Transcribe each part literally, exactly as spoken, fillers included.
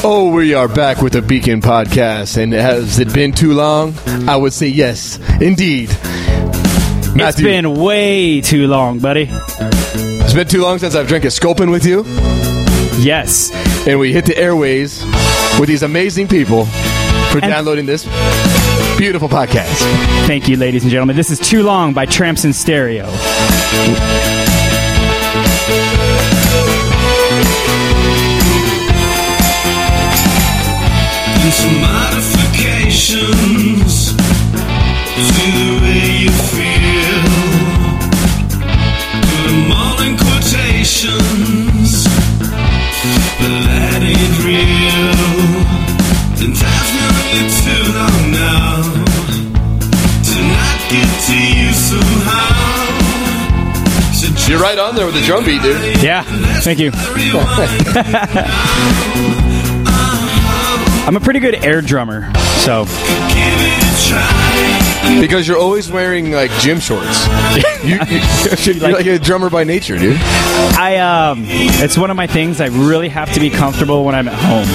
Oh, we are back with the Beacon Podcast, and has it been too long? I would say yes, indeed. Matthew, it's been way too long, buddy. It's been too long since I've drank a Sculpin with you. Yes. And we hit the airways with these amazing people for and downloading this beautiful podcast. Thank you, ladies and gentlemen. This is Too Long by Tramps in Stereo. Some modifications to the way you feel. Put them all in quotations, but that ain't real. And time's nearly too long now to not get to you somehow. So you're right on there with the drum beat, dude. Yeah, thank you. I'm a pretty good air drummer, so. Because you're always wearing, like, gym shorts. you, you, you're like, like a drummer by nature, dude. I, um, it's one of my things. I really have to be comfortable when I'm at home.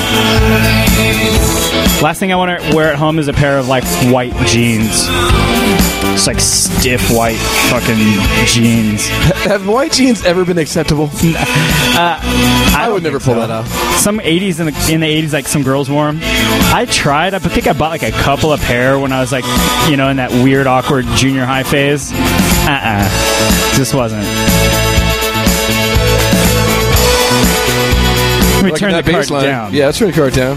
Last thing I want to wear at home is a pair of, like, white jeans. It's like stiff white fucking jeans. Have white jeans ever been acceptable? Uh, I, I would never pull so. that off. Some eighties in the in the eighties, like some girls wore them. I tried. I think I bought like a couple of pair when I was like, you know, in that weird, awkward junior high phase. Uh-uh. Just wasn't. Let me like turn the cart baseline. down. Yeah, let's turn the cart down.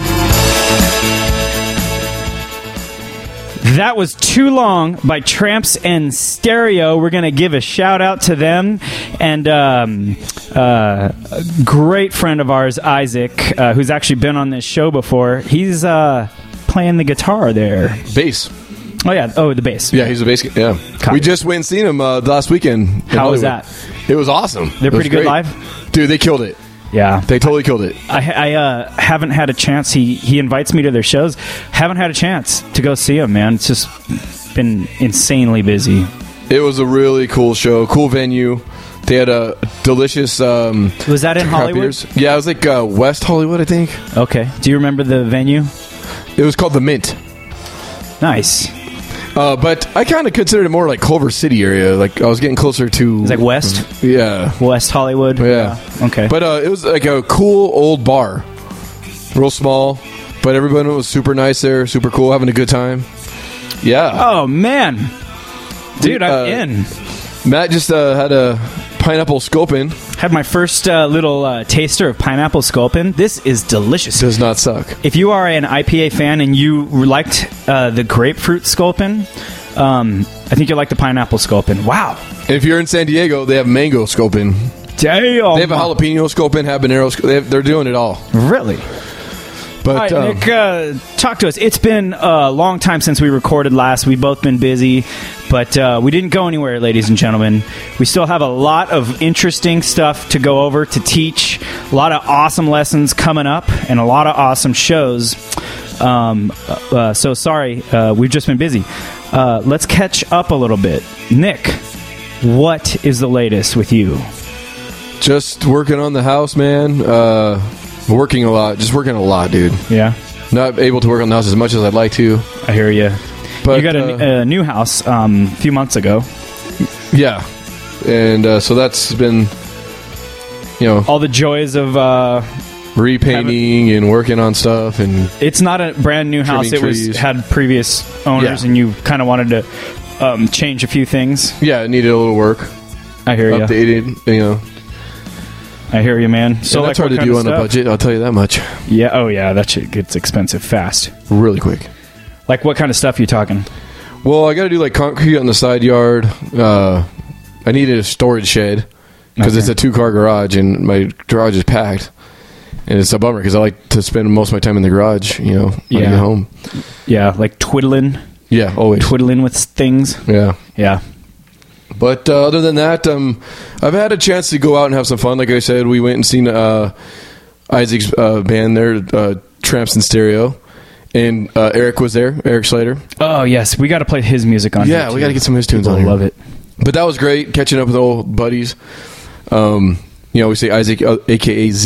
That was Too Long by Tramps in Stereo. We're going to give a shout out to them. And um, uh, a great friend of ours, Isaac, uh, who's actually been on this show before, he's uh, playing the guitar there. Bass. Oh, yeah. Oh, the bass. Yeah, he's a bass. Yeah. Copy. We just went and seen him uh, last weekend. How was that? It was awesome. They're pretty good great. live? Dude, they killed it. Yeah. They totally killed it. I, I uh, haven't had a chance. He, he invites me to their shows. Haven't had a chance to go see him, man. It's just been insanely busy. It was a really cool show. Cool venue. They had a delicious... Um, was that in Hollywood? Beers. Yeah, it was like uh, West Hollywood, I think. Okay. Do you remember the venue? It was called The Mint. Nice. Uh, but I kind of considered it more like Culver City area. Like I was getting closer to... It's like West? Yeah. West Hollywood? Yeah. yeah. Okay. But uh, it was like a cool old bar. Real small. But everyone was super nice there. Super cool. Having a good time. Yeah. Oh, man. Dude, I'm uh, in. Matt just uh, had a pineapple sculpin. Had my first uh, little uh, taster of pineapple sculpin. This is delicious. Does not suck. If you are an I P A fan and you liked uh, the grapefruit sculpin, um, I think you'll like the pineapple sculpin. Wow. And if you're in San Diego, they have mango sculpin. Damn. They have a jalapeno sculpin, habanero sculpin. They have, they're doing it all. Really? But, all right, um, Nick, uh, talk to us. It's been a long time since we recorded last. We've both been busy, but uh, we didn't go anywhere, ladies and gentlemen. We still have a lot of interesting stuff to go over, to teach, a lot of awesome lessons coming up, and a lot of awesome shows. Um, uh, so sorry, uh, we've just been busy. Uh, let's catch up a little bit. Nick, what is the latest with you? Just working on the house, man. Uh... Working a lot. Just working a lot, dude. Yeah. Not able to work on the house as much as I'd like to. I hear you. But, you got a, uh, a new house um, a few months ago. Yeah. And uh, so that's been, you know... all the joys of... Uh, repainting and working on stuff. And it's not a brand new house. It was trees. had previous owners, Yeah. and you kind of wanted to um, change a few things. Yeah, it needed a little work. I hear you. Updated, you know. I hear you, man. So like, that's hard what to kind do of on a stuff? budget, I'll tell you that much. Yeah, oh yeah, that shit gets expensive fast. Really quick. Like, what kind of stuff you talking? Well, I got to do like concrete on the side yard. Uh, I needed a storage shed because Okay. it's a two-car garage, and my garage is packed. And it's a bummer because I like to spend most of my time in the garage, you know, when Yeah. I get home. Yeah, like twiddling, Yeah, always. twiddling with things. Yeah. Yeah. But uh, other than that, um, I've had a chance to go out and have some fun. Like I said, we went and seen uh, Isaac's uh, band there, uh, Tramps in Stereo. And uh, Eric was there, Eric Slater. Oh, yes. We got to play his music on here, Yeah, we too. got to get some of his tunes People on here. love it. But that was great, catching up with old buddies. Um, you know, we say Isaac, uh, a k a. Zeke.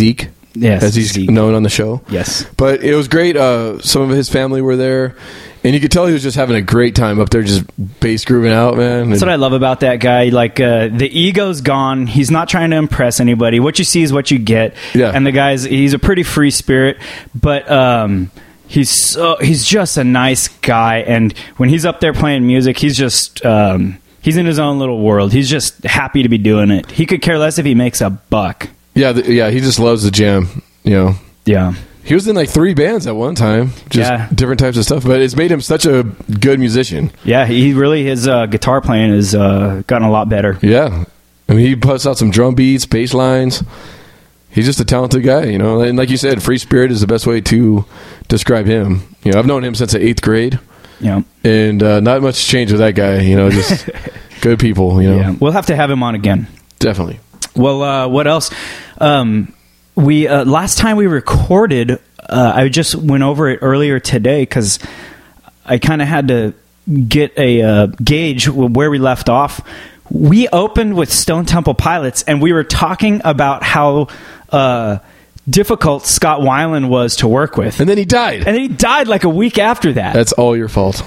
Yes, as he's Zeke. known on the show. Yes. But it was great. Uh, some of his family were there, and you could tell he was just having a great time up there, just bass grooving out, man. That's what I love about that guy. Like, uh, the ego's gone. He's not trying to impress anybody. What you see is what you get. Yeah. And the guy's, he's a pretty free spirit, but um, he's so, he's just a nice guy. And when he's up there playing music, he's just, um, he's in his own little world. He's just happy to be doing it. He could care less if he makes a buck. Yeah, the, yeah, he just loves the jam, you know. Yeah. He was in like three bands at one time, just Yeah. different types of stuff. But it's made him such a good musician. Yeah, he really, his uh, guitar playing has uh, gotten a lot better. Yeah, I mean, he puts out some drum beats, bass lines. He's just a talented guy, you know. And like you said, free spirit is the best way to describe him. You know, I've known him since the eighth grade, Yeah. and uh, not much changed with that guy. You know, just good people. You know, Yeah. We'll have to have him on again. definitely. Well, uh, what else? Um, we uh, last time we recorded, uh, I just went over it earlier today because I kind of had to get a uh, gauge where we left off. We opened with Stone Temple Pilots, and we were talking about how uh, difficult Scott Weiland was to work with, And then he died. and then he died like a week after that. That's all your fault.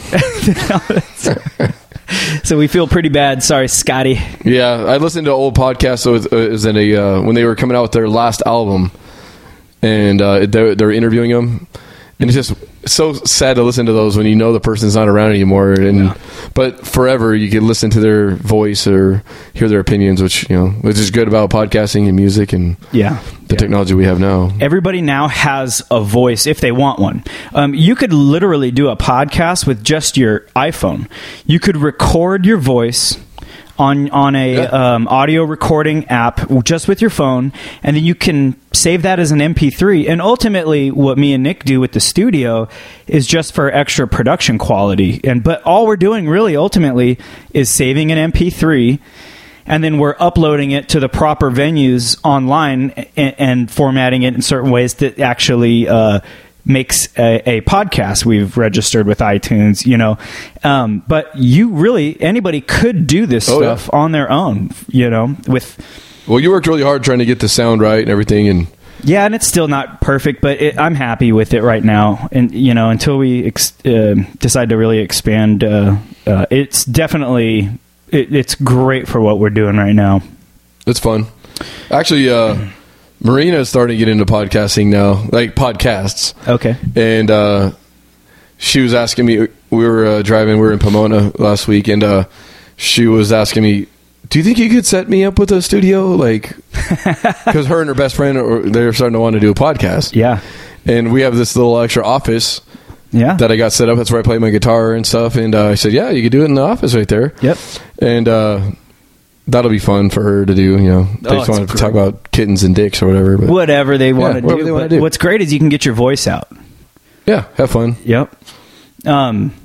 So we feel pretty bad. Sorry, Scotty. Yeah, I listened to old podcasts. So it was in a uh, when they were coming out with their last album, and uh, they they were interviewing him, and it's just so sad to listen to those when you know the person's not around anymore. And Yeah. but forever you can listen to their voice or hear their opinions, which you know, which is good about podcasting and music and Yeah. the technology we have now. Everybody now has a voice if they want one. Um, you could literally do a podcast with just your iPhone. You could record your voice on on a Yeah. um, audio recording app just with your phone, and then you can save that as an M P three. And ultimately, what me and Nick do with the studio is just for extra production quality. And but all we're doing really ultimately is saving an M P three. And then we're uploading it to the proper venues online and, and formatting it in certain ways that actually uh, makes a, a podcast. We've registered with iTunes, you know. Um, but you really, anybody could do this Oh, stuff yeah. on their own, you know, with... Well, you worked really hard trying to get the sound right and everything, and Yeah, and it's still not perfect, but it, I'm happy with it right now. And, you know, until we ex- uh, decide to really expand, uh, uh, it's definitely... It, it's great for what we're doing right now. it's fun. Actually, uh, Marina is starting to get into podcasting now, like podcasts. Okay. And uh, she was asking me, we were uh, driving, we were in Pomona last week, and uh, she was asking me, do you think you could set me up with a studio? Like, because her and her best friend, are, they're starting to want to do a podcast. Yeah. And we have this little extra office Yeah. that I got set up. That's where I play my guitar and stuff. And uh, I said, yeah, you could do it in the office right there. Yep. And uh, that'll be fun for her to do. You know, they Oh, just it's want to talk about kittens and dicks or whatever. But Whatever they want to whatever do. they wanna But do. what's great is you can get your voice out. yeah, have fun. Yep. Um,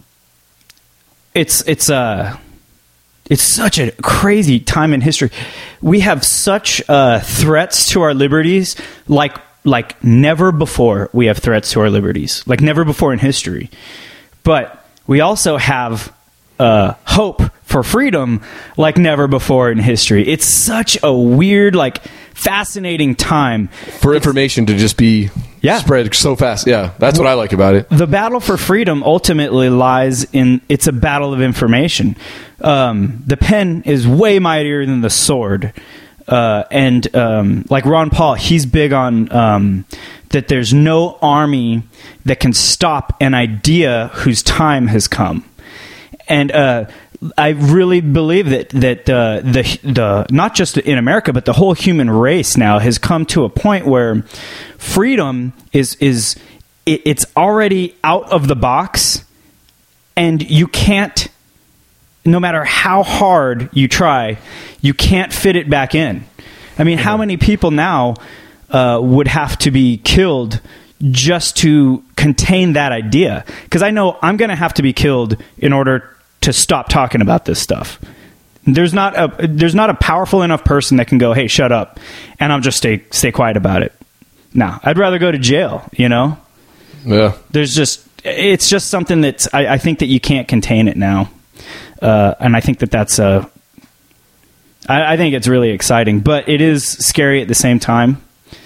it's it's uh it's such a crazy time in history. We have such uh, threats to our liberties, like like never before. We have threats to our liberties, like never before in history. But we also have uh, hope for freedom, like never before in history. It's such a weird, like fascinating time. For information to just be Yeah. spread so fast. Yeah, that's what I like about it. The battle for freedom ultimately lies in it's a battle of information. Um, the pen is way mightier than the sword. Uh, and um, like Ron Paul, he's big on um, that there's no army that can stop an idea whose time has come. And uh, I really believe that that uh, the the not just in America, but the whole human race now has come to a point where freedom is is it, it's already out of the box, and you can't. No matter how hard you try, you can't fit it back in. I mean, how many people now uh, would have to be killed just to contain that idea? Because I know I'm going to have to be killed in order to stop talking about this stuff. There's not a there's not a powerful enough person that can go, "Hey, shut up," and I'll just stay stay quiet about it. No, I'd rather go to jail. You know, Yeah. there's just it's just something that's I, I think that you can't contain it now. Uh, and I think that that's uh, I, I think it's really exciting, but it is scary at the same time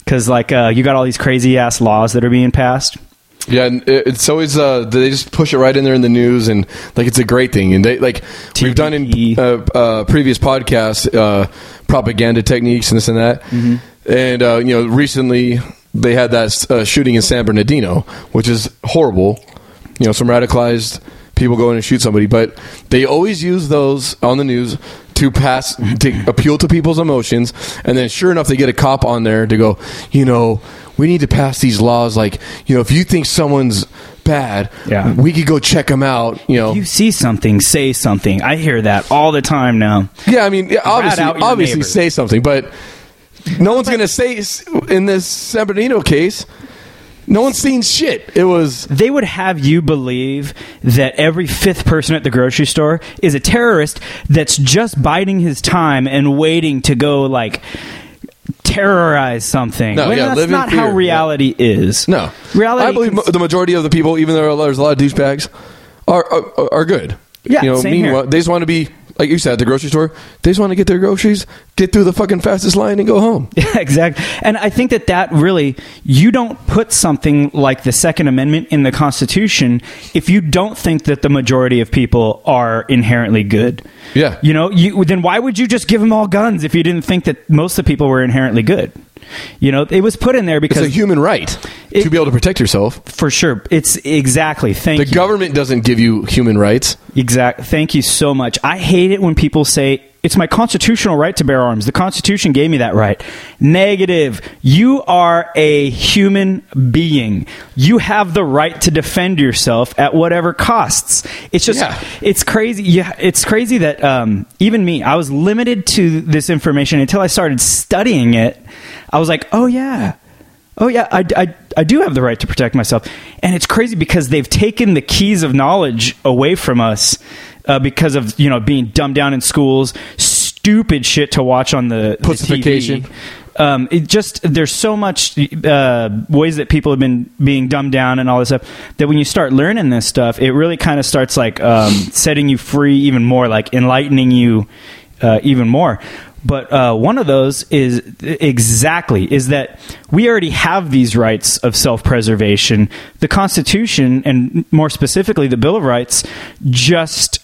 Because, like, uh, you got all these crazy-ass laws that are being passed. Yeah, and it- it's always uh, they just push it right in there in the news, and like it's a great thing. And they like we've done in uh, uh, previous podcasts, uh, propaganda techniques and this and that. Mm-hmm. And uh, you know, recently they had that uh, shooting in San Bernardino, which is horrible. You know, some radicalized people go in and shoot somebody, but they always use those on the news to pass, to appeal to people's emotions, and then sure enough, they get a cop on there to go, you know, we need to pass these laws. Like, you know, if you think someone's bad, Yeah. we could go check them out. You know, You see something, say something. I hear that all the time now. yeah. I mean, yeah, obviously, out your obviously, neighbor. say something, but no one's going to say in this San Bernardino case. No one's seen shit. It was. They would have you believe that every fifth person at the grocery store is a terrorist that's just biding his time and waiting to go, like, terrorize something. No, When yeah, that's live in not fear. how reality is. No, Reality I believe cons- mo- the majority of the people, even though there's a lot of douchebags, are are, are good. Yeah, you know, same meanwhile, here. they just want to be like you said at the grocery store. They just want to get their groceries, get through the fucking fastest line, and go home. Yeah, exactly. And I think that that really, you don't put something like the Second Amendment in the Constitution if you don't think that the majority of people are inherently good. Yeah. You know, you, then why would you just give them all guns if you didn't think that most of the people were inherently good? You know, it was put in there It's because a human right It- to be able to protect yourself. for sure. It's exactly. Thank The you. government doesn't give you human rights. Exact. Thank you so much. I hate it when people say it's my constitutional right to bear arms. The Constitution gave me that right. Negative. You are a human being. You have the right to defend yourself at whatever costs. It's just, Yeah. it's crazy. Yeah, it's crazy that um, even me, I was limited to this information until I started studying it. I was like, oh yeah. Oh, yeah, I, I, I do have the right to protect myself. And it's crazy because they've taken the keys of knowledge away from us uh, because of, you know, being dumbed down in schools, stupid shit to watch on the, the T V. Pussification. Um, it just, there's so much uh, ways that people have been being dumbed down and all this stuff that when you start learning this stuff, it really kind of starts like um, setting you free even more, like enlightening you uh, even more. But uh, one of those is exactly is that we already have these rights of self-preservation. The Constitution, and more specifically the Bill of Rights, just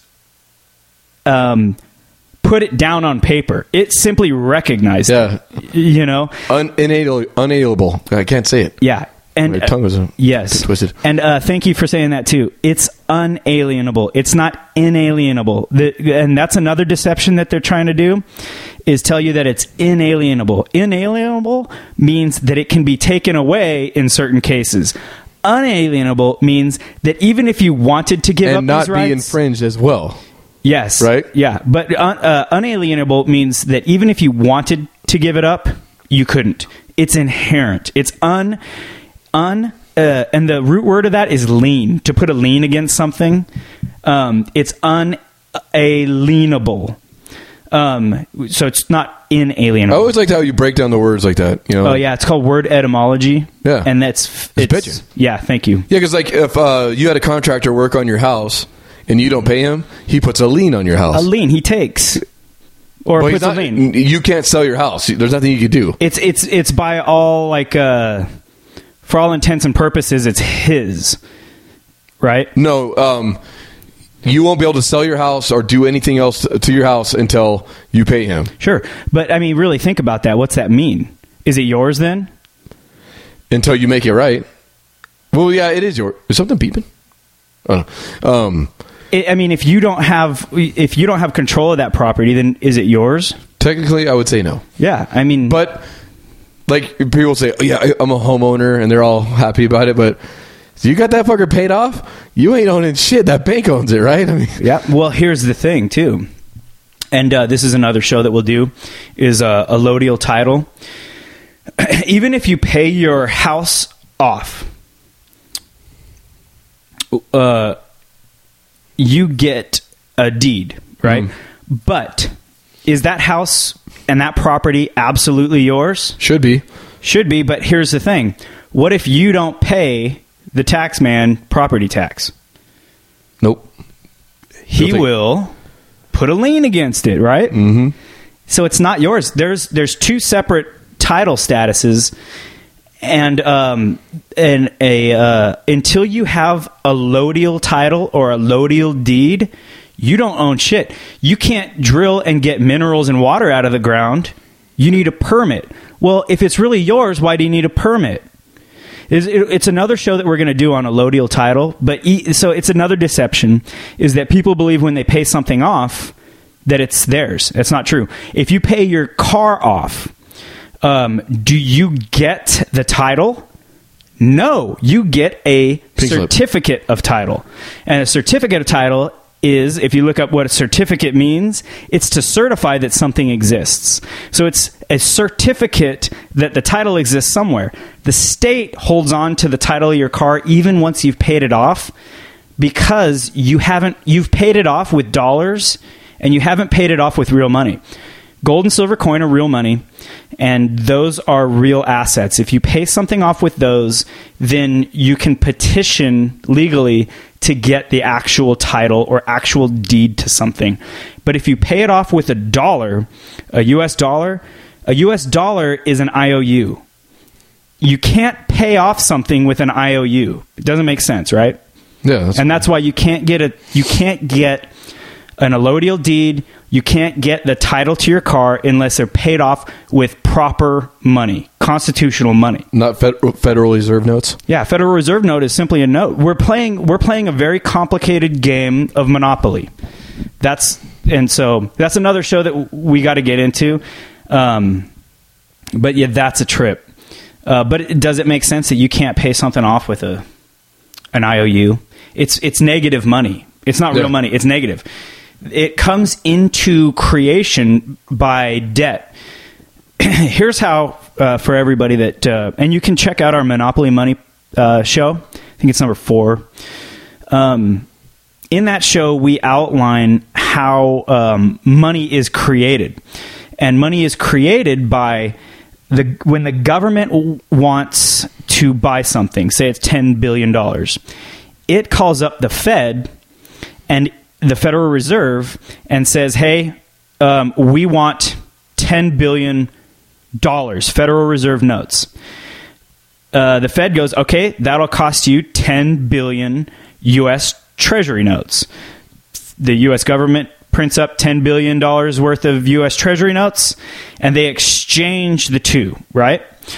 um, put it down on paper. It simply recognized Yeah. it, you know? Un- inalienable, unalienable. I can't say it. Yeah. And My tongue was uh, yes, twisted. And uh, thank you for saying that too. It's unalienable. It's not inalienable. The, and that's another deception that they're trying to do, is tell you that it's inalienable. Inalienable means that it can be taken away in certain cases. Unalienable means that even if you wanted to give And up not these be rights, infringed as well. yes, Right? yeah. But un, uh, unalienable means that even if you wanted to give it up, you couldn't. It's inherent. It's un. Un uh, and the root word of that is lien. To put a lien against something, um, it's unalienable. Um, so it's not inalienable. I always liked how you break down the words like that. You know? Oh yeah, it's called word etymology. Yeah. and that's It's it's, bitchin'. yeah. Thank you. Yeah, because like if uh, you had a contractor work on your house and you don't pay him, he puts a lien on your house. A lien he takes, or Well, he's puts a not- lien. You can't sell your house. There's nothing you could do. It's it's it's by all like uh, for all intents and purposes, it's his, right? No, um, you won't be able to sell your house or do anything else to your house until you pay him. Sure, but I mean, really think about that. What's that mean? Is it yours then? Until you make it right. Well, yeah, it is yours. Is something beeping? Oh, no. Um, It, I mean, if you don't have if you don't have control of that property, then is it yours? technically, I would say no. Yeah, I mean, But like people say, oh, yeah, I- I'm a homeowner, and they're all happy about it. But so you got that fucker paid off? You ain't owning shit. That bank owns it, right? I mean, yeah. Well, here's the thing too, and uh, this is another show that we'll do is uh, a allodial title. Even if you pay your house off, uh, you get a deed, right? Mm. But is that house and that property absolutely yours? should be. Should be, but here's the thing. What if you don't pay the tax man property tax? Nope. He Guilty. will put a lien against it, right? Mm-hmm. So it's not yours. There's there's two separate title statuses And um, and a uh, until you have a lodial title or a lodial deed, you don't own shit. You can't drill and get minerals and water out of the ground. You need a permit. Well, if it's really yours, why do you need a permit? It's, it's another show that we're going to do on a lodial title. But e- so it's another deception, is that people believe when they pay something off that it's theirs. That's not true. If you pay your car off, Um, do you get the title? No, you get a Pink certificate slip. of title. And a certificate of title is, if you look up what a certificate means, it's to certify that something exists. So it's a certificate that the title exists somewhere. The state holds on to the title of your car even once you've paid it off, because you haven't, you've paid it off with dollars and you haven't paid it off with real money. Gold and silver coin are real money, and those are real assets. If you pay something off with those, then you can petition legally to get the actual title or actual deed to something. But if you pay it off with a dollar, a U S dollar, a U S dollar is an I O U. You can't pay off something with an I O U. It doesn't make sense, right? Yeah, that's and that's why you can't get a you can't get an allodial deed. You can't get the title to your car unless they're paid off with proper money, constitutional money. not fed- Federal Reserve notes. Yeah, Federal Reserve note is simply a note. We're playing we're playing a very complicated game of Monopoly. That's and so that's another show that we got to get into. Um, but yeah, that's a trip. Uh, but it, does it make sense that you can't pay something off with a an I O U? It's it's negative money. It's not real Yeah. money. It's negative. It comes into creation by debt. Here's how, uh, for everybody that, uh, and you can check out our Monopoly Money uh, show. I think it's number four. Um, in that show, we outline how um, money is created. And money is created by the when the government w- wants to buy something, say it's ten billion dollars. It calls up the Fed and the Federal Reserve and says, hey, um, we want ten billion dollars, Federal Reserve notes. Uh, the Fed goes, okay, that'll cost you ten billion U S Treasury notes. The U S government prints up ten billion dollars worth of U S Treasury notes, and they exchange the two, right?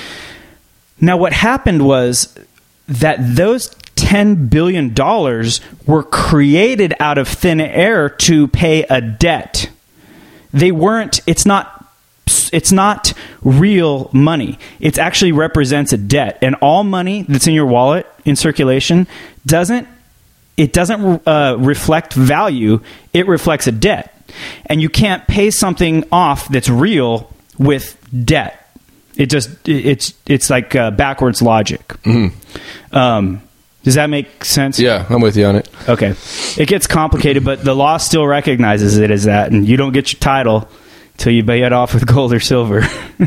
Now, what happened was that those ten billion dollars were created out of thin air to pay a debt. They weren't, it's not, it's not real money. It actually represents a debt. And all money that's in your wallet in circulation doesn't, it doesn't uh, reflect value. It reflects a debt. And you can't pay something off that's real with debt. It just, it's, it's like uh, backwards logic. Mm-hmm. Um, Does that make sense? Yeah, I'm with you on it. Okay. It gets complicated, but the law still recognizes it as that, and you don't get your title till you pay it off with gold or silver.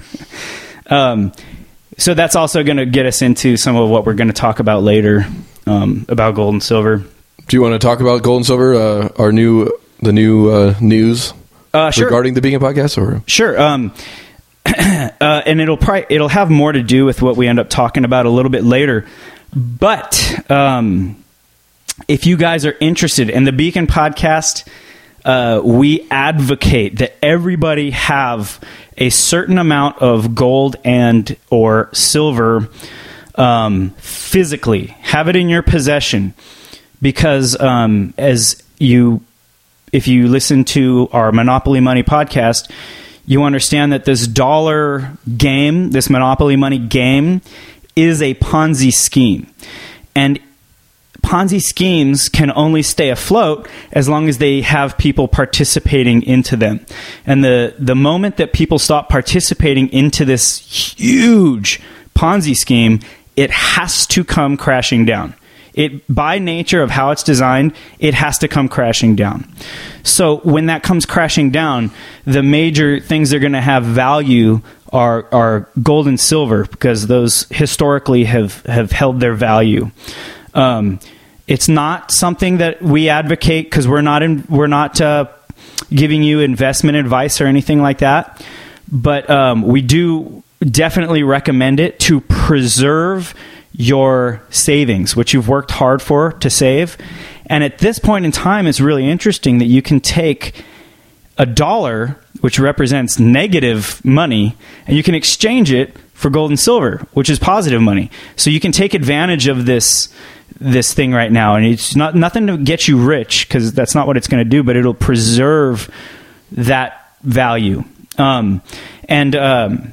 um, so that's also going to get us into some of what we're going to talk about later um, about gold and silver. Do you want to talk about gold and silver, uh, our new, the new uh, news uh, sure. regarding the Beacon podcast? Or Sure. Um, uh, and it'll probably, it'll have more to do with what we end up talking about a little bit later. But um, if you guys are interested in the Beacon podcast, uh, we advocate that everybody have a certain amount of gold and or silver um, physically. Have it in your possession, because um, as you, if you listen to our Monopoly Money podcast, you understand that this dollar game, this Monopoly Money game, is a Ponzi scheme. And Ponzi schemes can only stay afloat as long as they have people participating into them. And the, the moment that people stop participating into this huge Ponzi scheme, it has to come crashing down. It, by nature of how it's designed, it has to come crashing down. So when that comes crashing down, the major things that are going to have value are are gold and silver, because those historically have, have held their value. Um, it's not something that we advocate, because we're not in, we're not uh, giving you investment advice or anything like that. But um, we do definitely recommend it to preserve your savings, which you've worked hard for to save. And at this point in time, it's really interesting that you can take a dollar, which represents negative money, and you can exchange it for gold and silver, which is positive money. So you can take advantage of this this thing right now, and it's not nothing to get you rich, because that's not what it's going to do, but it'll preserve that value. Um, and um,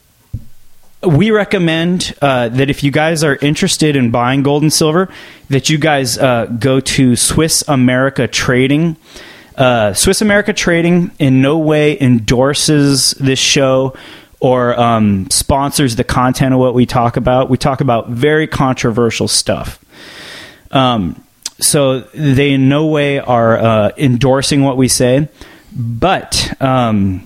we recommend uh, that if you guys are interested in buying gold and silver, that you guys uh, go to Swiss America Trading. Uh, Swiss America Trading in no way endorses this show or um, sponsors the content of what we talk about. We talk about very controversial stuff. Um, so they in no way are uh, endorsing what we say, but um,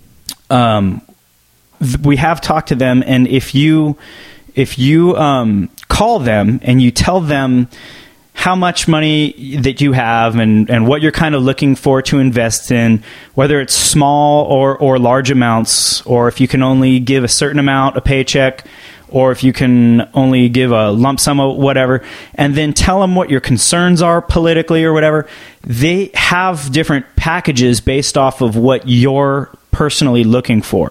um, th- we have talked to them, and if you if you um, call them and you tell them how much money that you have and, and what you're kind of looking for to invest in, whether it's small or, or large amounts, or if you can only give a certain amount a paycheck, or if you can only give a lump sum of whatever, and then tell them what your concerns are politically or whatever, they have different packages based off of what you're personally looking for.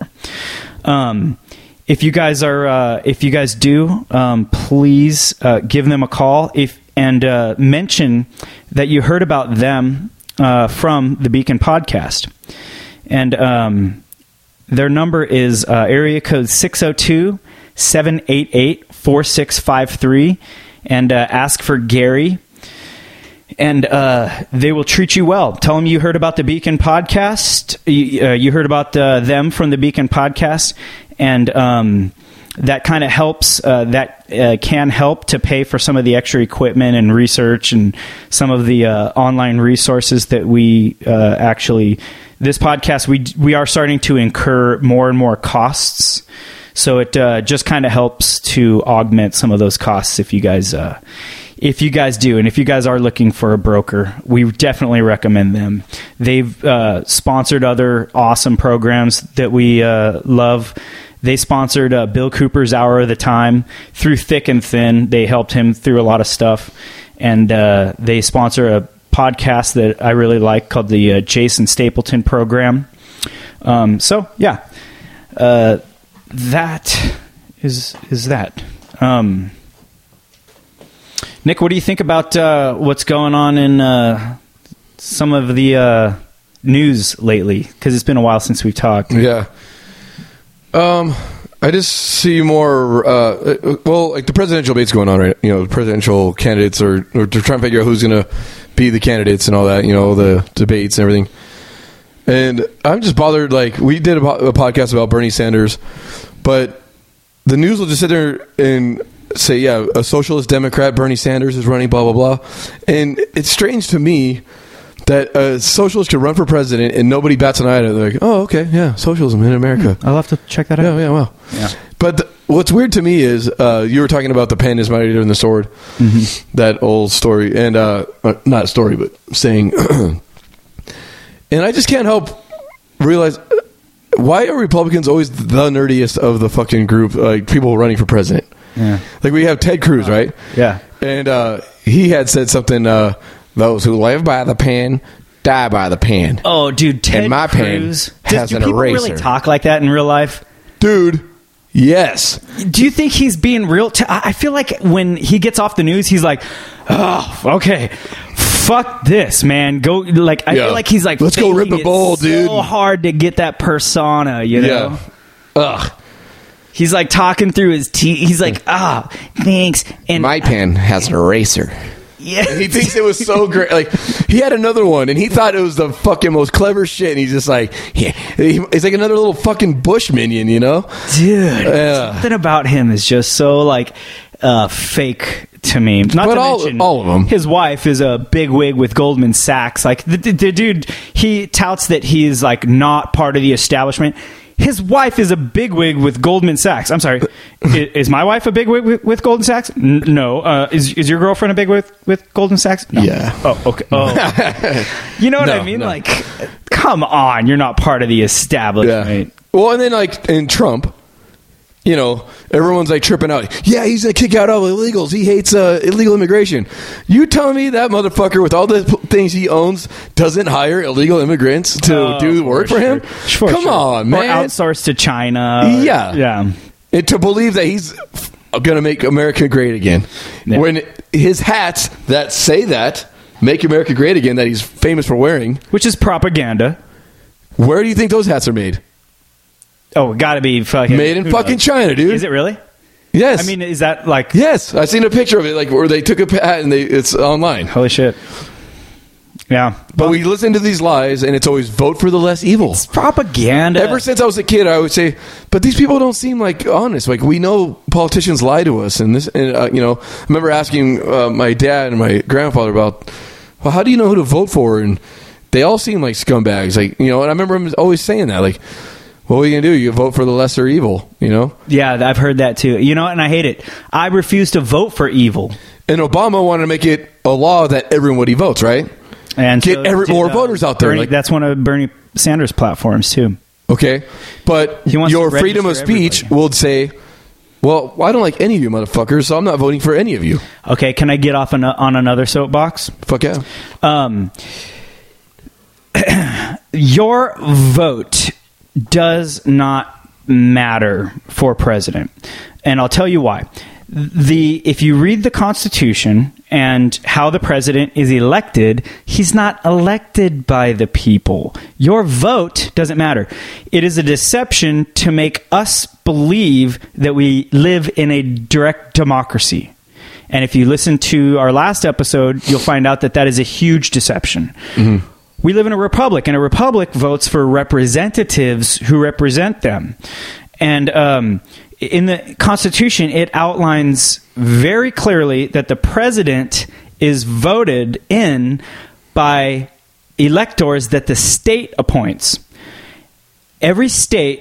Um, if you guys are, uh, if you guys do, um, please uh, give them a call. If and uh, mention that you heard about them uh, from the Beacon Podcast. And um, their number is uh, area code six oh two, seven eight eight, four six five three, and uh, ask for Gary. And uh, they will treat you well. Tell them you heard about the Beacon Podcast. You, uh, you heard about uh, them from the Beacon Podcast. And um, that kind of helps. Uh, that uh, can help to pay for some of the extra equipment and research and some of the uh, online resources that we uh, actually. This podcast, we we are starting to incur more and more costs, so it uh, just kind of helps to augment some of those costs. If you guys, uh, if you guys do, and if you guys are looking for a broker, we definitely recommend them. They've uh, sponsored other awesome programs that we uh, love. They sponsored uh, Bill Cooper's Hour of the Time through thick and thin. They helped him through a lot of stuff. And uh, they sponsor a podcast that I really like called the uh, Jason Stapleton Program. Um, so, yeah, uh, that is is that. Um, Nick, what do you think about uh, what's going on in uh, some of the uh, news lately? Because it's been a while since we've talked. Yeah. Um, I just see more, uh, well, like the presidential debate's going on, right? You know, presidential candidates are, or they're trying to figure out who's going to be the candidates and all that, you know, the debates and everything. And I'm just bothered, like, we did a, a podcast about Bernie Sanders, but the news will just sit there and say, yeah, a socialist Democrat, Bernie Sanders, is running, blah, blah, blah. And it's strange to me that a socialist could run for president and nobody bats an eye at it. They're like, oh, okay, yeah, socialism in America. I'll have to check that out. Yeah, yeah, wow. Yeah. But th- what's weird to me is uh, you were talking about the pen is mightier than the sword, mm-hmm. that old story, and uh, not a story, but saying. And I just can't help realize, why are Republicans always the nerdiest of the fucking group, like people running for president? Yeah. Like we have Ted Cruz, right? Yeah. And uh, he had said something, uh, those who live by the pen die by the pen. Oh, dude, Ted and my Cruz. pen has Does, do an people eraser. really talk like that in real life? Dude, yes. Do you think he's being real? T- I feel like when he gets off the news, he's like, oh, okay, fuck this, man. Go, like, I Yeah. feel like he's like, let's go rip a bowl, dude. So hard to get that persona, you know? Yeah. Ugh. He's like talking through his teeth. He's like, ah, thanks. And My pen has an eraser. yeah, He thinks it was so great. Like, he had another one, and he thought it was the fucking most clever shit, and he's just like, yeah. He's like another little fucking Bush minion, you know? dude, Yeah. something about him is just so like uh, fake to me. Not But to all- mention, all of 'em. his wife is a big wig with Goldman Sachs. Like the, the, the dude, he touts that he's like not part of the establishment. His wife is a bigwig with Goldman Sachs. I'm sorry. is, is my wife a bigwig with, with Goldman Sachs? N- no. Uh, is is your girlfriend a bigwig with, with Goldman Sachs? No. Yeah. Oh, okay. Oh. You know what No, I mean? no. Like, come on. You're not part of the establishment. Yeah. Well, and then, like, in Trump, you know, everyone's like tripping out. Yeah, he's gonna kick out all illegals. He hates uh, illegal immigration. You telling me that motherfucker with all the p- things he owns doesn't hire illegal immigrants to Oh, do work for, sure. him? For Come sure. on, man. Or outsource to China. Yeah. Yeah. And to believe that he's f- gonna make America great again, Yeah. when his hats that say that make America great again, that he's famous for wearing, Which is propaganda. where do you think those hats are made? Oh, got to be fucking Made in who fucking knows? China, dude. Is it really? Yes. I mean, is that like yes. I seen a picture of it, like where they took a hat and they it's online. holy shit? Yeah, But we listen to these lies, and it's always vote for the less evil. it's propaganda. Ever since I was a kid, I would say, but these people don't seem like honest. Like we know politicians lie to us, and this, and uh, you know, I remember asking uh, my dad and my grandfather about, well, how do you know who to vote for? And they all seem like scumbags. Like you know, and I remember him always saying that, like, what are you gonna do? You vote for the lesser evil, you know? Yeah, I've heard that too. You know, and I hate it. I refuse to vote for evil. And Obama wanted to make it a law that everybody votes, right? And Get so every- did, more voters out there, Bernie- like- that's one of Bernie Sanders' platforms too. Okay, but He wants your to freedom of register speech everybody. would say, well, I don't like any of you motherfuckers, so I'm not voting for any of you. Okay, can I get off on, a, on another soapbox? Fuck yeah. Um, your vote does not matter for president, and I'll tell you why. The if you read the Constitution and how the president is elected, he's not elected by the people. Your vote doesn't matter. It is a deception to make us believe that we live in a direct democracy. And if you listen to our last episode, you'll find out that that is a huge deception. Mm-hmm. We live in a republic, and a republic votes for representatives who represent them. And um, in the Constitution, it outlines very clearly that the president is voted in by electors that the state appoints. Every state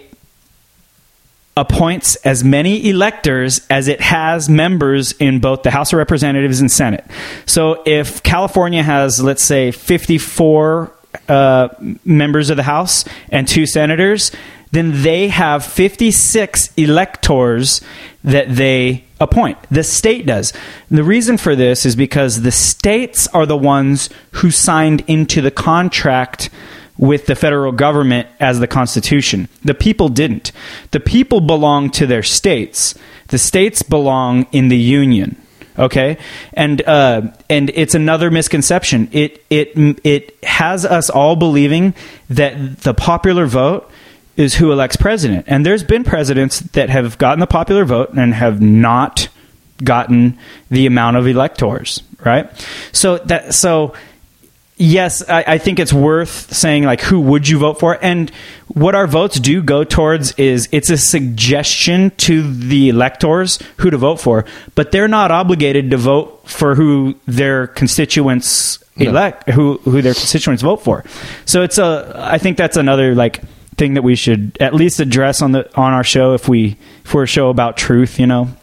appoints as many electors as it has members in both the House of Representatives and Senate. So if California has, let's say, fifty-four uh, members of the House and two senators, then they have fifty-six electors that they appoint. The state does. The reason for this is because the states are the ones who signed into the contract with the federal government as the Constitution. The people didn't. The people belong to their states. The states belong in the Union. Okay, and uh, and it's another misconception. It it it has us all believing that the popular vote is who elects president. And there's been presidents that have gotten the popular vote and have not gotten the amount of electors, right? So that so yes, I, I think it's worth saying, like, who would you vote for? And what our votes do go towards is it's a suggestion to the electors who to vote for, but they're not obligated to vote for who their constituents elect, no. who who their constituents vote for. So it's a, I think that's another, like, thing that we should at least address on the on our show if we if we're a show about truth, you know.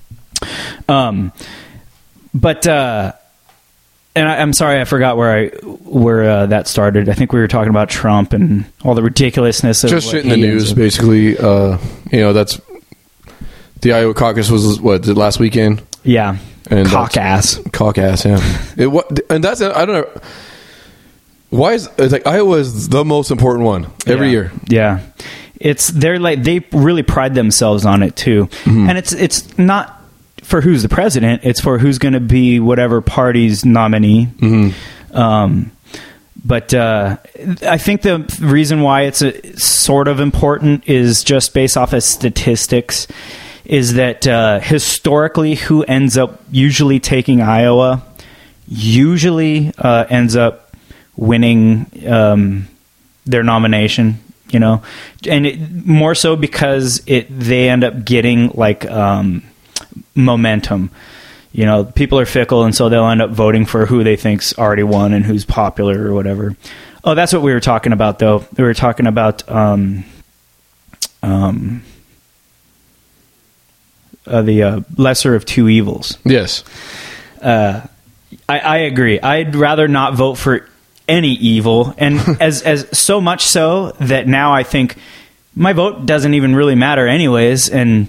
Um, but uh, and I, I'm sorry, I forgot where I where uh, that started. I think we were talking about Trump and all the ridiculousness of just what shit in the he news, ends up- basically. Uh, you know, that's the Iowa caucus was what the last weekend. Yeah, And cock that's- ass. Cock ass, yeah. It what and that's I don't know. Why is it's like Iowa is the most important one every Yeah. year? Yeah, it's they're like they really pride themselves on it too, Mm-hmm. and it's it's not for who's the president; it's for who's going to be whatever party's nominee. Mm-hmm. Um, but uh, I think the reason why it's a, sort of important is just based off of statistics. Is that uh, historically, who ends up usually taking Iowa usually uh, ends up winning um, their nomination, you know, and it, more so because it they end up getting like um, momentum. You know, people are fickle, and so they'll end up voting for who they think's already won and who's popular or whatever. Oh, that's what we were talking about, though. We were talking about um, um, uh, the uh, lesser of two evils. Yes. Uh, I, I agree. I'd rather not vote for any evil, and as as so much so that now I think my vote doesn't even really matter anyways, and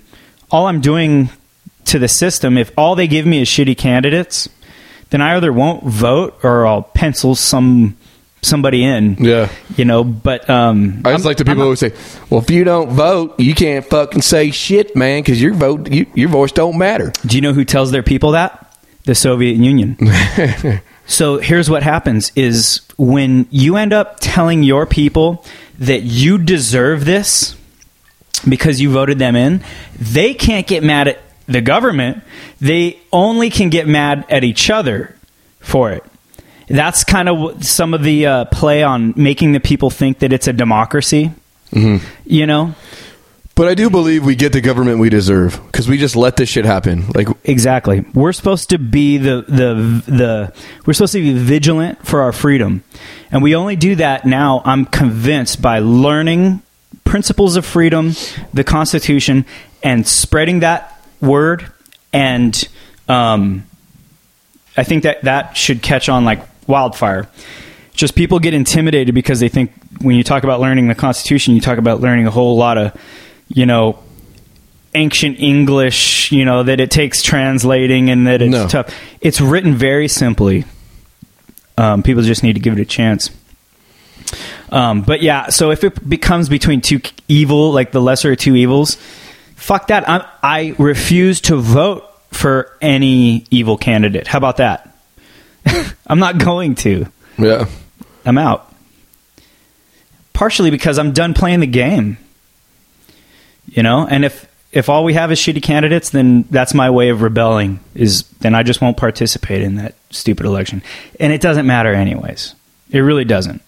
all I'm doing to the system, if all they give me is shitty candidates, then I either won't vote or I'll pencil some somebody in. Yeah. You know, but um, I just I'm, like the people I'm, who say, "Well, if you don't vote, you can't fucking say shit, man, because your vote, you, your voice don't matter." Do you know who tells their people that? The Soviet Union. So here's what happens is when you end up telling your people that you deserve this because you voted them in, they can't get mad at the government. They only can get mad at each other for it. That's kind of some of the uh, play on making the people think that it's a democracy, mm-hmm. you know? But I do believe we get the government we deserve because we just let this shit happen. Like exactly, we're supposed to be the the the we're supposed to be vigilant for our freedom, and we only do that now. I'm convinced by learning principles of freedom, the Constitution, and spreading that word. And um, I think that that should catch on like wildfire. Just people get intimidated because they think when you talk about learning the Constitution, you talk about learning a whole lot of, you know, ancient English, you know, that it takes translating and that it's no. tough. It's written very simply. Um, people just need to give it a chance. Um, but yeah, so if it becomes between two evil, like the lesser of two evils, fuck that. I, I refuse to vote for any evil candidate. How about that? I'm not going to. Yeah. I'm out. Partially because I'm done playing the game. You know, and if if all we have is shitty candidates, then that's my way of rebelling. Is then I just won't participate in that stupid election, and it doesn't matter anyways. It really doesn't.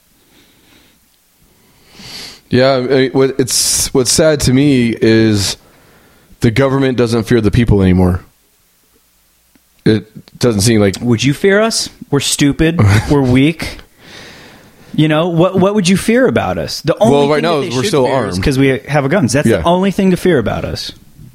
Yeah, I mean, what it's what's sad to me is the government doesn't fear the people anymore. It doesn't seem like. Would you fear us? We're stupid. We're weak. You know, what what would you fear about us? The only well, right thing now that they we're should still fear armed is because we have guns. That's yeah. the only thing to fear about us.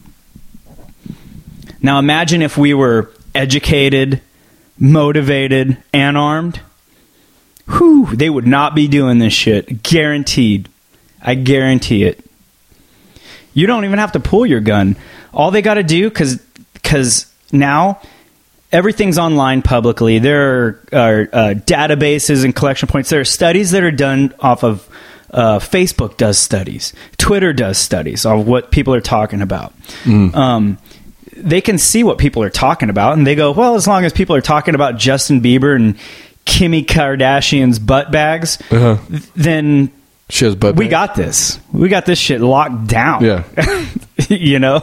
Now imagine if we were educated, motivated, and armed. Whew, they would not be doing this shit. Guaranteed. I guarantee it. You don't even have to pull your gun. All they got to do, because because now everything's online publicly. There are, are uh, databases and collection points. There are studies that are done off of uh, Facebook does studies. Twitter does studies on what people are talking about. Mm. Um, they can see what people are talking about, and they go, well, as long as people are talking about Justin Bieber and Kimi Kardashian's butt bags, uh-huh. then she has butt we bags. got this. We got this shit locked down. Yeah. You know?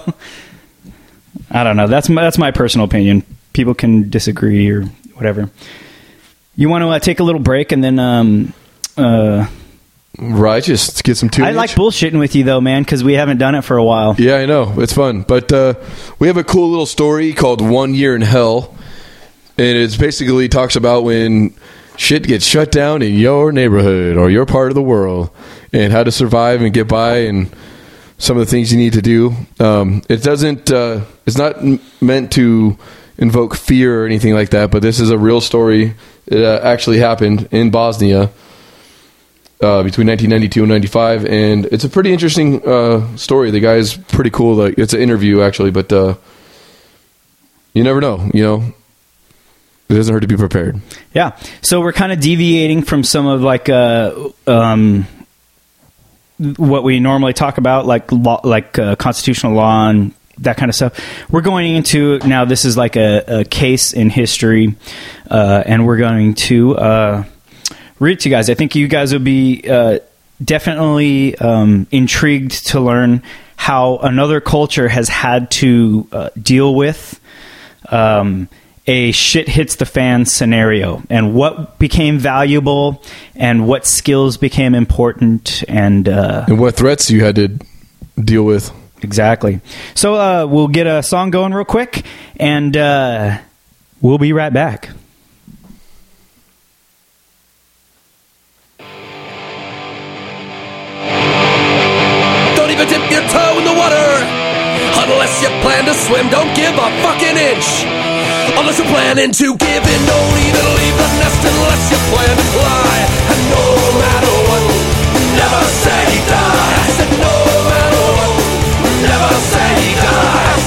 I don't know. That's my, that's my personal opinion. People can disagree or whatever. You want to uh, take a little break and then... Um, uh, right, just get some tunage. I like bullshitting with you, though, man, because we haven't done it for a while. Yeah, I know. It's fun. But uh, we have a cool little story called One Year in Hell. And it basically talks about when shit gets shut down in your neighborhood or your part of the world and how to survive and get by and some of the things you need to do. Um, it doesn't... Uh, it's not m- meant to... invoke fear or anything like that, but this is a real story. It uh, actually happened in Bosnia uh, between nineteen ninety-two and ninety-five, and it's a pretty interesting uh, story. The guy's pretty cool. Like, it's an interview, actually, but uh, you never know, you know? It doesn't hurt to be prepared. Yeah. So we're kind of deviating from some of, like, uh, um, what we normally talk about, like, law, like uh, constitutional law and that kind of stuff. We're going into now. This is like a, a case in history, uh, and we're going to uh, read it to you guys. I think you guys would be uh, definitely um, intrigued to learn how another culture has had to uh, deal with um, a shit hits the fan scenario, and what became valuable, and what skills became important, and uh, and what threats you had to deal with. Exactly. So uh, we'll get a song going real quick, and uh, we'll be right back. Don't even dip your toe in the water unless you plan to swim. Don't give a fucking inch unless you're planning to give in. Don't even leave the nest unless you plan to fly. And no matter what, never say die. I said no matter what, never say die.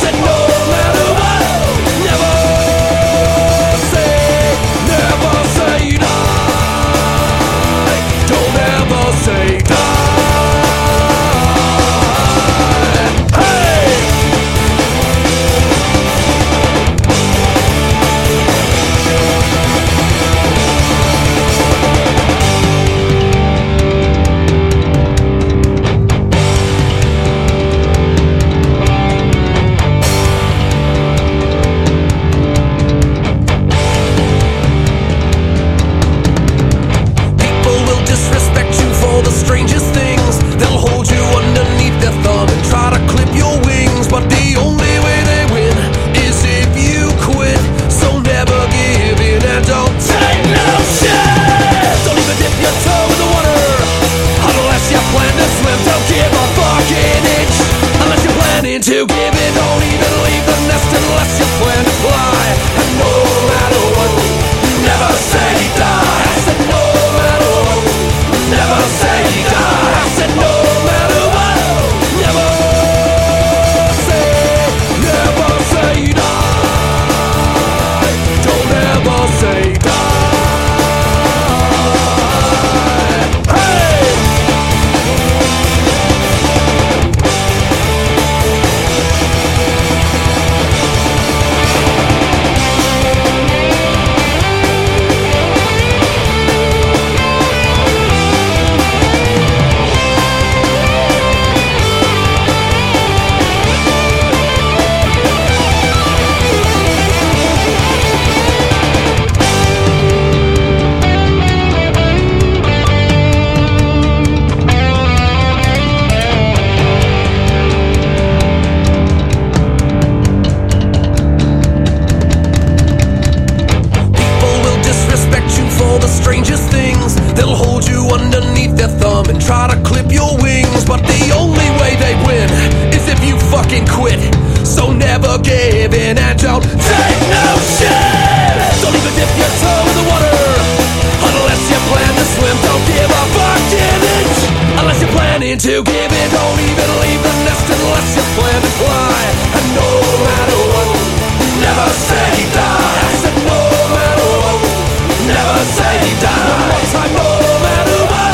strangest things. They'll hold you underneath their thumb and try to clip your wings. But the only way they win is if you fucking quit. So never give in and don't take no shit. Don't even dip your toe in the water unless you plan to swim. Don't give a fucking inch unless you're planning to give in. Don't even leave the nest unless you plan to fly. And no matter what, never say die. I said no matter what, never say die. One more time, no matter what,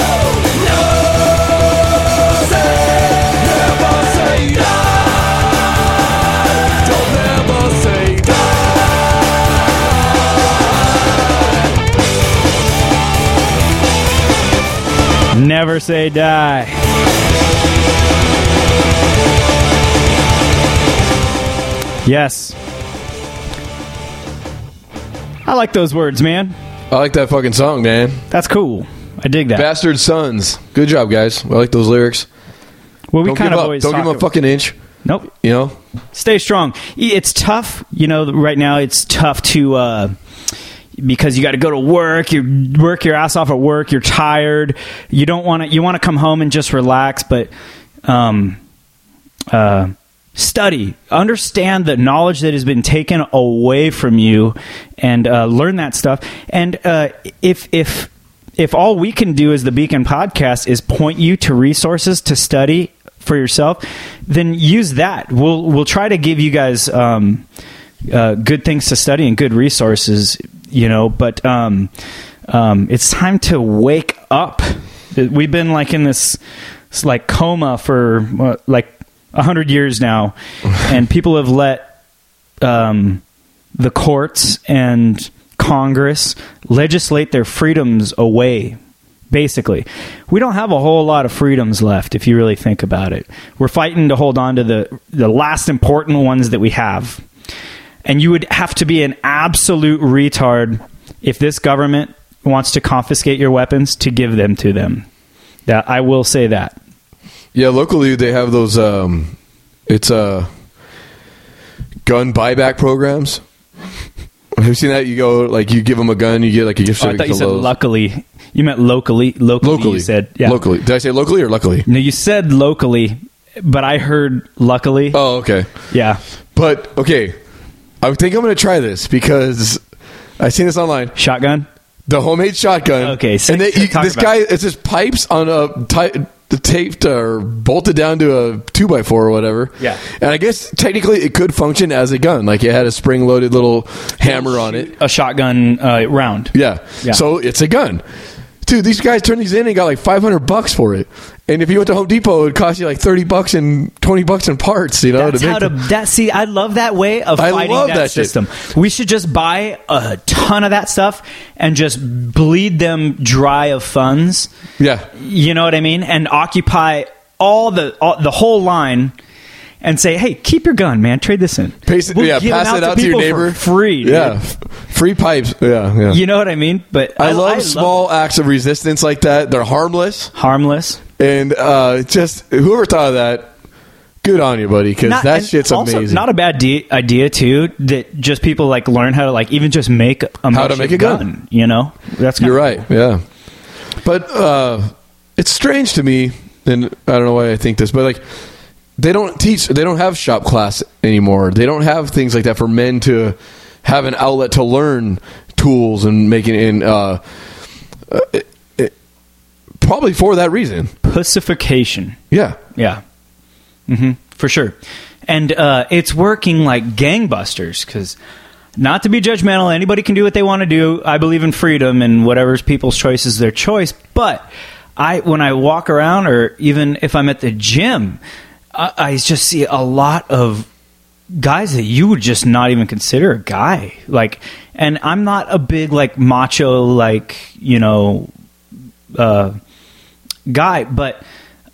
never say, never say die. Don't never say die. Never say die. Yes. I like those words, man. I like that fucking song, man. That's cool. I dig that. Bastard Sons. Good job, guys. I like those lyrics. Well, we Don't kind give of up. always Don't give talk them a fucking inch. Nope. You know? Stay strong. It's tough. You know, right now it's tough to, uh, because you got to go to work, you work your ass off at work, you're tired. You don't want to, you want to come home and just relax, but, um, uh, study, understand the knowledge that has been taken away from you, and uh, learn that stuff. And uh, if if if all we can do as the Beacon Podcast is point you to resources to study for yourself, then use that. We'll we'll try to give you guys um, uh, good things to study and good resources. You know, but um, um, it's time to wake up. We've been like in this, this like coma for uh, like. A hundred years now, and people have let um, the courts and Congress legislate their freedoms away. Basically, we don't have a whole lot of freedoms left if you really think about it. We're fighting to hold on to the the last important ones that we have, and you would have to be an absolute retard if this government wants to confiscate your weapons to give them to them. That I will say that. Yeah, locally they have those. Um, it's uh, gun buyback programs. Have you seen that? You go like you give them a gun, you get like a gift Oh, I certificate. thought you to said Lowe's. luckily. You meant locally. Locally, Locally, you said. Yeah. Locally. Did I say locally or luckily? No, you said locally, but I heard luckily. Oh, okay. Yeah. But okay, I think I'm going to try this because I seen this online. Shotgun. The homemade shotgun. Okay, so and they, you, talk this about guy, it. it's just pipes on a ti- taped or bolted down to a two by four or whatever. Yeah. And I guess technically it could function as a gun, like it had a spring loaded little hammer on it. A shotgun uh, round. Yeah. Yeah. So it's a gun. Dude, these guys turned these in and got like five hundred bucks for it. And if you went to Home Depot, it would cost you like thirty bucks and twenty bucks in parts, you know? That's to how make to them. that. See, I love that way of I fighting love that, that shit. system. We should just buy a ton of that stuff and just bleed them dry of funds. Yeah. You know what I mean? And occupy all the all, the whole line, and say, "Hey, keep your gun, man. Trade this in. Pace it, We'll yeah, give pass them it out to to your people for neighbor. free. dude. Yeah. F- Free pipes. Yeah. Yeah. You know what I mean? But I, love small acts of resistance like that. They're harmless. harmless. And uh, just whoever thought of that, good on you, buddy, because Not- that and shit's also amazing. Not a bad de- idea too. That just people like learn how to like even just make a How to makeshift make a gun. You know, that's kinda You're right. Yeah. But uh, it's strange to me, and I don't know why I think this, but like they don't teach, they don't have shop class anymore. They don't have things like that for men to have an outlet to learn tools and making in. Uh, uh, it, it, probably for that reason. Pussification. Yeah. Yeah. hmm For sure. And uh, it's working like gangbusters because, not to be judgmental, anybody can do what they want to do. I believe in freedom and whatever's people's choice is their choice. But I, when I walk around or even if I'm at the gym, I, I just see a lot of guys that you would just not even consider a guy. Like, and I'm not a big like macho, like, you know, uh, guy, but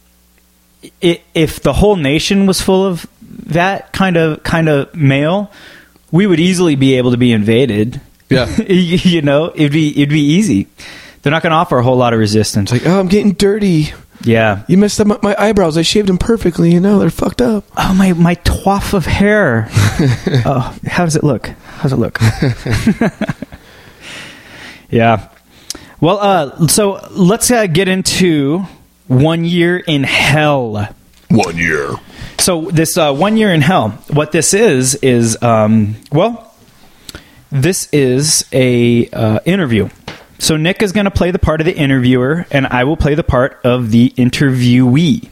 it, if the whole nation was full of that kind of kind of male, we would easily be able to be invaded. Yeah. You know, it'd be it'd be easy. They're not going to offer a whole lot of resistance. Like, oh, I'm getting dirty. Yeah. You messed up my, my eyebrows. I shaved them perfectly. You know, they're fucked up. Oh, my my twaff of hair. Oh, how does it look? How does it look? Yeah. Well, uh, so let's uh, get into One Year in Hell. One year. So this uh, One Year in Hell, what this is, is, um, well, this is a uh, interview. So Nick is going to play the part of the interviewer, and I will play the part of the interviewee.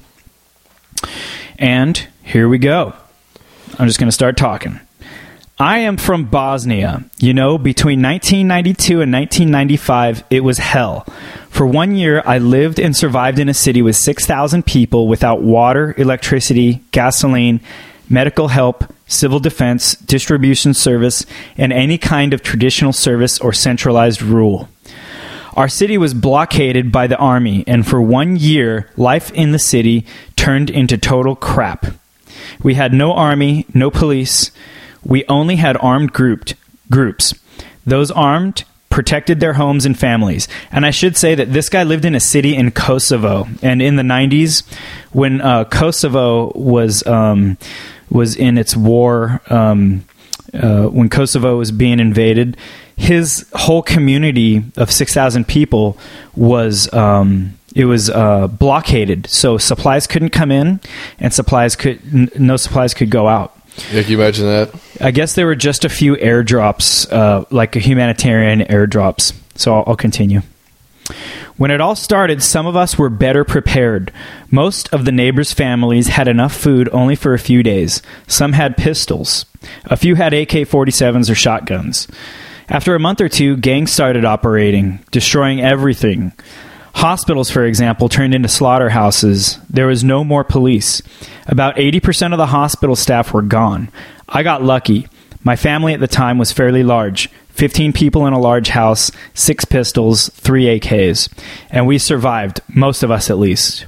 And here we go. I'm just going to start talking. I am from Bosnia. You know, between nineteen ninety-two and nineteen ninety-five, it was hell. For one year, I lived and survived in a city with six thousand people without water, electricity, gasoline, medical help, civil defense, distribution service, and any kind of traditional service or centralized rule. Our city was blockaded by the army, and for one year, life in the city turned into total crap. We had no army, no police. We only had armed grouped groups. Those armed protected their homes and families. And I should say that this guy lived in a city in Kosovo. And in the nineties, when uh, Kosovo was um, was in its war, um, uh, when Kosovo was being invaded, his whole community of six thousand people was um, it was uh, blockaded. So supplies couldn't come in, and supplies could n- no supplies could go out. Yeah, can you imagine that? I guess there were just a few airdrops, uh, like a humanitarian airdrops. So I'll, I'll continue. When it all started, some of us were better prepared. Most of the neighbors' families had enough food only for a few days. Some had pistols. A few had A K forty-sevens or shotguns. After a month or two, gangs started operating, destroying everything. Hospitals, for example, turned into slaughterhouses. There was no more police. About eighty percent of the hospital staff were gone. I got lucky. My family at the time was fairly large. fifteen people in a large house, six pistols, three A Ks. And we survived, most of us at least.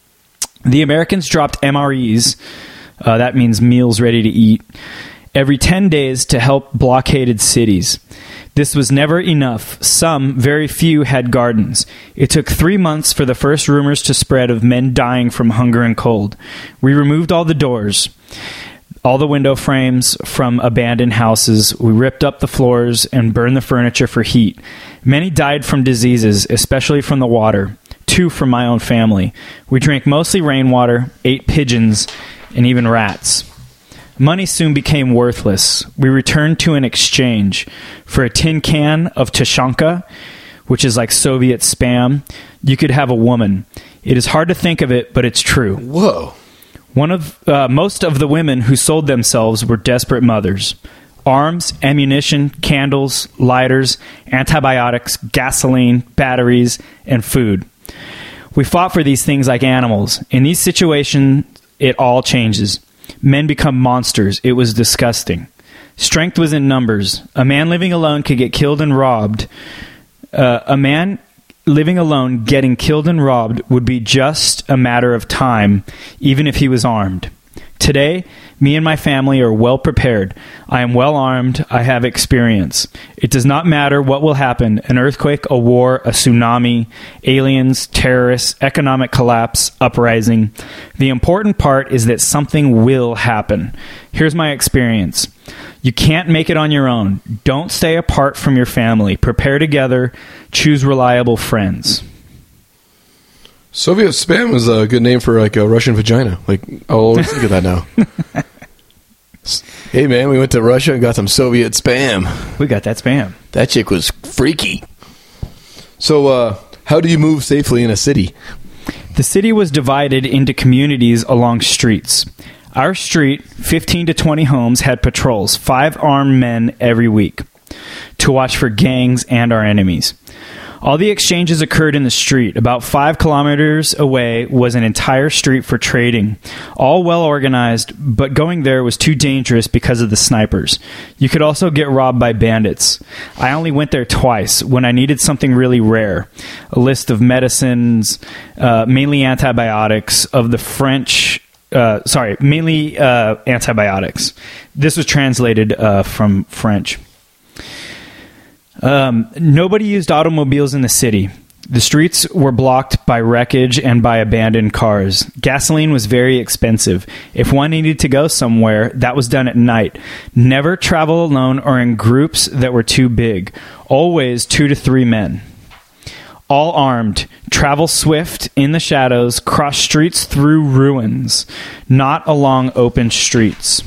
The Americans dropped M R Es, uh, that means meals ready to eat, every ten days to help blockaded cities. This was never enough. Some, very few, had gardens. It took three months for the first rumors to spread of men dying from hunger and cold. We removed all the doors, all the window frames from abandoned houses. We ripped up the floors and burned the furniture for heat. Many died from diseases, especially from the water. Two from my own family. We drank mostly rainwater, ate pigeons, and even rats. Money soon became worthless. We returned to an exchange. For a tin can of Tashanka, which is like Soviet Spam, you could have a woman. It is hard to think of it, but it's true. Whoa. One of uh, most of the women who sold themselves were desperate mothers. Arms, ammunition, candles, lighters, antibiotics, gasoline, batteries, and food. We fought for these things like animals. In these situations, it all changes. Men become monsters. It was disgusting. Strength was in numbers. A man living alone could get killed and robbed. Uh, a man living alone getting killed and robbed would be just a matter of time, even if he was armed. Today, me and my family are well prepared. I am well armed. I have experience. It does not matter what will happen, an earthquake, a war, a tsunami, aliens, terrorists, economic collapse, uprising. The important part is that something will happen. Here's my experience. You can't make it on your own. Don't stay apart from your family. Prepare together. Choose reliable friends. Soviet Spam is a good name for like a Russian vagina. Like, I'll always think of that now. Hey, man, we went to Russia and got some Soviet Spam. We got that Spam. That chick was freaky. So, uh, how do you move safely in a city? The city was divided into communities along streets. Our street, fifteen to twenty homes, had patrols, five armed men every week, to watch for gangs and our enemies. All the exchanges occurred in the street. About five kilometers away was an entire street for trading. All well organized, but going there was too dangerous because of the snipers. You could also get robbed by bandits. I only went there twice when I needed something really rare. A list of medicines, uh, mainly antibiotics, of the French... Uh, sorry, mainly uh, antibiotics. This was translated uh, from French. Um, nobody used automobiles in the city. The streets were blocked by wreckage and by abandoned cars. Gasoline was very expensive. If one needed to go somewhere, that was done at night. Never travel alone or in groups that were too big. Always two to three men. all armed, travel swift in the shadows, cross streets through ruins, not along open streets.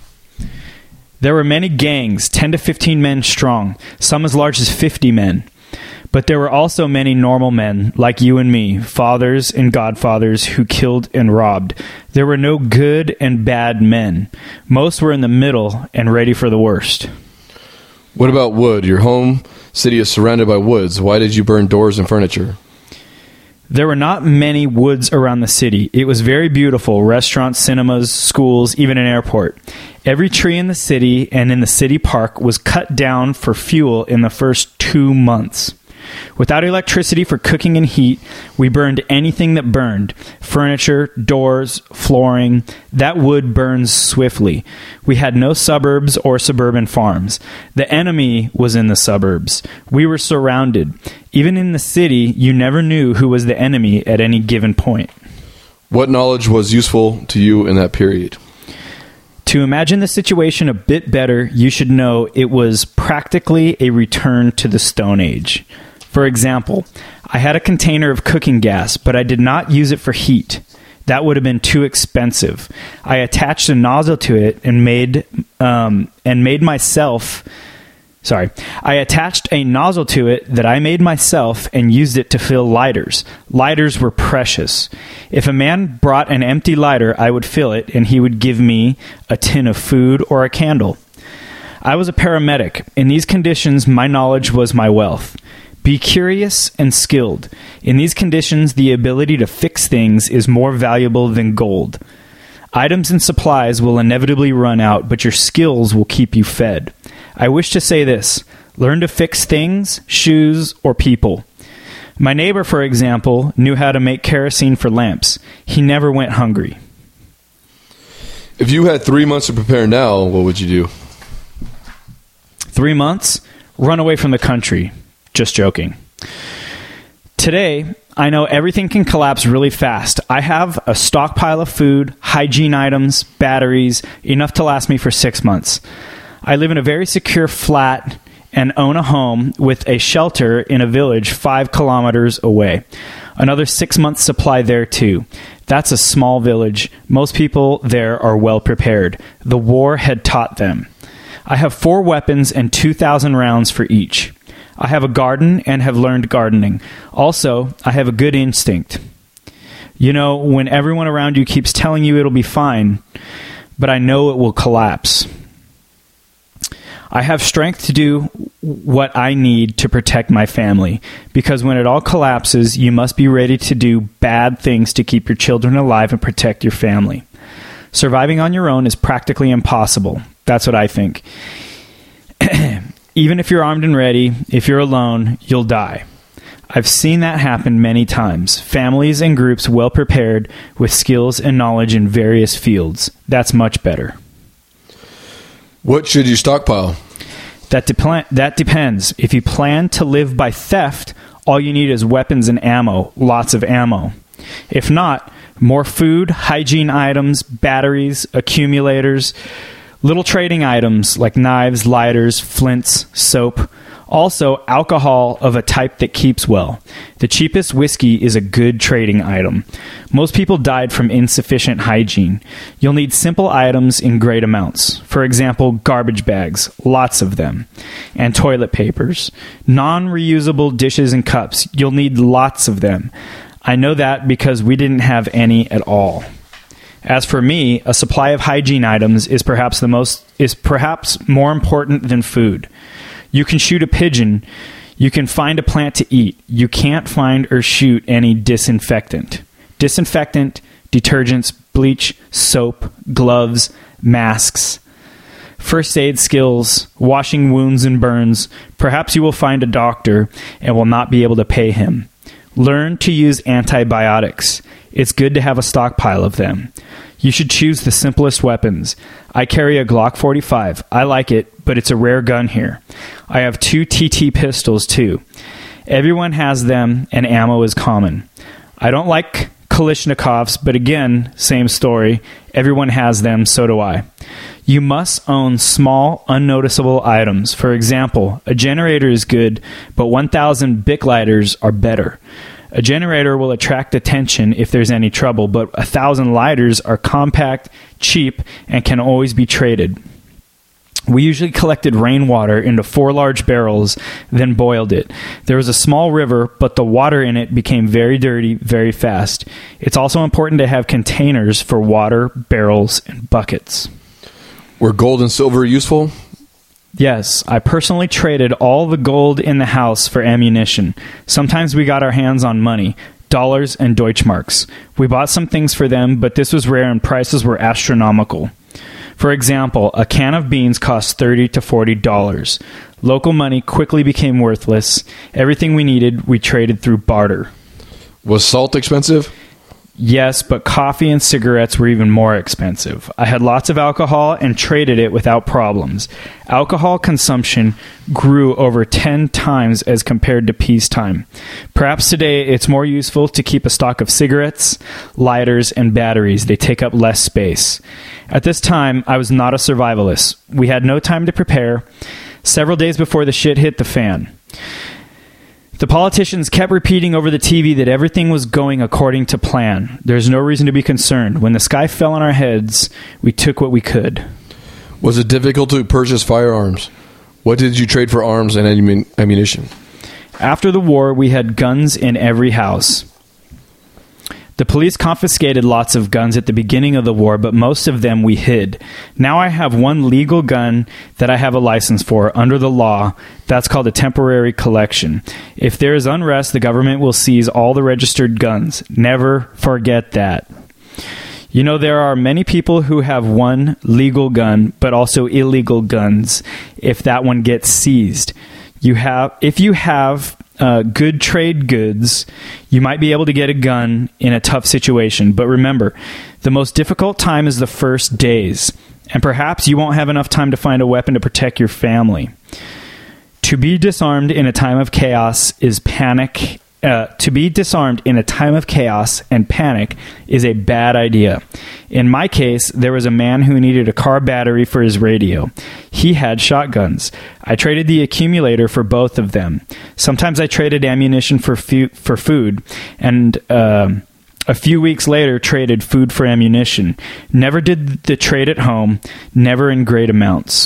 There were many gangs, ten to fifteen men strong, some as large as fifty men. But there were also many normal men, like you and me, fathers and godfathers who killed and robbed. There were no good and bad men. Most were in the middle and ready for the worst. What about wood? Your home city is surrounded by woods. Why did you burn doors and furniture? There were not many woods around the city. It was very beautiful. Restaurants, cinemas, schools, even an airport. Every tree in the city and in the city park was cut down for fuel in the first two months. Without electricity for cooking and heat, we burned anything that burned. Furniture, doors, flooring. That wood burns swiftly. We had no suburbs or suburban farms. The enemy was in the suburbs. We were surrounded. Even in the city, you never knew who was the enemy at any given point. What knowledge was useful to you in that period? To imagine the situation a bit better, you should know it was practically a return to the Stone Age. For example, I had a container of cooking gas, but I did not use it for heat. That would have been too expensive. I attached a nozzle to it and made um, and made myself. Sorry, I attached a nozzle to it that I made myself and used it to fill lighters. Lighters were precious. If a man brought an empty lighter, I would fill it, and he would give me a tin of food or a candle. I was a paramedic. In these conditions, my knowledge was my wealth. Be curious and skilled. In these conditions, the ability to fix things is more valuable than gold. Items and supplies will inevitably run out, but your skills will keep you fed. I wish to say this: learn to fix things, shoes, or people. My neighbor, for example, knew how to make kerosene for lamps. He never went hungry. If you had three months to prepare now, what would you do? Three months? Run away from the country. Just joking. Today, I know everything can collapse really fast. I have a stockpile of food, hygiene items, batteries, enough to last me for six months. I live in a very secure flat and own a home with a shelter in a village five kilometers away. Another six months supply there too. That's a small village. Most people there are well prepared. The war had taught them. I have four weapons and two thousand rounds for each. I have a garden and have learned gardening. Also, I have a good instinct. You know, when everyone around you keeps telling you it'll be fine, but I know it will collapse. I have strength to do what I need to protect my family, because when it all collapses, you must be ready to do bad things to keep your children alive and protect your family. Surviving on your own is practically impossible. That's what I think. Even if you're armed and ready, if you're alone, you'll die. I've seen that happen many times. Families and groups well prepared with skills and knowledge in various fields. That's much better. What should you stockpile? That, de- that depends. If you plan to live by theft, all you need is weapons and ammo, lots of ammo. If not, more food, hygiene items, batteries, accumulators, little trading items like knives, lighters, flints, soap. Also, alcohol of a type that keeps well. The cheapest whiskey is a good trading item. Most people died from insufficient hygiene. You'll need simple items in great amounts. For example, garbage bags, lots of them. And toilet papers. Non-reusable dishes and cups. You'll need lots of them. I know that because we didn't have any at all. As for me, a supply of hygiene items is perhaps the most is perhaps more important than food. You can shoot a pigeon. You can find a plant to eat. You can't find or shoot any disinfectant. Disinfectant, detergents, bleach, soap, gloves, masks, first aid skills, washing wounds and burns. Perhaps you will find a doctor and will not be able to pay him. Learn to use antibiotics. It's good to have a stockpile of them. You should choose the simplest weapons. I carry a Glock forty-five. I like it, but it's a rare gun here. I have two T T pistols, too. Everyone has them, and ammo is common. I don't like Kalashnikovs, but again, same story. Everyone has them, so do I. You must own small, unnoticeable items. For example, a generator is good, but one thousand Bic lighters are better. A generator will attract attention if there's any trouble, but a thousand lighters are compact, cheap, and can always be traded. We usually collected rainwater into four large barrels, then boiled it. There was a small river, but the water in it became very dirty very fast. It's also important to have containers for water, barrels, and buckets. Were gold and silver useful? Yes, I personally traded all the gold in the house for ammunition. Sometimes we got our hands on money, dollars and Deutschmarks. We bought some things for them, but this was rare and prices were astronomical. For example, a can of beans cost thirty to forty dollars. Local money quickly became worthless. Everything we needed, we traded through barter. Was salt expensive? Yes, but coffee and cigarettes were even more expensive. I had lots of alcohol and traded it without problems. Alcohol consumption grew over ten times as compared to peacetime. Perhaps today it's more useful to keep a stock of cigarettes, lighters, and batteries. They take up less space. At this time, I was not a survivalist. We had no time to prepare. Several days before the shit hit the fan, the politicians kept repeating over the T V that everything was going according to plan. There's no reason to be concerned. When the sky fell on our heads, we took what we could. Was it difficult to purchase firearms? What did you trade for arms and ammun- ammunition? After the war, we had guns in every house. The police confiscated lots of guns at the beginning of the war, but most of them we hid. Now I have one legal gun that I have a license for under the law. That's called a temporary collection. If there is unrest, the government will seize all the registered guns. Never forget that. You know, there are many people who have one legal gun, but also illegal guns if that one gets seized. You have, if you have uh, good trade goods, you might be able to get a gun in a tough situation. But remember, the most difficult time is the first days, and perhaps you won't have enough time to find a weapon to protect your family. To be disarmed in a time of chaos is panic. Uh, to be disarmed in a time of chaos and panic is a bad idea. In my case, there was a man who needed a car battery for his radio. He had shotguns. I traded the accumulator for both of them. Sometimes I traded ammunition for fu- for food, and uh, a few weeks later traded food for ammunition. Never did the trade at home, never in great amounts.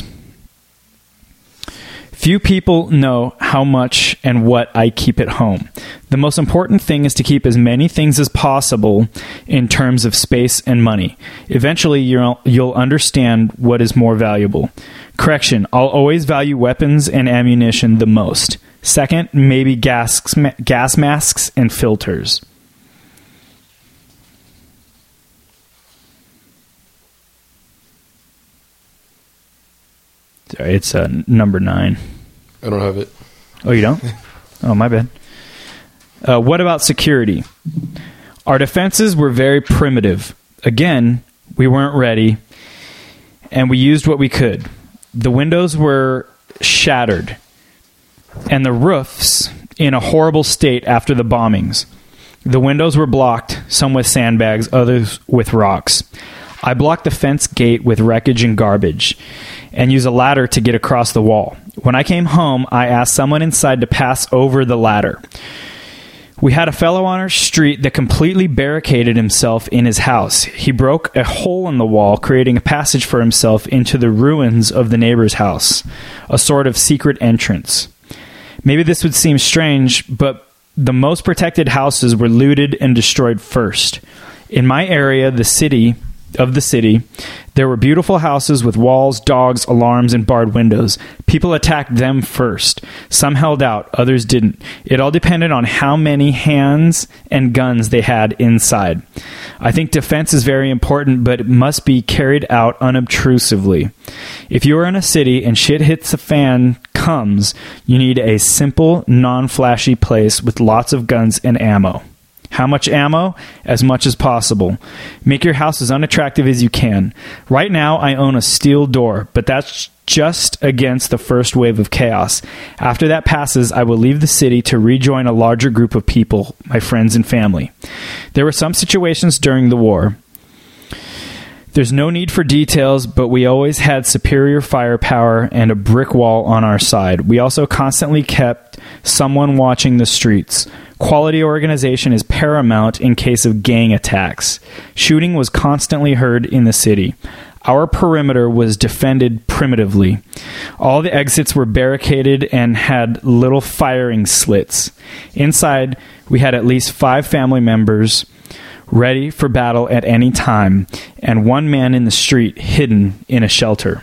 Few people know how much and what I keep at home. The most important thing is to keep as many things as possible in terms of space and money. Eventually, you'll, you'll understand what is more valuable. Correction, I'll always value weapons and ammunition the most. Second, maybe gas, gas masks and filters. Sorry, it's uh, number nine. I don't have it. Oh, you don't? Oh, my bad. Uh, what about security? Our defenses were very primitive. Again, we weren't ready, and we used what we could. The windows were shattered, and the roofs in a horrible state after the bombings. The windows were blocked, some with sandbags, others with rocks. I blocked the fence gate with wreckage and garbage, and used a ladder to get across the wall. When I came home, I asked someone inside to pass over the ladder. We had a fellow on our street that completely barricaded himself in his house. He broke a hole in the wall, creating a passage for himself into the ruins of the neighbor's house, a sort of secret entrance. Maybe this would seem strange, but the most protected houses were looted and destroyed first. In my area, the city... of the city, there were beautiful houses with walls, dogs, alarms, and barred windows. People attacked them first. Some held out, others didn't. It all depended on how many hands and guns they had inside. I think defense is very important, but it must be carried out unobtrusively. If you are in a city and shit hits the fan comes, you need a simple, non-flashy place with lots of guns and ammo. How much ammo? As much as possible. Make your house as unattractive as you can. Right now, I own a steel door, but that's just against the first wave of chaos. After that passes, I will leave the city to rejoin a larger group of people, my friends and family. There were some situations during the war. There's no need for details, but we always had superior firepower and a brick wall on our side. We also constantly kept someone watching the streets. Quality organization is paramount in case of gang attacks. Shooting was constantly heard in the city. Our perimeter was defended primitively. All the exits were barricaded and had little firing slits. Inside, we had at least five family members ready for battle at any time, and one man in the street hidden in a shelter.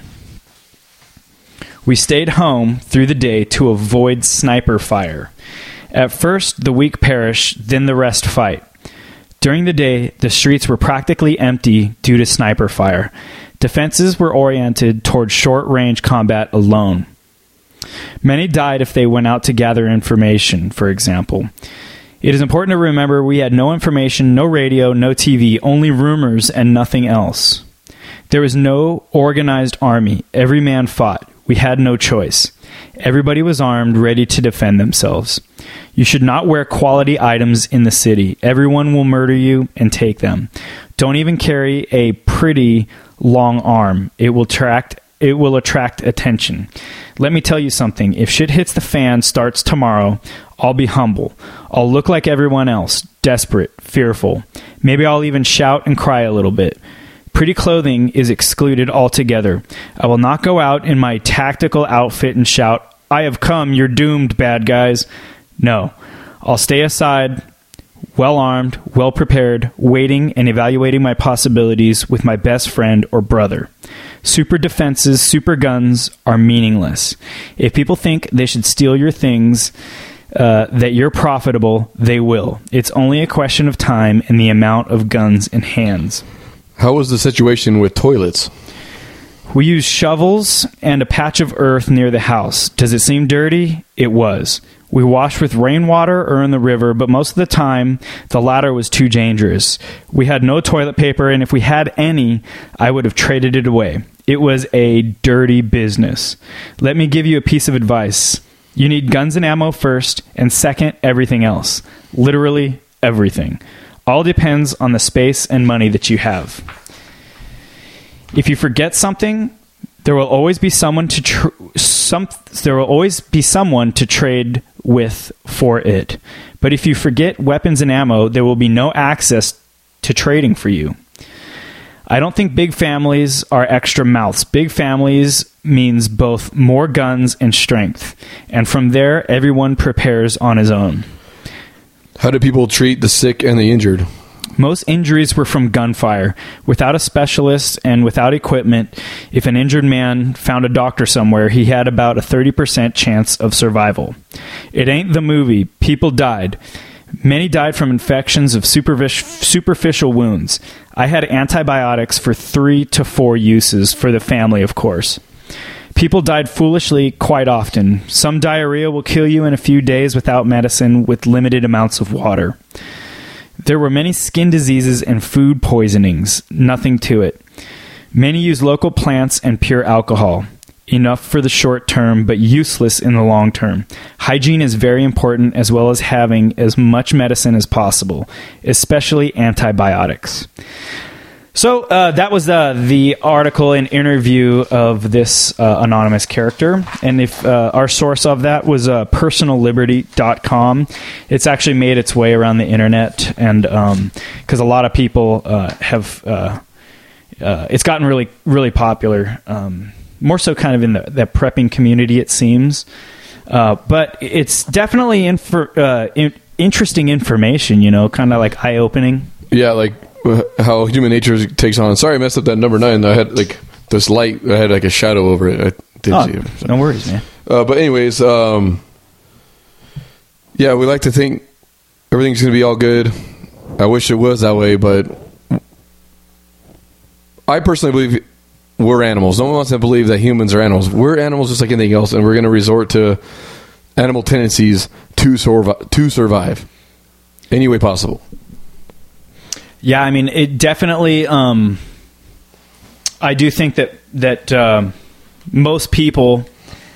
We stayed home through the day to avoid sniper fire. At first, the weak perish, then the rest fight. During the day, the streets were practically empty due to sniper fire. Defenses were oriented toward short-range combat alone. Many died if they went out to gather information, for example. It is important to remember we had no information, no radio, no T V, only rumors and nothing else. There was no organized army. Every man fought. We had no choice. Everybody was armed, ready to defend themselves. You should not wear quality items in the city. Everyone will murder you and take them. Don't even carry a pretty long arm. It will attract it will attract attention. Let me tell you something. If shit hits the fan starts tomorrow, I'll be humble. I'll look like everyone else, desperate, fearful. Maybe I'll even shout and cry a little bit. Pretty clothing is excluded altogether. I will not go out in my tactical outfit and shout, "I have come, you're doomed, bad guys." No. I'll stay aside, well armed, well prepared, waiting and evaluating my possibilities with my best friend or brother. Super defenses, super guns are meaningless. If people think they should steal your things, uh, that you're profitable, they will. It's only a question of time and the amount of guns in hands. How was the situation with toilets? We used shovels and a patch of earth near the house. Does it seem dirty? It was. We washed with rainwater or in the river, but most of the time, the latter was too dangerous. We had no toilet paper, and if we had any, I would have traded it away. It was a dirty business. Let me give you a piece of advice. You need guns and ammo first, and second, everything else. Literally everything. All depends on the space and money that you have. If you forget something, there will always be someone to tr- some. There will always be someone to trade with for it. But if you forget weapons and ammo, there will be no access to trading for you. I don't think big families are extra mouths. Big families means both more guns and strength. And from there, everyone prepares on his own. How do people treat the sick and the injured? Most injuries were from gunfire. Without a specialist and without equipment, if an injured man found a doctor somewhere, he had about a thirty percent chance of survival. It ain't the movie. People died. Many died from infections of superfic- superficial wounds. I had antibiotics for three to four uses for the family, of course. People died foolishly quite often. Some diarrhea will kill you in a few days without medicine with limited amounts of water. There were many skin diseases and food poisonings. Nothing to it. Many use local plants and pure alcohol. Enough for the short term, but useless in the long term. Hygiene is very important, as well as having as much medicine as possible, especially antibiotics. So uh, that was uh, the article and interview of this uh, anonymous character. And if uh, our source of that was uh, personal liberty dot com. It's actually made its way around the internet, and because um, a lot of people uh, have, uh, uh, it's gotten really, really popular. Um, more so kind of in the, the prepping community, it seems. Uh, but it's definitely infor- uh, in- interesting information, you know, kind of like eye-opening. Yeah, like how human nature takes on. Sorry, I messed up that number nine. I had like this light. I had like a shadow over it. I didn't oh, see it. So. No worries, man. Uh, but anyways, um, yeah, we like to think everything's going to be all good. I wish it was that way, but I personally believe we're animals. No one wants to believe that humans are animals. We're animals just like anything else, and we're going to resort to animal tendencies to survive, to survive any way possible. Yeah, I mean, it definitely. Um, I do think that that um, most people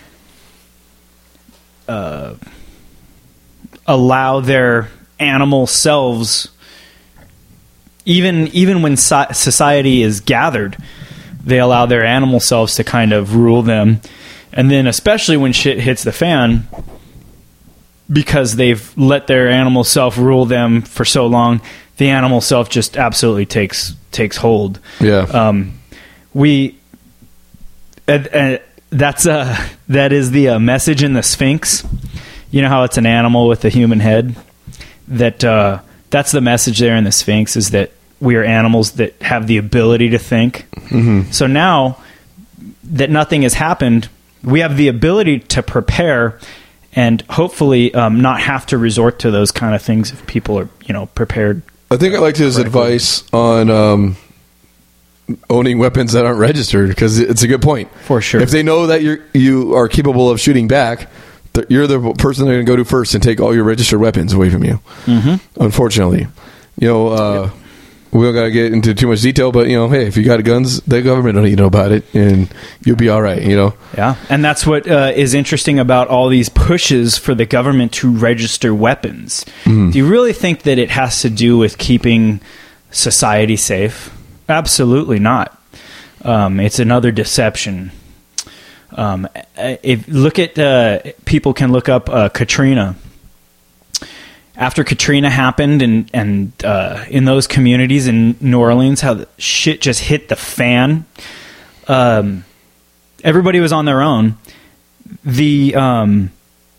uh, allow their animal selves even even when so- society is gathered, they allow their animal selves to kind of rule them. And then especially when shit hits the fan, because they've let their animal self rule them for so long, the animal self just absolutely takes takes hold. Yeah. Um, we uh, uh, that's uh that is the uh, message in the Sphinx. You know how it's an animal with a human head? That uh, that's the message there in the Sphinx, is that we are animals that have the ability to think. Mm-hmm. So now that nothing has happened, we have the ability to prepare and hopefully um, not have to resort to those kind of things if people are, you know, prepared. I think I liked his correctly. advice on um, owning weapons that aren't registered, because it's a good point. For sure. If they know that you're you are capable of shooting back, th- you're the person they're going to go to first and take all your registered weapons away from you. Mm-hmm. Unfortunately, you know, uh, yep. we don't got to get into too much detail, but you know, hey, if you got guns, the government don't need to know about it, and you'll be all right. You know. Yeah, and that's what uh, is interesting about all these pushes for the government to register weapons. Mm. Do you really think that it has to do with keeping society safe? Absolutely not. Um, it's another deception. Um, if look at uh, people can look up uh, Katrina. After Katrina happened, and and uh, in those communities in New Orleans, how the shit just hit the fan. Um, everybody was on their own. The um,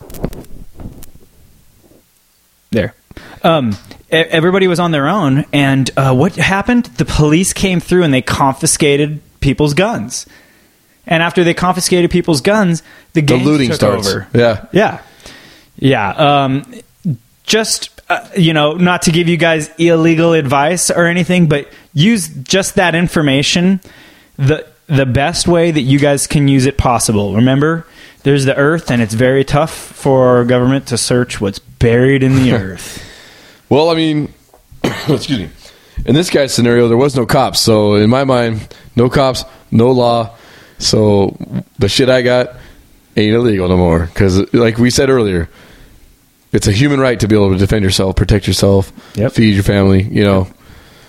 there. Um, everybody was on their own, and uh, what happened? The police came through and they confiscated people's guns. And after they confiscated people's guns, the gangs the looting took starts. over. Yeah, yeah, yeah. Um, just uh, you know, not to give you guys illegal advice or anything, but use just that information the the best way that you guys can use it possible. Remember, there's the earth, and it's very tough for government to search what's buried in the earth. Well, I mean, excuse me. In this guy's scenario, there was no cops. So in my mind, no cops, no law. So the shit I got ain't illegal no more. Because like we said earlier, it's a human right to be able to defend yourself, protect yourself, yep. feed your family, you know. Yep.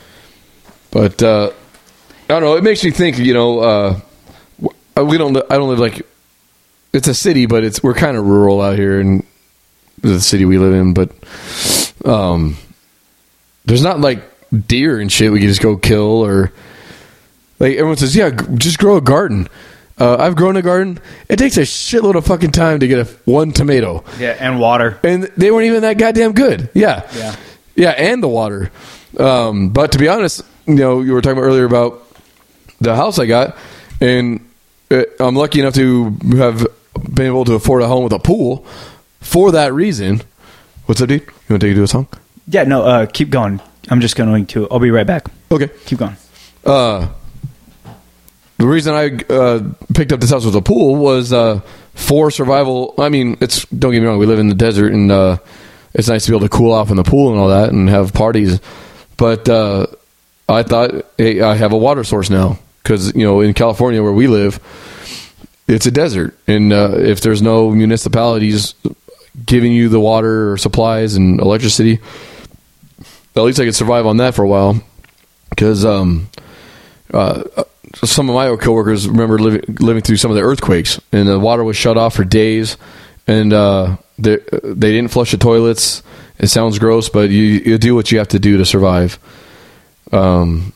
But uh, I don't know. It makes me think, you know, uh, we don't. I don't live like it's a city, but it's we're kind of rural out here in the city we live in. But um, there's not like deer and shit we can just go kill, or like everyone says, yeah, g- just grow a garden. Uh, I've grown a garden. It takes a shitload of fucking time to get a, one tomato. Yeah, and water. And they weren't even that goddamn good. Yeah. Yeah. Yeah, and the water. Um, but to be honest, you know, you were talking about earlier about the house I got, and it, I'm lucky enough to have been able to afford a home with a pool for that reason. What's up, dude? You want to take it to a song? Yeah, no, uh, keep going. I'm just going to. I'll be right back. Okay. Keep going. Uh, the reason I uh, picked up this house with a pool was uh, for survival. I mean, it's don't get me wrong. We live in the desert, and uh, it's nice to be able to cool off in the pool and all that, and have parties. But uh, I thought, hey, I have a water source now, because you know, in California where we live, it's a desert, and uh, if there's no municipalities giving you the water or supplies and electricity, at least I could survive on that for a while. Because um, uh, some of my coworkers remember living living through some of the earthquakes, and the water was shut off for days, and uh, they they didn't flush the toilets. It sounds gross, but you you do what you have to do to survive. Um,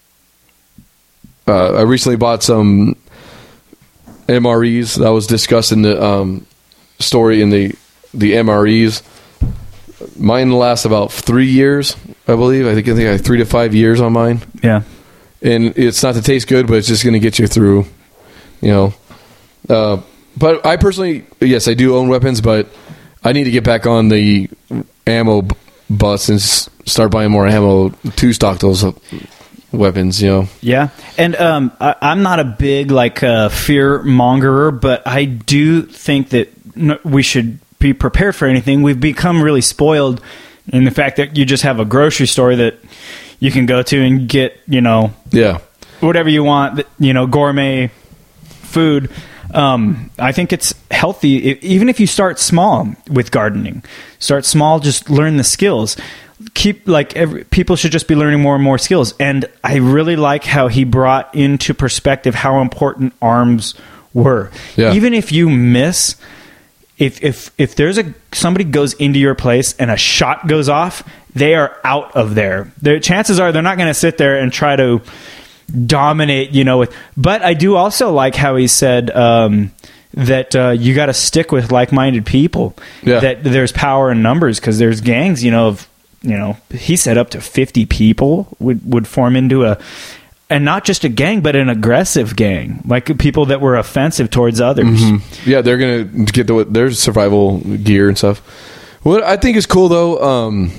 uh, I recently bought some M R Es. That was discussed in the um, story in the the M R Es. Mine lasts about three years, I believe. I think I think I have three to five years on mine. Yeah, and it's not to taste good, but it's just going to get you through. You know, uh, but I personally, yes, I do own weapons, but I need to get back on the ammo bus and s- start buying more ammo to stock those weapons. You know. Yeah, and um, I, I'm not a big like uh, fear mongerer, but I do think that n- we should be prepared for anything. We've become really spoiled in the fact that you just have a grocery store that you can go to and get, you know, yeah, whatever you want, you know, gourmet food. Um, I think it's healthy, even if you start small with gardening. Start small, just learn the skills. keep like every, people should just be learning more and more skills. And I really like how he brought into perspective how important arms were. Yeah. Even if you miss, if if if there's a somebody goes into your place and a shot goes off, they are out of there. The chances are they're not going to sit there and try to dominate, you know. With, but I do also like how he said um, that uh, you got to stick with like-minded people. Yeah. That there's power in numbers because there's gangs, you know. Of you know, he said up to fifty people would would form into a, and not just a gang, but an aggressive gang, like people that were offensive towards others. Mm-hmm. Yeah, they're gonna get the, their survival gear and stuff. What I think is cool though, um,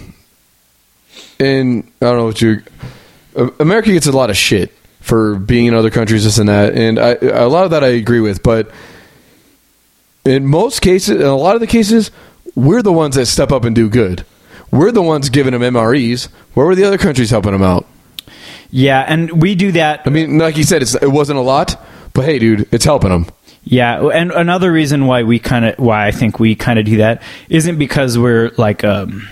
and I don't know what you, America gets a lot of shit for being in other countries, this and that, and I, a lot of that I agree with. But in most cases, in a lot of the cases, we're the ones that step up and do good. We're the ones giving them M R Es. Where were the other countries helping them out? Yeah, and we do that. I mean, like you said, it's, it wasn't a lot, but hey, dude, it's helping them. Yeah, and another reason why we kind of why I think we kind of do that isn't because we're like um,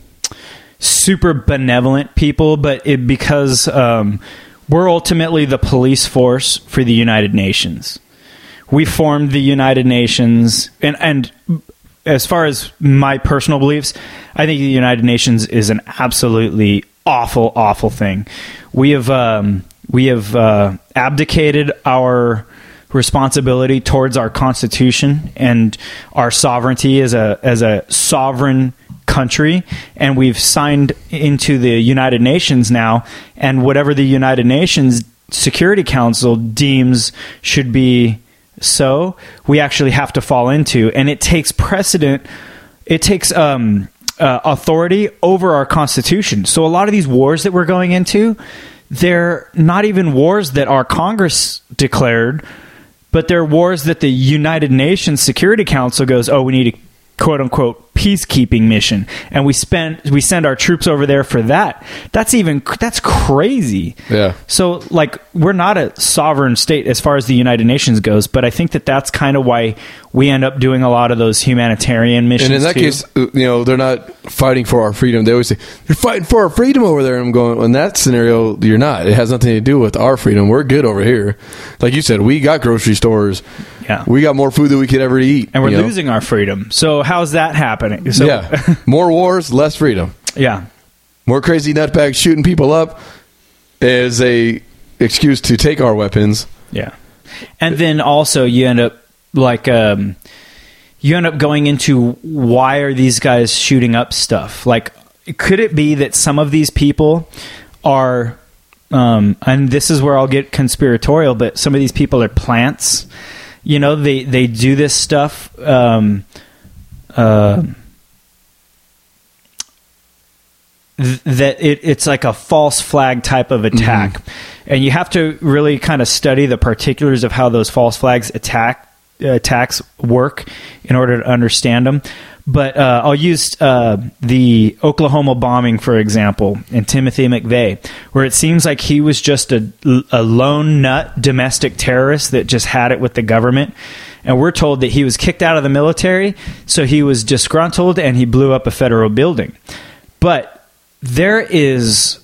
super benevolent people, but it because um, we're ultimately the police force for the United Nations. We formed the United Nations, and and as far as my personal beliefs, I think the United Nations is an absolutely awful, awful thing. We have um, we have uh, abdicated our responsibility towards our Constitution and our sovereignty as a as a sovereign country, and we've signed into the United Nations now, and whatever the United Nations Security Council deems should be so, we actually have to fall into, and it takes precedent, it takes um, uh, authority over our Constitution. So a lot of these wars that we're going into, they're not even wars that our Congress declared, but they're wars that the United Nations Security Council goes, oh, we need a quote-unquote peacekeeping mission, and we spend we send our troops over there for that. That's even that's crazy. Yeah. So like we're not a sovereign state as far as the United Nations goes, but I think that that's kind of why we end up doing a lot of those humanitarian missions. And in that too. case, you know, they're not fighting for our freedom. They always say you're fighting for our freedom over there. And I'm going, in that scenario, you're not. It has nothing to do with our freedom. We're good over here. Like you said, we got grocery stores. Yeah. We got more food than we could ever eat, and we're you know? losing our freedom. So how's that happening? So, yeah, more wars, less freedom. Yeah, more crazy nutbags shooting people up as a excuse to take our weapons. Yeah, and then also you end up like um, you end up going into why are these guys shooting up stuff? Like, could it be that some of these people are, um, and this is where I'll get conspiratorial, but some of these people are plants. You know, they, they do this stuff. Um, uh, th- that it, it's like a false flag type of attack. Mm-hmm. And you have to really kind of study the particulars of how those false flags attack uh, attacks work in order to understand them. But uh, I'll use uh, the Oklahoma bombing, for example, and Timothy McVeigh, where it seems like he was just a, a lone nut domestic terrorist that just had it with the government. And we're told that he was kicked out of the military, so he was disgruntled and he blew up a federal building. But there is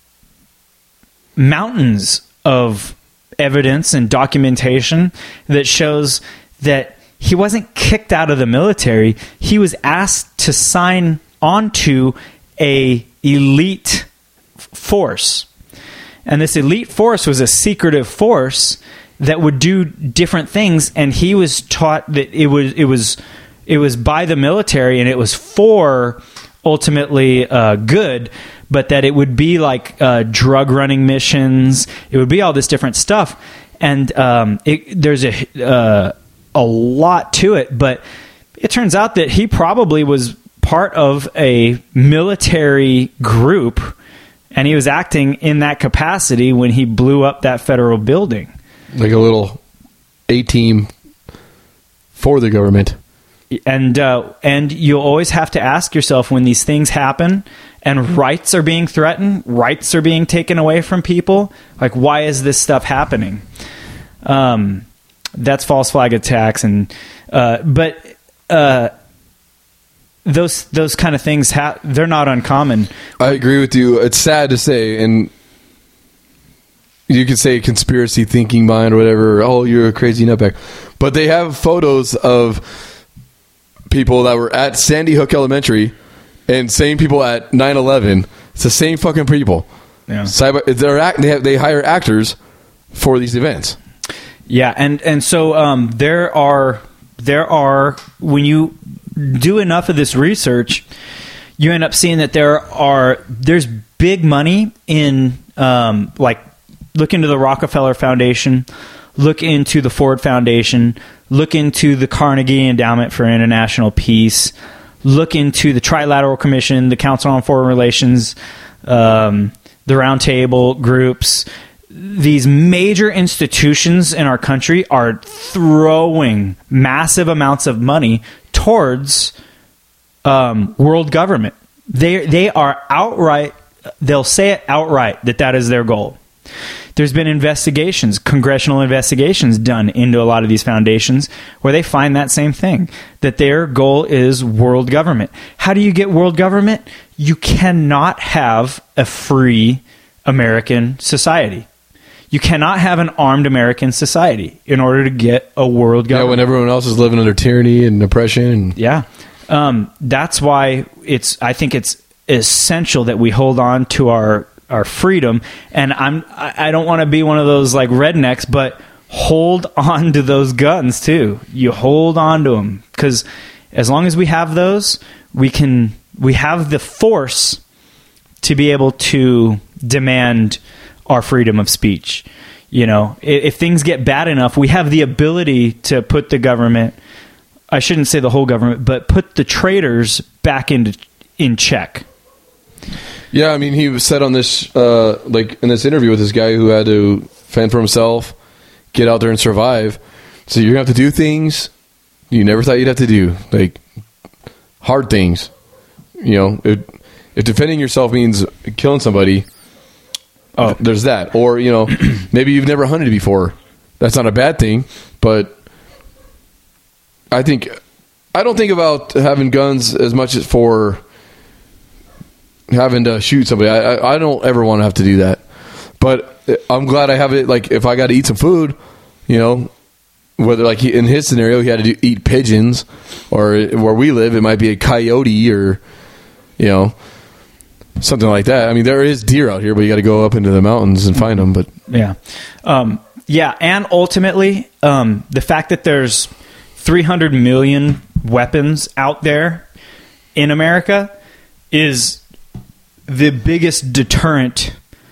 mountains of evidence and documentation that shows that he wasn't kicked out of the military. He was asked to sign onto a elite force. And this elite force was a secretive force that would do different things, and he was taught that it was it was it was by the military and it was for ultimately uh, good, but that it would be like uh, drug running missions. It would be all this different stuff, and um, it, there's a uh, a lot to it. But it turns out that he probably was part of a military group, and he was acting in that capacity when he blew up that federal building. Like a little A-team for the government. And uh, and you'll always have to ask yourself when these things happen and rights are being threatened, rights are being taken away from people, like, why is this stuff happening? Um, that's false flag attacks. And uh, but uh, those those kind of things, ha- they're not uncommon. I agree with you. It's sad to say, and you could say conspiracy thinking mind or whatever. Oh, you're a crazy nutbag. But they have photos of people that were at Sandy Hook Elementary and same people at nine eleven. It's the same fucking people. Yeah. Cyber, they're act, they have, they hire actors for these events. Yeah, and and so um, there are there are when you do enough of this research, you end up seeing that there are there's big money in um, like look into the Rockefeller Foundation, look into the Ford Foundation, look into the Carnegie Endowment for International Peace, look into the Trilateral Commission, the Council on Foreign Relations, um, the Roundtable groups. These major institutions in our country are throwing massive amounts of money towards um, world government. They they are outright, they'll say it outright that that is their goal. There's been investigations, congressional investigations done into a lot of these foundations where they find that same thing, that their goal is world government. How do you get world government? You cannot have a free American society. You cannot have an armed American society in order to get a world government. Yeah, when everyone else is living under tyranny and oppression. And yeah. Um, that's why it's, I think it's essential that we hold on to our, our freedom. And I'm, I don't want to be one of those like rednecks, but hold on to those guns too. You hold on to them, because as long as we have those, we can, we have the force to be able to demand our freedom of speech. You know, if, if things get bad enough, we have the ability to put the government, I shouldn't say the whole government, but put the traitors back into in check. Yeah, I mean, he was said on this, uh, like in this interview with this guy who had to fend for himself, get out there and survive. So you're going to have to do things you never thought you'd have to do, like hard things. You know, if, if defending yourself means killing somebody, oh, there's that. Or, you know, maybe you've never hunted before. That's not a bad thing, but I think I don't think about having guns as much as for having to shoot somebody. I, I, I don't ever want to have to do that. But I'm glad I have it. Like, if I got to eat some food, you know, whether like he, in his scenario, he had to do, eat pigeons, or where we live, it might be a coyote or, you know, something like that. I mean, there is deer out here, but you got to go up into the mountains and find them. But yeah, um, yeah, and ultimately, um, the fact that there's three hundred million weapons out there in America is the biggest deterrent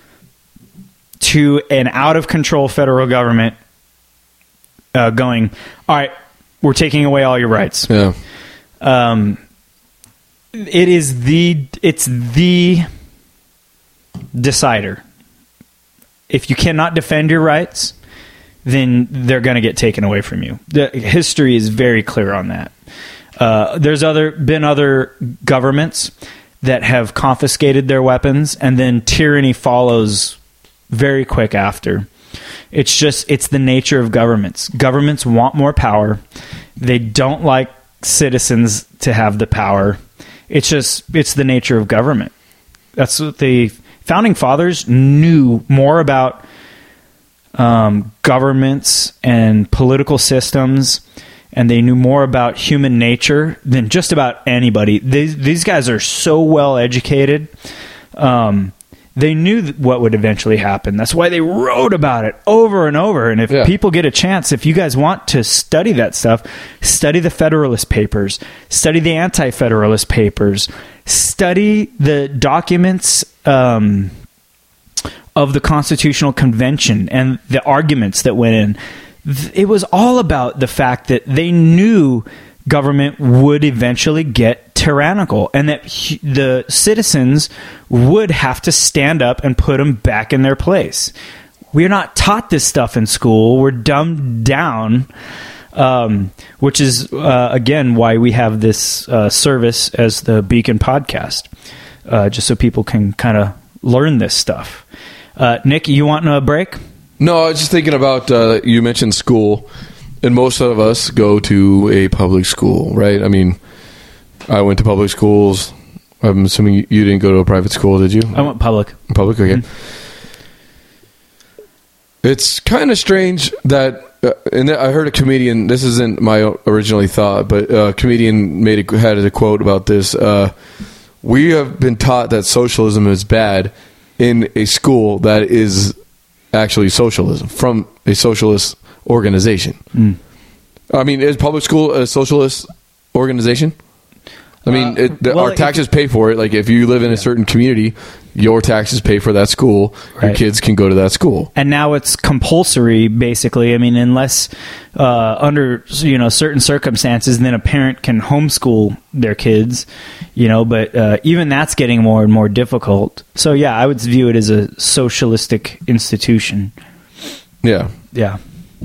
to an out-of-control federal government uh, going, all right, we're taking away all your rights. Yeah. Um, it is the, it's the decider. If you cannot defend your rights, then they're going to get taken away from you. The history is very clear on that. Uh, there's other been other governments that have confiscated their weapons, and then tyranny follows very quick after. It's just, it's the nature of governments. Governments want more power. They don't like citizens to have the power. It's just, it's the nature of government. That's what the founding fathers knew more about um, governments and political systems, and they knew more about human nature than just about anybody. These, these guys are so well educated. Um, they knew what would eventually happen. That's why they wrote about it over and over. And if yeah. people get a chance, if you guys want to study that stuff, study the Federalist Papers, study the Anti-Federalist Papers, study the documents um, of the Constitutional Convention and the arguments that went in. It was all about the fact that they knew government would eventually get tyrannical, and that the citizens would have to stand up and put them back in their place. We're not taught this stuff in school. We're dumbed down, um, which is, uh, again, why we have this uh, service as the Beacon Podcast, uh, just so people can kind of learn this stuff. Uh, Nick, you want a break? No, I was just thinking about, uh, you mentioned school, and most of us go to a public school, right? I mean, I went to public schools. I'm assuming you, you didn't go to a private school, did you? I went public. Public, okay. Mm-hmm. It's kind of strange that, uh, and I heard a comedian. This isn't my originally thought, but a comedian made a, had a quote about this. Uh, we have been taught that socialism is bad in a school that is actually socialism from a socialist organization. Mm. I mean, is public school a socialist organization? I mean, it, the, well, our taxes pay for it. Like, if you live in a certain community, your taxes pay for that school. Your Right. kids can go to that school. And now it's compulsory, basically. I mean, unless uh, under you know certain circumstances, then a parent can homeschool their kids. You know, but uh, even that's getting more and more difficult. So yeah, I would view it as a socialistic institution. Yeah. Yeah.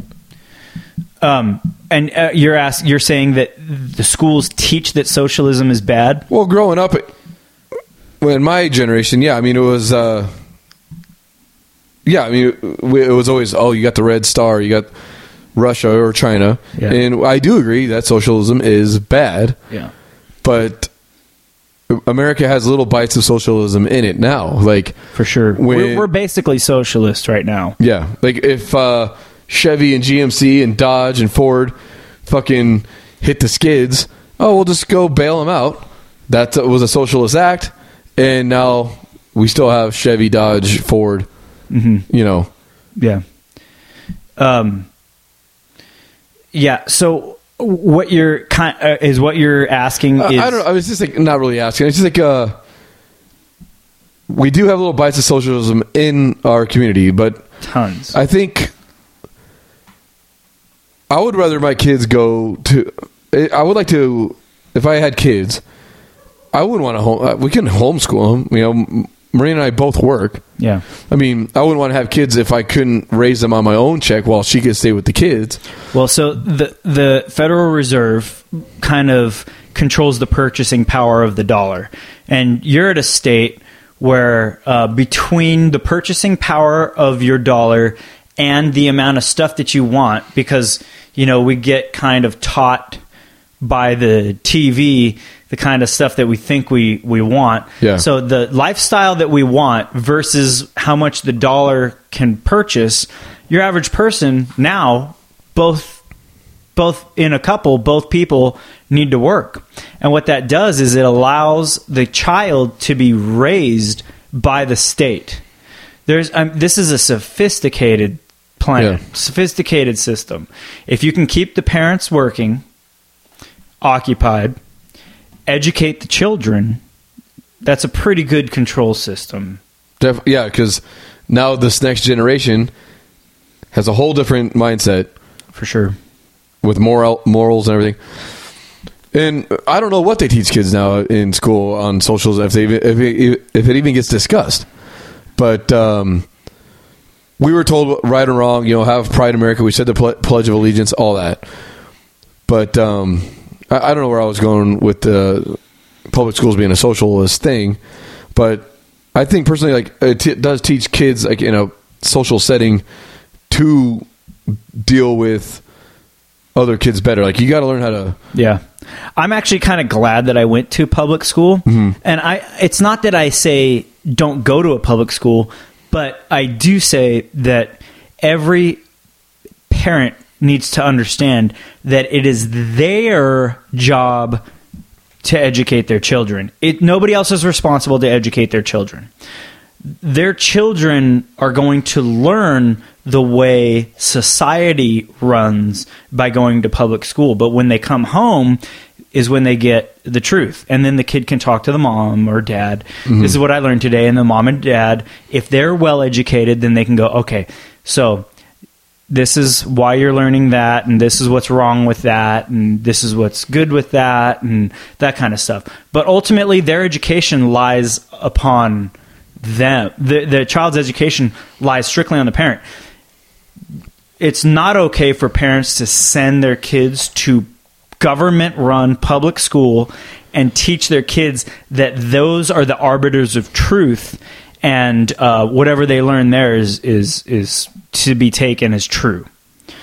Um, and uh, you're ask, you're saying that the schools teach that socialism is bad? Well, growing up, well, in my generation, yeah, I mean, it was, uh, yeah, I mean, it, it was always, oh, you got the Red Star, you got Russia or China. Yeah. And I do agree that socialism is bad. Yeah. But America has little bites of socialism in it now. Like, For sure. when- We're, we're basically socialists right now. yeah, like if uh, Chevy and G M C and Dodge and Ford fucking hit the skids, oh, we'll just go bail them out. That was a socialist act, and now we still have Chevy, Dodge, Ford. Mm-hmm. You know, Yeah. Um. Yeah. So what you're kind uh, is what you're asking Uh, is I don't know. I was just like not really asking. It's just like uh, we do have little bites of socialism in our community, but tons. I think I would rather my kids go to. I would like to, if I had kids, I wouldn't want to home. We can homeschool them. You know, Maria and I both work. Yeah. I mean, I wouldn't want to have kids if I couldn't raise them on my own check while she could stay with the kids. Well, so the the Federal Reserve kind of controls the purchasing power of the dollar, and you're at a state where uh, between the purchasing power of your dollar and the amount of stuff that you want, because you know we get kind of taught by the T V the kind of stuff that we think we, we want. Yeah. So the lifestyle that we want versus how much the dollar can purchase, your average person now, both both in a couple, both people need to work. And what that does is it allows the child to be raised by the state. There's um, this is a sophisticated plan, Yeah. sophisticated system. If you can keep the parents working, occupied, educate the children, that's a pretty good control system. Def- yeah, because now this next generation has a whole different mindset For sure. with moral morals and everything. And I don't know what they teach kids now in school on socials, if they if it, if it even gets discussed. But um, we were told right or wrong, you know, have pride in America. We said the ple- Pledge of Allegiance, all that. But um, I, I don't know where I was going with the public schools being a socialist thing. But I think personally, like it t- does teach kids, like in a social setting, to deal with other kids better. Like you got to learn how to. Yeah. I'm actually kind of glad that I went to public school. Mm-hmm. And I it's not that I say don't go to a public school, but I do say that every parent needs to understand that it is their job to educate their children. It nobody else is responsible to educate their children. Their children are going to learn the way society runs by going to public school. But when they come home is when they get the truth. And then the kid can talk to the mom or dad. Mm-hmm. This is what I learned today. And the mom and dad, if they're well educated, then they can go, okay, so this is why you're learning that, and this is what's wrong with that, and this is what's good with that, and that kind of stuff. But ultimately, their education lies upon them. The, the child's education lies strictly on the parent. It's not okay for parents to send their kids to government-run public school and teach their kids that those are the arbiters of truth, and uh, whatever they learn there is is is to be taken as true.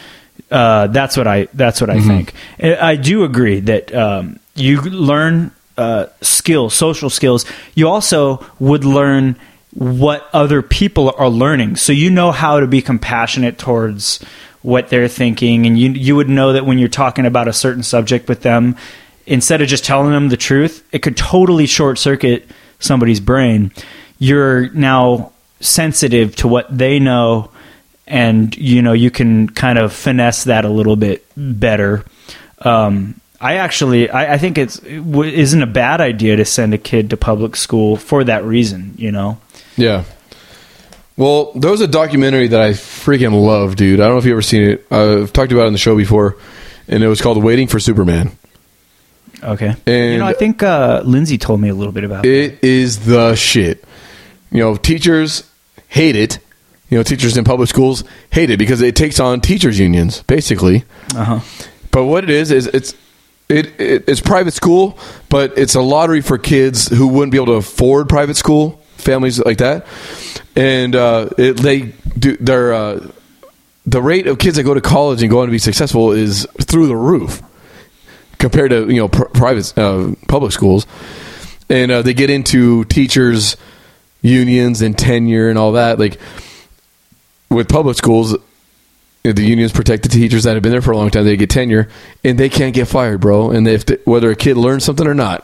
Uh, that's what I that's what I mm-hmm. think. I do agree that um, you learn uh, skills, social skills, you also would learn what other people are learning. So you know how to be compassionate towards what they're thinking, and you you would know that when you're talking about a certain subject with them, instead of just telling them the truth, it could totally short circuit somebody's brain. You're now sensitive to what they know, and you know you can kind of finesse that a little bit better. Um, I actually, I, I think it's, it w- isn't a bad idea to send a kid to public school for that reason, you know? Yeah. Well, there was a documentary that I freaking love, dude. I don't know if you've ever seen it. I've talked about it on the show before, and it was called Waiting for Superman. Okay. And you know, I think uh, Lindsay told me a little bit about it. It is the shit. You know, teachers hate it. You know, teachers in public schools hate it because it takes on teachers' unions, basically. Uh-huh. But what it is, is it's it, it it's private school, but it's a lottery for kids who wouldn't be able to afford private school, families like that. And uh, it, they do their uh, the rate of kids that go to college and go on to be successful is through the roof compared to you know pr- private uh, public schools. And uh, they get into teachers' unions and tenure and all that. Like with public schools, the unions protect the teachers that have been there for a long time. They get tenure, and they can't get fired, bro. And if they, whether a kid learns something or not,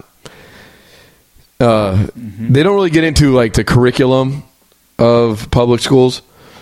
uh, mm-hmm. they don't really get into like the curriculum of public schools.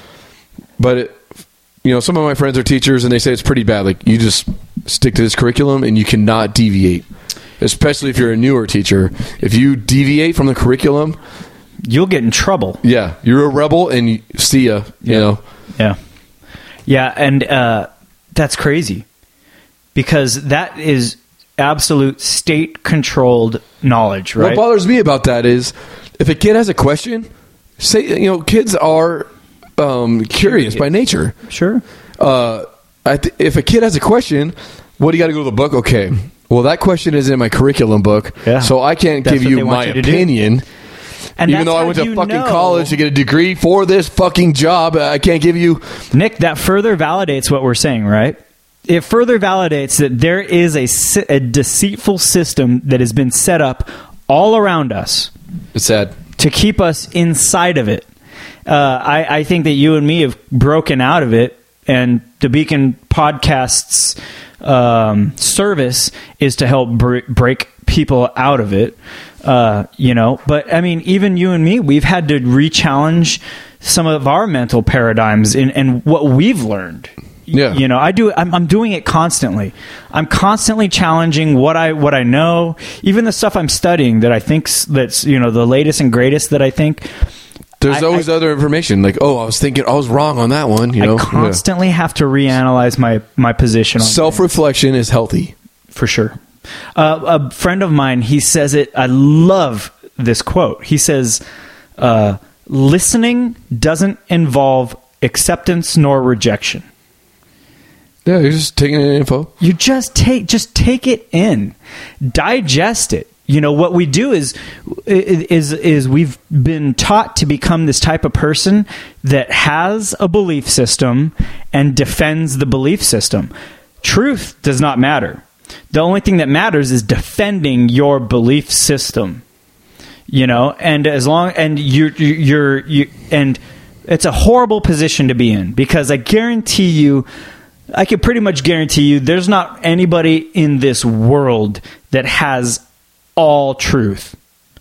But it, you know, some of my friends are teachers, and they say it's pretty bad. Like you just stick to this curriculum, and you cannot deviate. Especially if you're a newer teacher, if you deviate from the curriculum, you'll get in trouble. Yeah, you're a rebel, and you, see ya. You yeah. know. Yeah. Yeah, and uh, that's crazy because that is absolute state-controlled knowledge, right? What bothers me about that is if a kid has a question, say, you know, kids are um, curious by nature. Sure. Uh, I th- if a kid has a question, what do you got to go to the book? Okay, well, that question is in my curriculum book, yeah. so I can't that's give you my you opinion. And even though I went to fucking know. college to get a degree for this fucking job, I can't give you... Nick, that further validates what we're saying, right? It further validates that there is a, a deceitful system that has been set up all around us. It's sad. To keep us inside of it. Uh, I, I think that you and me have broken out of it, and the Beacon Podcast's um, service is to help br- break people out of it. Uh, you know, but I mean, even you and me, we've had to re-challenge some of our mental paradigms in, and what we've learned. Yeah. You know, I do, I'm, I'm doing it constantly. I'm constantly challenging what I, what I know, even the stuff I'm studying that I think's that's, you know, the latest and greatest that I think. There's I, always I, other information. Like, oh, I was thinking I was wrong on that one. You know, I constantly yeah. have to reanalyze my, my position on self-reflection is healthy. For sure. Uh, a friend of mine, he says it, I love this quote. He says, uh, listening doesn't involve acceptance nor rejection. Yeah, you're just taking in info. You just take, just take it in. Digest it. You know, what we do is, is, is we've been taught to become this type of person that has a belief system and defends the belief system. Truth does not matter. The only thing that matters is defending your belief system, you know, and as long, and you're, you're, you, and it's a horrible position to be in because I guarantee you, I can pretty much guarantee you there's not anybody in this world that has all truth,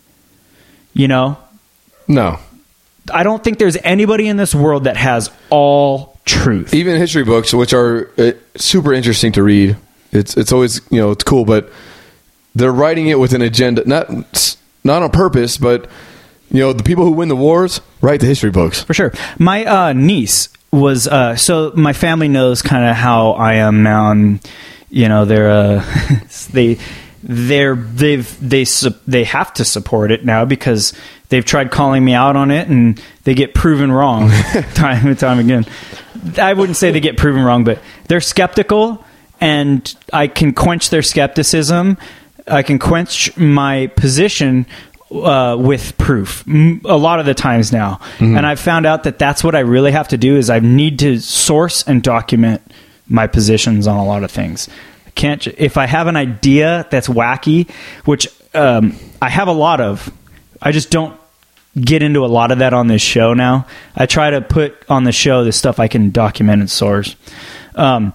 you know? No. I don't think there's anybody in this world that has all truth. Even history books, which are uh, super interesting to read. It's it's always, you know, it's cool, but they're writing it with an agenda, not not on purpose, but, you know, the people who win the wars write the history books. For sure. My uh, niece was, uh, so my family knows kind of how I am now, and, you know, they're, uh, they, they're, they've, they, they have to support it now because they've tried calling me out on it, and they get proven wrong time and time again. I wouldn't say they get proven wrong, but they're skeptical. And I can quench their skepticism. I can quench my position uh, with proof a lot of the times now. Mm-hmm. And I've found out that that's what I really have to do is I need to source and document my positions on a lot of things. I can't, if I have an idea that's wacky, which um, I have a lot of. I just don't get into a lot of that on this show now. I try to put on the show the stuff I can document and source. Um,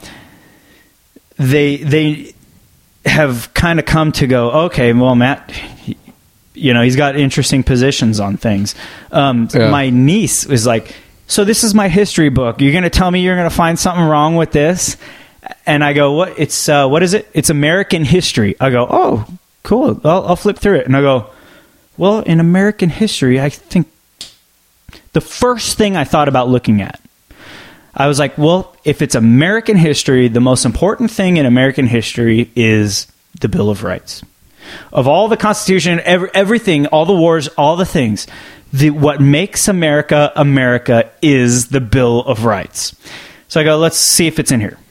they they have kind of come to go, okay, well, Matt, he, you know, he's got interesting positions on things. Um, Yeah. My niece was like, so this is my history book. You're going to tell me you're going to find something wrong with this? And I go, what? It's uh, what is it? It's American history. I go, oh, cool. I'll, I'll flip through it. And I go, well, in American history, I think the first thing I thought about looking at, I was like, well, if it's American history, the most important thing in American history is the Bill of Rights. Of all the Constitution, every, everything, all the wars, all the things, the, what makes America America is the Bill of Rights. So I go, let's see if it's in here.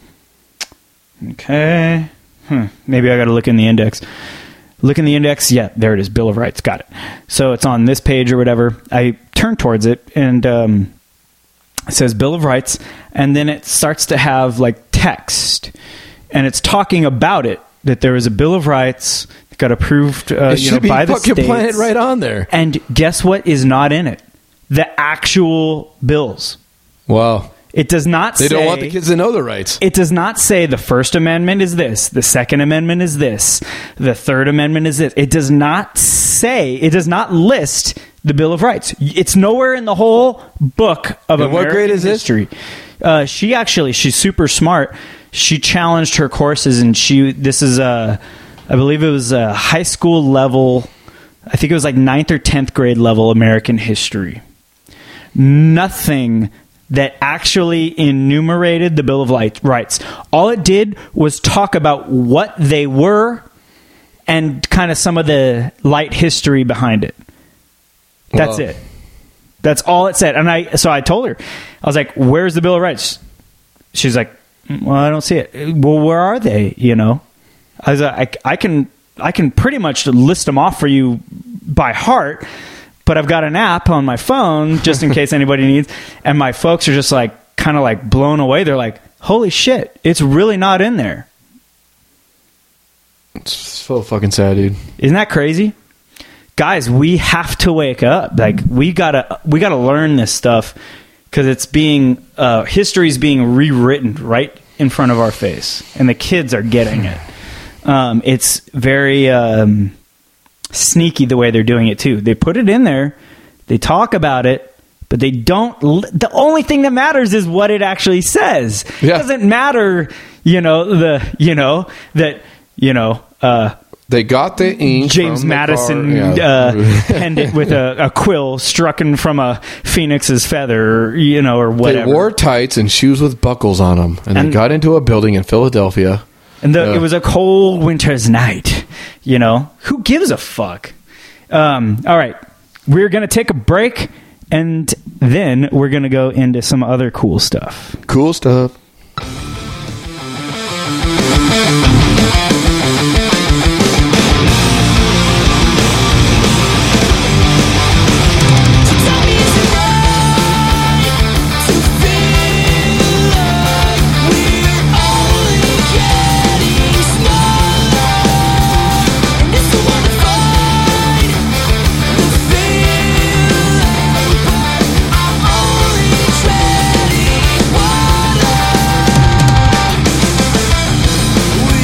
Okay. Hmm. Maybe I got to look in the index. Look in the index. Yeah, there it is. Bill of Rights. Got it. So it's on this page or whatever. I turn towards it, and um, it says Bill of Rights, and then it starts to have like text, and it's talking about it, that there is a Bill of Rights that got approved uh, It you know, should be by the fucking states. planted right on there. And guess what is not in it? The actual bills. Wow. It does not They say... don't want the kids to know the rights. It does not say the First Amendment is this, the Second Amendment is this, the Third Amendment is this. It does not say, it does not list the Bill of Rights. It's nowhere in the whole book of And what American grade is it? history. Uh, she actually, she's super smart. She challenged her courses, and she, this is a, I believe it was a high school level, I think it was like ninth or tenth grade level American history. Nothing that actually enumerated the Bill of Rights. All it did was talk about what they were and kind of some of the light history behind it. That's Wow. it. That's all it said. And I, so I told her, I was like, where's the Bill of Rights? She's like, well, I don't see it. Well, where are they? You know, I was like, I, I can, I can pretty much list them off for you by heart, but I've got an app on my phone just in case anybody needs. And my folks are just like, kind of like blown away. They're like, holy shit, it's really not in there. It's so fucking sad, dude. Isn't that crazy? Guys, we have to wake up. Like, we gotta, we gotta learn this stuff, because it's being, uh, history's being rewritten right in front of our face, and the kids are getting it. Um, it's very, um, sneaky the way they're doing it too. They put it in there, they talk about it, but they don't. The only thing that matters is what it actually says. Yeah. It doesn't matter, you know, the you know that you know uh, They got the ink. James from the Madison car. Yeah. uh, penned it with a, a quill strucken from a phoenix's feather, you know, or whatever. They wore tights and shoes with buckles on them, and, And- they got into a building in Philadelphia. And the, Yeah. it was a cold winter's night. You know, who gives a fuck? Um, all right, we're gonna take a break, and then we're gonna go into some other cool stuff. Cool stuff. We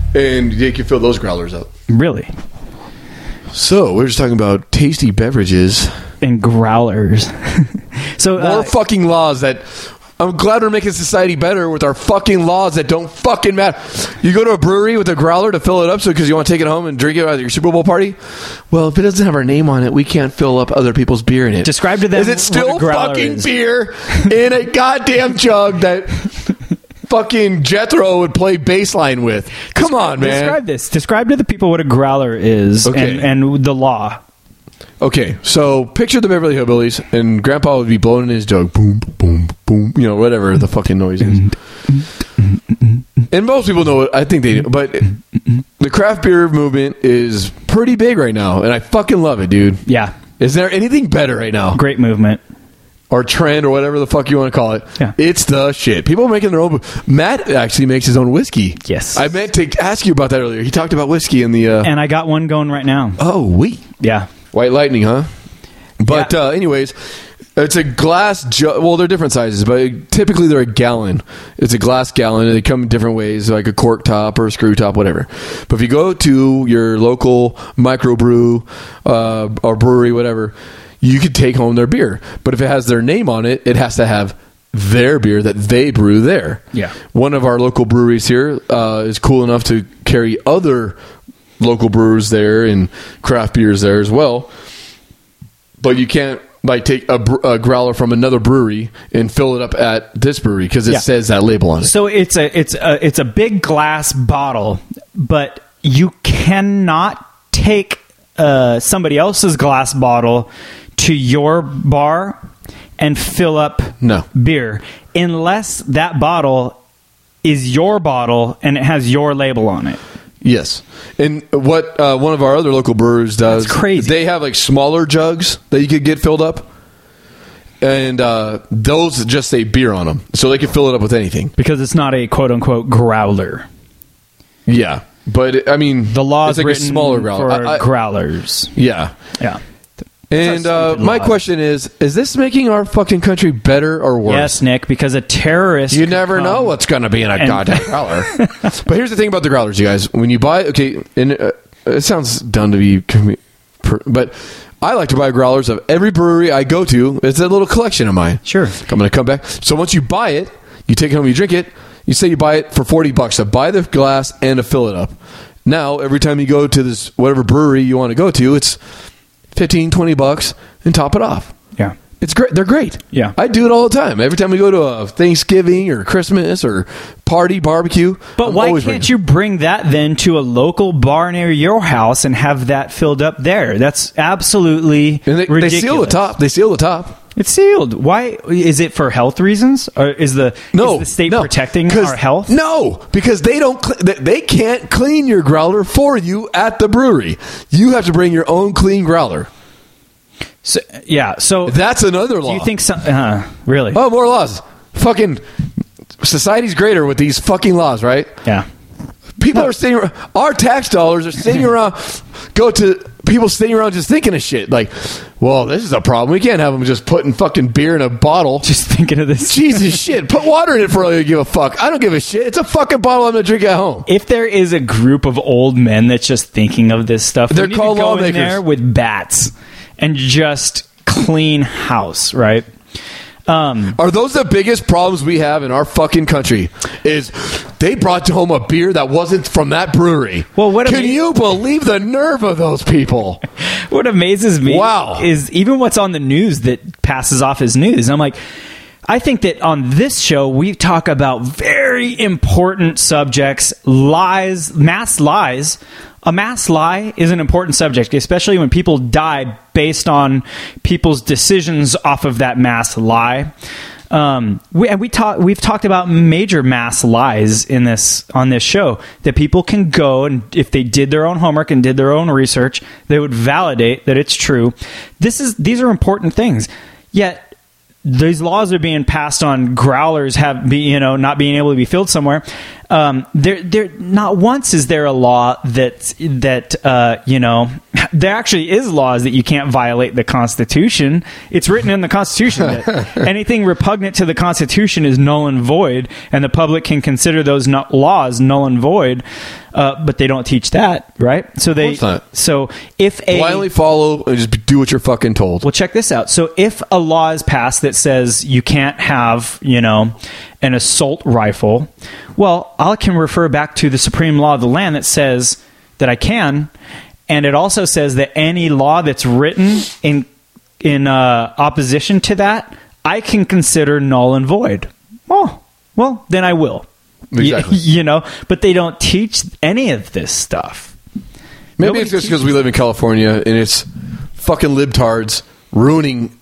and they can fill those growlers up. Really? So we're just talking about tasty beverages And growlers. So more uh, fucking laws that. I'm glad we're making society better with our fucking laws that don't fucking matter. You go to a brewery with a growler to fill it up so because you want to take it home and drink it at your Super Bowl party. Well, if it doesn't have our name on it, we can't fill up other people's beer in it. Describe to them Is it what still a growler fucking is. beer in a goddamn jug that fucking Jethro would play bass line with? Come on, man. Describe this. Describe to the people what a growler is Okay. and, and the law. Okay, so picture the Beverly Hillbillies, and Grandpa would be blowing in his jug, boom, boom, boom, you know, whatever the fucking noise is. And most people know it. I think they do. But the craft beer movement is pretty big right now, and I fucking love it, dude. Yeah. Is there anything better right now? Great movement. Or trend, or whatever the fuck you want to call it. Yeah. It's the shit. People are making their own. Matt actually makes his own whiskey. Yes. I meant to ask you about that earlier. He talked about whiskey in the... Uh, And I got one going right now. oh, we. Yeah. White Lightning, huh? But Yeah. uh, anyways, it's a glass jug. Well, they're different sizes, but typically they're a gallon. It's a glass gallon, and they come in different ways, like a cork top or a screw top, whatever. But if you go to your local microbrew uh, or brewery, whatever, you could take home their beer. But if it has their name on it, it has to have their beer that they brew there. Yeah. One of our local breweries here uh, is cool enough to carry other local brewers there and craft beers there as well. But you can't like take a, br- a growler from another brewery and fill it up at this brewery because it Yeah. says that label on it. So it's a it's a it's a big glass bottle, but you cannot take uh, somebody else's glass bottle to your bar and fill up No. beer unless that bottle is your bottle and it has your label on it. Yes. And what uh, one of our other local brewers does, That's crazy. They have like smaller jugs that you could get filled up. And uh, those just say beer on them. So they can fill it up with anything. Because it's not a quote unquote growler. Yeah. But, I mean, The law it's is like a written smaller growler. for I- I- growlers. yeah. Yeah. And That's a uh, stupid my law. question is, is this making our fucking country better or worse? Yes, Nick, because a terrorist. You could never come know what's going to be in a and- goddamn growler. But here's the thing about the growlers, you guys. When you buy, okay, and uh, it sounds dumb to be, commu- per- but I like to buy growlers of every brewery I go to. It's a little collection of mine. Sure. I'm going to come back. So once you buy it, you take it home, you drink it. You say you buy it for forty bucks to buy the glass and to fill it up. Now, every time you go to this whatever brewery you want to go to, it's fifteen, twenty bucks and top it off. Yeah. It's great. They're great. Yeah. I do it all the time. Every time we go to a Thanksgiving or Christmas or party, barbecue. But I'm why always can't bringing- you bring that then to a local bar near your house and have that filled up there? That's absolutely And they, they ridiculous. seal the top. They seal the top. It's sealed. Why is it for health reasons, or is the No, is the state no, protecting 'cause- our health? No, because they don't. Cl- they- they can't clean your growler for you at the brewery. You have to bring your own clean growler. So, yeah. So That's another law. do you think so? Uh, really? Oh, more laws. Fucking society's greater with these fucking laws, right? Yeah. People are sitting. Our tax dollars are sitting around. Go to people sitting around just thinking of shit. Like, well, this is a problem. We can't have them just putting fucking beer in a bottle. Just thinking of this. Jesus shit. Put water in it for all you give a fuck. I don't give a shit. It's a fucking bottle I'm gonna drink at home. If there is a group of old men that's just thinking of this stuff, They're we need called to go in lawmakers. there with bats and just clean house, right? Um, Are those the biggest problems we have in our fucking country? Is they brought home a beer that wasn't from that brewery? Well, what can ama- you believe the nerve of those people? what amazes me Wow. is even what's on the news that passes off as news. I'm like, I think that on this show, we talk about very important subjects, lies, mass lies. A mass lie is an important subject, especially when people die based on people's decisions off of that mass lie. Um, we, and we talk, we've talked about major mass lies in this on this show that people can go and if they did their own homework and did their own research, they would validate that it's true. This is these are important things. Yet these laws are being passed on growlers have be you know not being able to be filled somewhere. um, there, there, not once is there a law that that uh, you know, there actually is laws that you can't violate the Constitution. It's written in the Constitution that anything repugnant to the Constitution is null and void, and the public can consider those no- laws null and void. Uh, but they don't teach that, right? So they, Of course not. so if a Blindly follow and just do what you're fucking told. well, check this out. So if a law is passed that says you can't have, you know, an assault rifle, well, I can refer back to the supreme law of the land that says that I can, and it also says that any law that's written in in uh, opposition to that, I can consider null and void. Oh, well, then I will. Exactly. You, you know, but they don't teach any of this stuff. Maybe Nobody it's just teaches because we live in California and it's fucking libtards ruining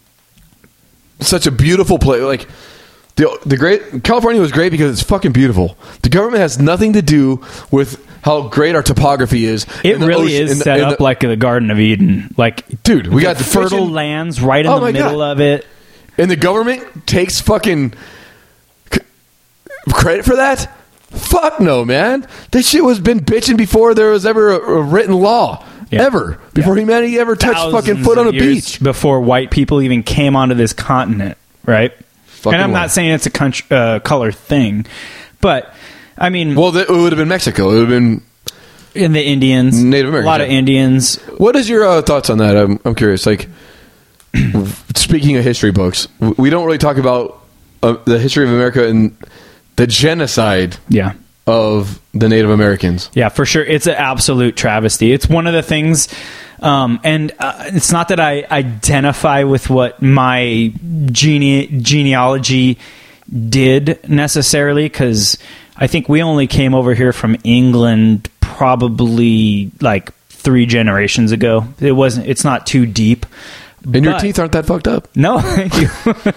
such a beautiful place. Like the the great California was great because it's fucking beautiful. The government has nothing to do with how great our topography is. It in the really ocean- is in the- set in up the- like the Garden of Eden. Like, Dude, we got the fertile fishing- lands right in Oh the my middle God. of it. and the government takes fucking c- credit for that. Fuck no, man. This shit was been bitching before there was ever a, a written law. Yeah. Ever. Before Yeah. humanity ever touched Thousands fucking foot on a of years beach. before white people even came onto this continent, right? Fucking and I'm right. not saying it's a country, uh, color thing, but I mean, Well, th- it would have been Mexico. It would have been. in the Indians, Native Americans, a lot of yeah. Indians. What is your uh, thoughts on that? I'm, I'm curious. Like, speaking of history books, w- we don't really talk about uh, the history of America and the genocide Yeah. of the Native Americans. Yeah, for sure. It's an absolute travesty. It's one of the things, um, and uh, it's not that I identify with what my gene- genealogy did necessarily, because I think we only came over here from England probably like three generations ago. It wasn't. It's not too deep. And your But- teeth aren't that fucked up. No, thank you.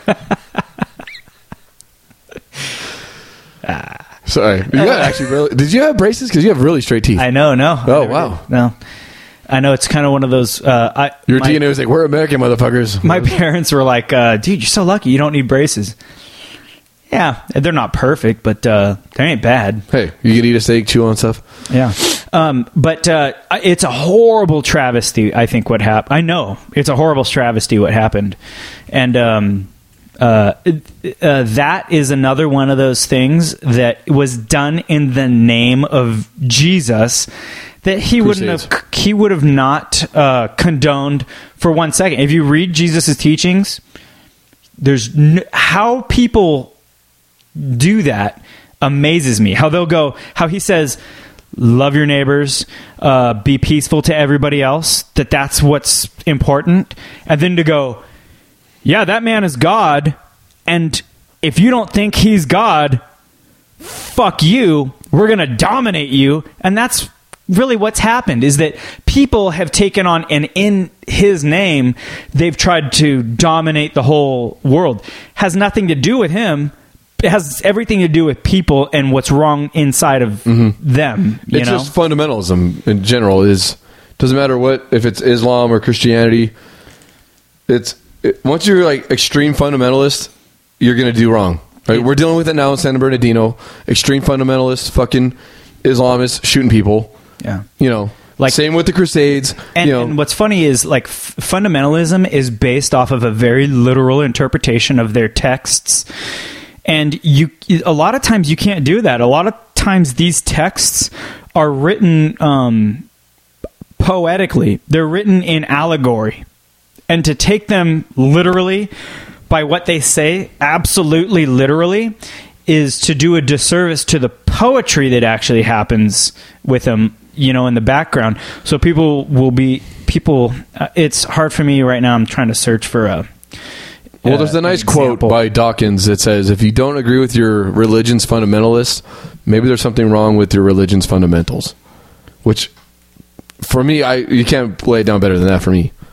Sorry. You got actually really, did you have braces? Because you have really straight teeth. I know. No. Oh, I never wow. did. No. I know it's kind of one of those. Uh, I, your my- D N A was like, we're American motherfuckers. My parents were like, uh, dude, you're so lucky. You don't need braces. Yeah, they're not perfect, but uh, they ain't bad. Hey, you can eat a steak, chew on stuff. Yeah. Um, but uh, it's a horrible travesty, I think, what happened. I know. It's a horrible travesty what happened. And um, uh, uh, that is another one of those things that was done in the name of Jesus that he wouldn't Crusades. have he would have not uh, condoned for one second. If you read Jesus' teachings, there's n- how people do that amazes me. How they'll go, how he says, love your neighbors, uh, be peaceful to everybody else, that that's what's important. And then to go, yeah, that man is God, and if you don't think he's God, fuck you, we're going to dominate you. And that's really what's happened, is that people have taken on, and in his name, they've tried to dominate the whole world. Has nothing to do with him. It has everything to do with people and what's wrong inside of them. You Mm-hmm. It's know? just fundamentalism in general. Is doesn't matter what, if it's Islam or Christianity. It's it, once you're like extreme fundamentalist, you're gonna do wrong. Right? We're dealing with it now in San Bernardino. Extreme fundamentalists, fucking Islamists shooting people. Yeah. You know, Like- same with the Crusades. And, you know, and what's funny is, like, f- fundamentalism is based off of a very literal interpretation of their texts. And you, a lot of times you can't do that. A lot of times these texts are written um, poetically. They're written in allegory. And to take them literally by what they say, absolutely literally, is to do a disservice to the poetry that actually happens with them, you know, in the background. So people will be, people, uh, it's hard for me right now. I'm trying to search for a, well, there's a nice quote example. by Dawkins that says, "If you don't agree with your religion's fundamentalists, maybe there's something wrong with your religion's fundamentals." Which, for me, I you can't lay it down better than that for me.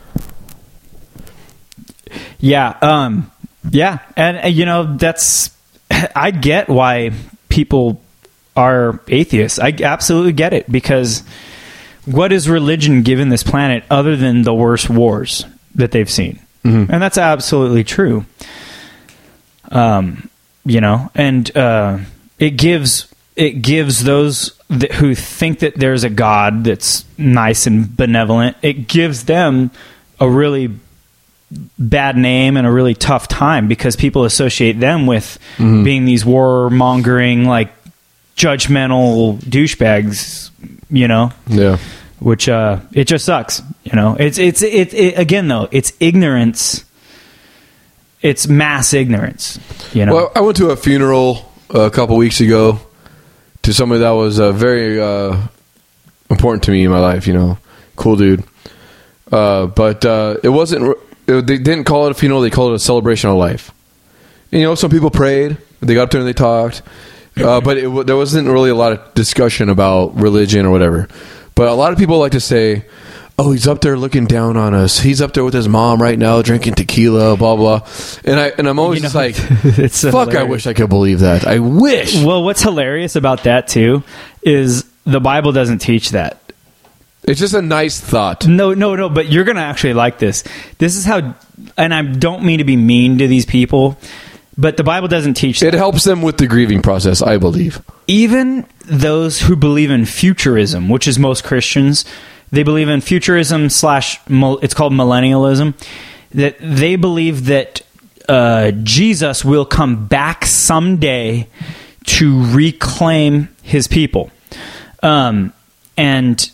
Yeah, um, yeah, and uh, you know, that's, I get why people are atheists. I absolutely get it, because what is religion given this planet other than the worst wars that they've seen? Mm-hmm. And that's absolutely true. Um, you know, and uh, it gives it gives those that, who think that there's a God that's nice and benevolent, it gives them a really bad name and a really tough time because people associate them with mm-hmm. being these warmongering, like judgmental douchebags, you know? Yeah. Which, uh, it just sucks, you know? It's, it's, it, it again, though, it's ignorance. It's mass ignorance, you know? Well, I went to a funeral a couple weeks ago to somebody that was uh, very uh, important to me in my life, you know? Cool dude. Uh, but uh, it wasn't... They didn't call it a funeral. They called it a celebration of life. You know, some people prayed. They got up there and they talked. Uh, but it, there wasn't really a lot of discussion about religion or whatever. But a lot of people like to say, oh, he's up there looking down on us. He's up there with his mom right now drinking tequila, blah, blah. And, I, and I'm always you know, just like, it's fuck, hilarious. I wish I could believe that. I wish. Well, what's hilarious about that, too, is the Bible doesn't teach that. It's just a nice thought. No, no, no, but you're going to actually like this. This is how, and I don't mean to be mean to these people, but the Bible doesn't teach that. It helps them with the grieving process, I believe. Even those who believe in futurism, which is most Christians, they believe in futurism slash, it's called millennialism, that they believe that uh, Jesus will come back someday to reclaim his people. Um, and...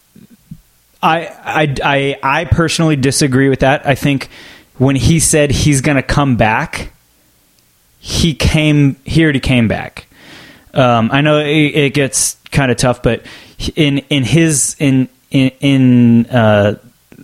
I, I, I, I personally disagree with that. I think when he said he's going to come back, he came, he already came back. Um, I know it, it gets kind of tough, but in, in his, in, in, in uh,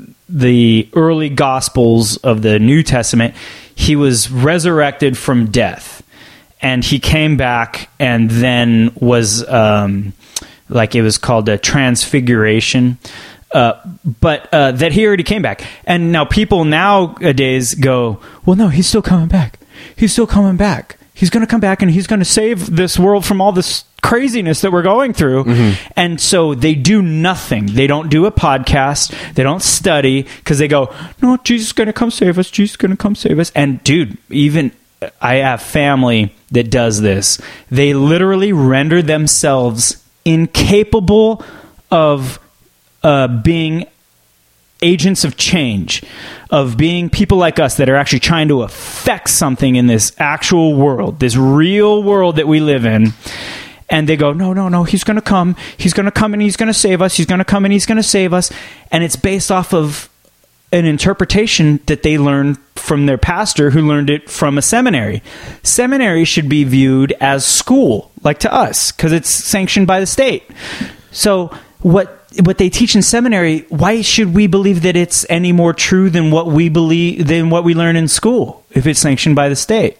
the early Gospels of the New Testament, he was resurrected from death and he came back and then was, um, like it was called a transfiguration. Uh, but uh, that he already came back. And now people nowadays go, well, no, he's still coming back. He's still coming back. He's going to come back and he's going to save this world from all this craziness that we're going through. Mm-hmm. And so they do nothing. They don't do a podcast. They don't study because they go, no, Jesus is going to come save us. Jesus is going to come save us. And dude, even I have family that does this. They literally render themselves incapable of Uh, being agents of change, of being people like us that are actually trying to affect something in this actual world, this real world that we live in. And they go, no, no, no, he's going to come. He's going to come and he's going to save us. He's going to come and he's going to save us. And it's based off of an interpretation that they learned from their pastor who learned it from a seminary. Seminary should be viewed as school, like to us, because it's sanctioned by the state. So what what they teach in seminary, why should we believe that it's any more true than what we believe than what we learn in school if it's sanctioned by the state?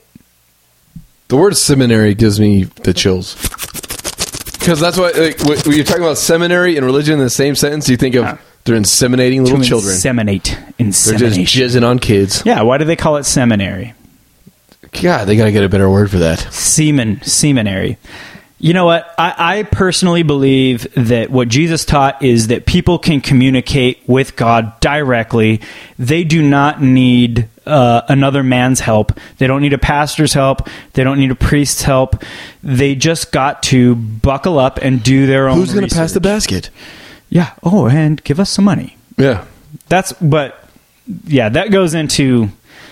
The word seminary gives me the chills. Because that's why, like, when you're talking about seminary and religion in the same sentence, you think of uh, they're inseminating little to children. Inseminate. Insemination. They're just jizzing on kids. Yeah, why do they call it seminary? God, they got to get a better word for that. Semen. Seminary. You know what? I, I personally believe that what Jesus taught is that people can communicate with God directly. They do not need uh, another man's help. They don't need a pastor's help. They don't need a priest's help. They just got to buckle up and do their own Who's going to pass the basket? Yeah. Oh, and give us some money. Yeah. That's, but, yeah, that goes into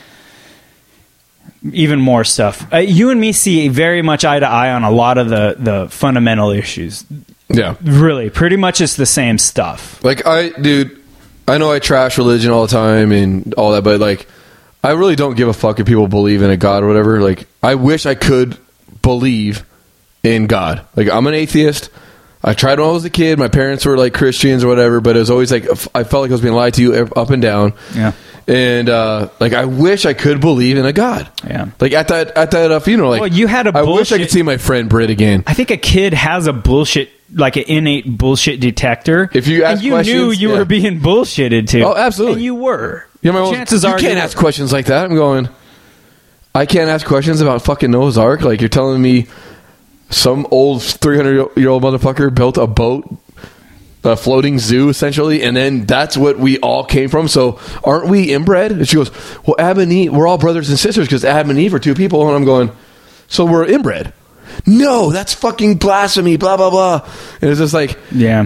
even more stuff. Uh, you and me see very much eye to eye on a lot of the, the fundamental issues. Yeah. Really, pretty much it's the same stuff. Like, I, dude, I know I trash religion all the time and all that, but, like, I really don't give a fuck if people believe in a God or whatever. Like, I wish I could believe in God. Like, I'm an atheist. I tried when I was a kid. My parents were, like, Christians or whatever, but it was always, like, I felt like I was being lied to you up and down. Yeah. And uh, like, I wish I could believe in a God. Yeah. Like at that at that uh, funeral. Like, well, you had a I bullshit. wish I could see my friend Britt again. I think a kid has a bullshit, like an innate bullshit detector. If you ask and you questions, knew you yeah. were being bullshitted to. Oh, absolutely. And you were. Yeah, my Chances you are can't you ask questions like that. I'm going. I can't ask questions about fucking Noah's Ark. Like, you're telling me some old three hundred year old motherfucker built a boat. A floating zoo, essentially, and then that's what we all came from. So aren't we inbred? And she goes, well, Adam and Eve, we're all brothers and sisters because Adam and Eve are two people. And I'm going, so we're inbred. no, that's fucking blasphemy, blah, blah, blah. And it's just like, Yeah.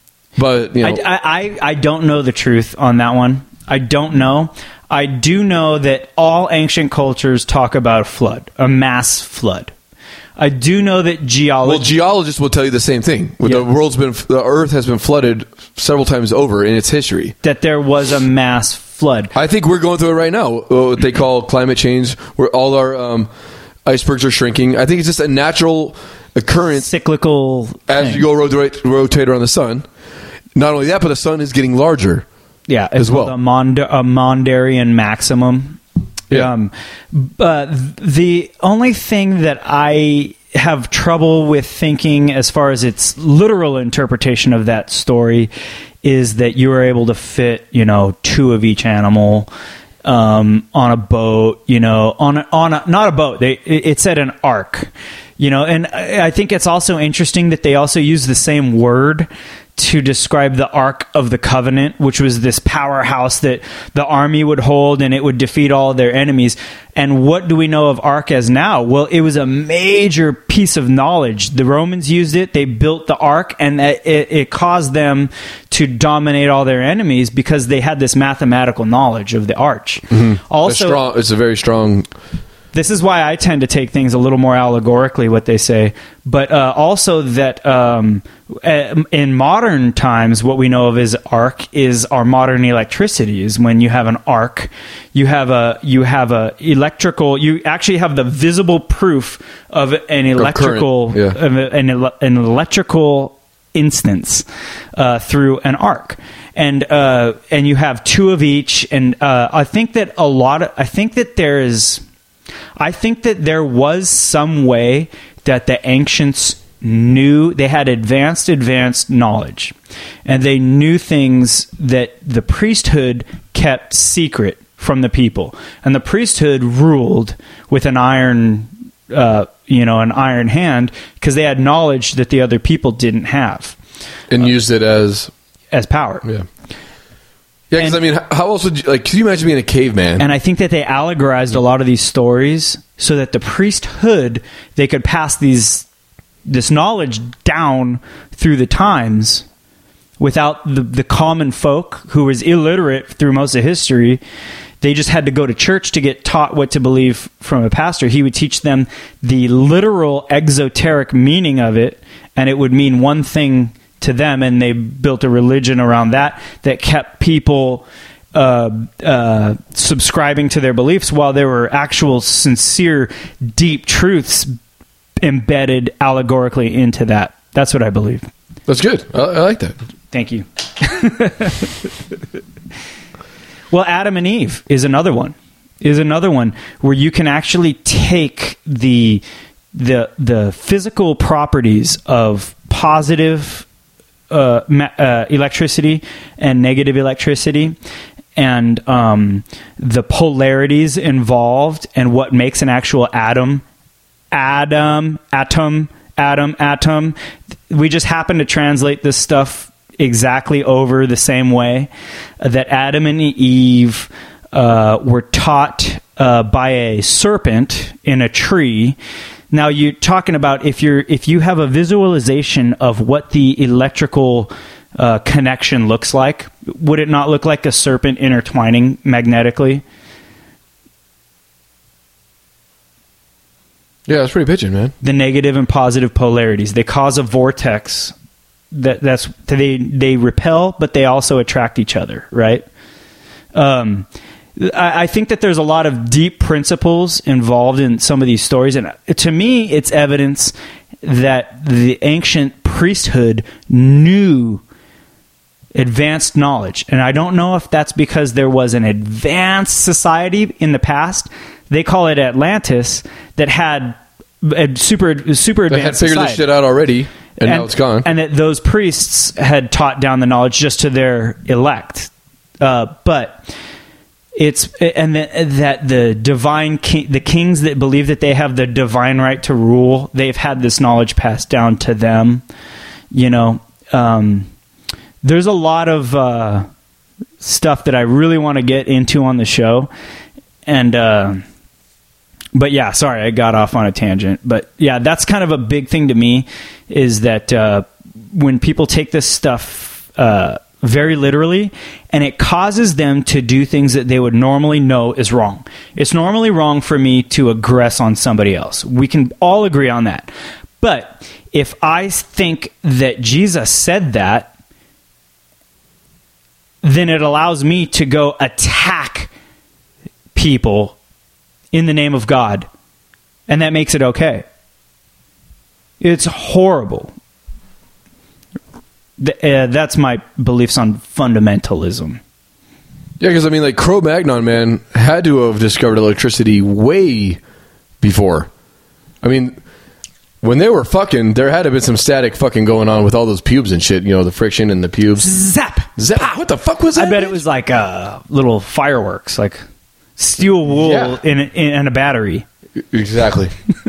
but, you know. I, I, I don't know the truth on that one. I don't know. I do know that all ancient cultures talk about a flood, a mass flood. I do know that geology... Well, geologists will tell you the same thing. Yeah. The world's been, the Earth has been flooded several times over in its history. that there was a mass flood. I think we're going through it right now. What they call climate change, where all our um, icebergs are shrinking. I think it's just a natural occurrence Cyclical as thing. you go rotate, rotate around the sun. Not only that, but the sun is getting larger. Yeah, as it's well. called a, Mond- a Mondarian maximum. Yeah. Um, but the only thing that I have trouble with thinking as far as its literal interpretation of that story is that you were able to fit, you know, two of each animal um, on a boat, you know, on a, on a, not a boat. They, it, it said an ark, you know, and I I think it's also interesting that they also use the same word to describe the Ark of the Covenant, which was this powerhouse that the army would hold and it would defeat all their enemies. And what do we know of Ark as now? Well, it was a major piece of knowledge. The Romans used it. They built the Ark, and it, it caused them to dominate all their enemies because they had this mathematical knowledge of the arch. Mm-hmm. Also, a strong, it's a very strong... This is why I tend to take things a little more allegorically, what they say. But uh, also that um, in modern times, what we know of as arc is our modern electricity. Is when you have an arc, you have a you have a electrical. You actually have the visible proof of an electrical Of current, yeah. of an, an electrical instance uh, through an arc. And uh, and you have two of each. And uh, I think that a lot of I think that there is. I think that there was some way that the ancients knew they had advanced, advanced knowledge, and they knew things that the priesthood kept secret from the people, and the priesthood ruled with an iron, uh, you know, an iron hand because they had knowledge that the other people didn't have, And uh, used it as... as power. Yeah. Yeah, because I And- mean, how else would you... Like, can you imagine being a caveman? And I think that they allegorized a lot of these stories so that the priesthood, they could pass these this knowledge down through the times without the, the common folk who was illiterate through most of history. They just had to go to church to get taught what to believe from a pastor. He would teach them the literal exoteric meaning of it, and it would mean one thing to them, and they built a religion around that that kept people uh, uh, subscribing to their beliefs while there were actual sincere deep truths embedded allegorically into that. That's what I believe. That's good. I, I like that. Thank you. Well, Adam and Eve is another one. Is another one where you can actually take the the the physical properties of positive uh, ma- uh, electricity and negative electricity, and um, the polarities involved, and what makes an actual atom, atom, atom, atom, atom. We just happen to translate this stuff exactly over the same way that Adam and Eve uh, were taught uh, by a serpent in a tree. Now you're talking about if you're if you have a visualization of what the electrical uh, connection looks like, would it not look like a serpent intertwining magnetically? Yeah, that's pretty pitching, man. The negative and positive polarities, they cause a vortex. That that's they they repel, but they also attract each other, right? Um, I, I think that there's a lot of deep principles involved in some of these stories, and to me, it's evidence that the ancient priesthood knew advanced knowledge, and I don't know if that's because there was an advanced society in the past. They call it Atlantis that had a super super They had advanced figured society. this shit out already, and, now it's gone. And that those priests had taught down the knowledge just to their elect. Uh, but it's and the, that the divine king, the kings that believe that they have the divine right to rule, they've had this knowledge passed down to them. You know, um, there's a lot of uh, stuff that I really want to get into on the show, and uh, but yeah, sorry, I got off on a tangent. But yeah, that's kind of a big thing to me, is that uh, when people take this stuff uh, very literally, and it causes them to do things that they would normally know is wrong. It's normally wrong for me to aggress on somebody else. We can all agree on that. But if I think that Jesus said that, then it allows me to go attack people in the name of God, and that makes it okay. It's horrible. Uh, that's my beliefs on fundamentalism. Yeah, because I mean, like, Cro-Magnon, man, had to have discovered electricity way before. I mean, when they were fucking, there had to have been some static fucking going on with all those pubes and shit. You know, the friction and the pubes. Zap! Zap! Pow. What the fuck was that? I bet bitch? it was like uh, little fireworks, like steel wool Yeah. in, a, in a battery. Exactly.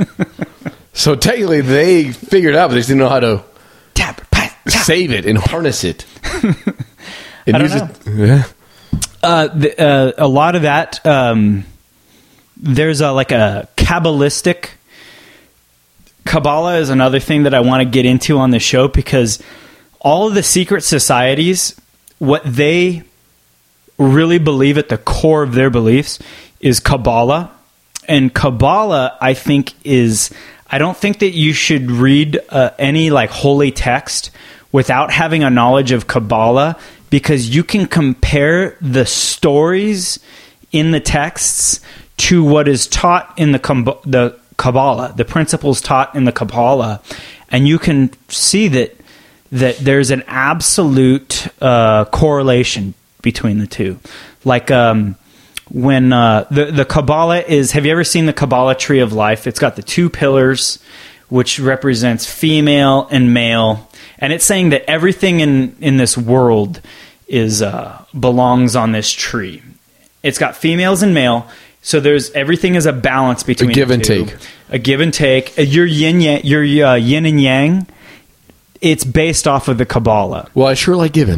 So technically, they figured it out, but they just didn't know how to Tap, pat, tap. save it and harness it. And I don't use know. it. Yeah. Uh, the, uh, a lot of that, um, there's a, like a Kabbalistic. Kabbalah is another thing that I want to get into on the show, because all of the secret societies, what they really believe at the core of their beliefs is Kabbalah. And Kabbalah, I think, is... I don't think that you should read uh, any like holy text without having a knowledge of Kabbalah, because you can compare the stories in the texts to what is taught in the the Kabbalah, the principles taught in the Kabbalah, and you can see that that there's an absolute uh, correlation between the two. Like um, when uh, the the Kabbalah is, have you ever seen the Kabbalah tree of life? It's got the two pillars, which represents female and male, and it's saying that everything in in this world is uh, belongs on this tree. It's got females and male. So there's everything is a balance between a give the and two. take, a give and take. Your yin, yang, your uh, yin and yang. It's based off of the Kabbalah Well, I sure like giving.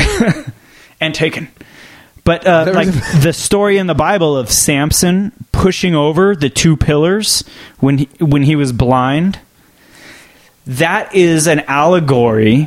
and taken. But uh, There like was the story in the Bible of Samson pushing over the two pillars when he, when he was blind, that is an allegory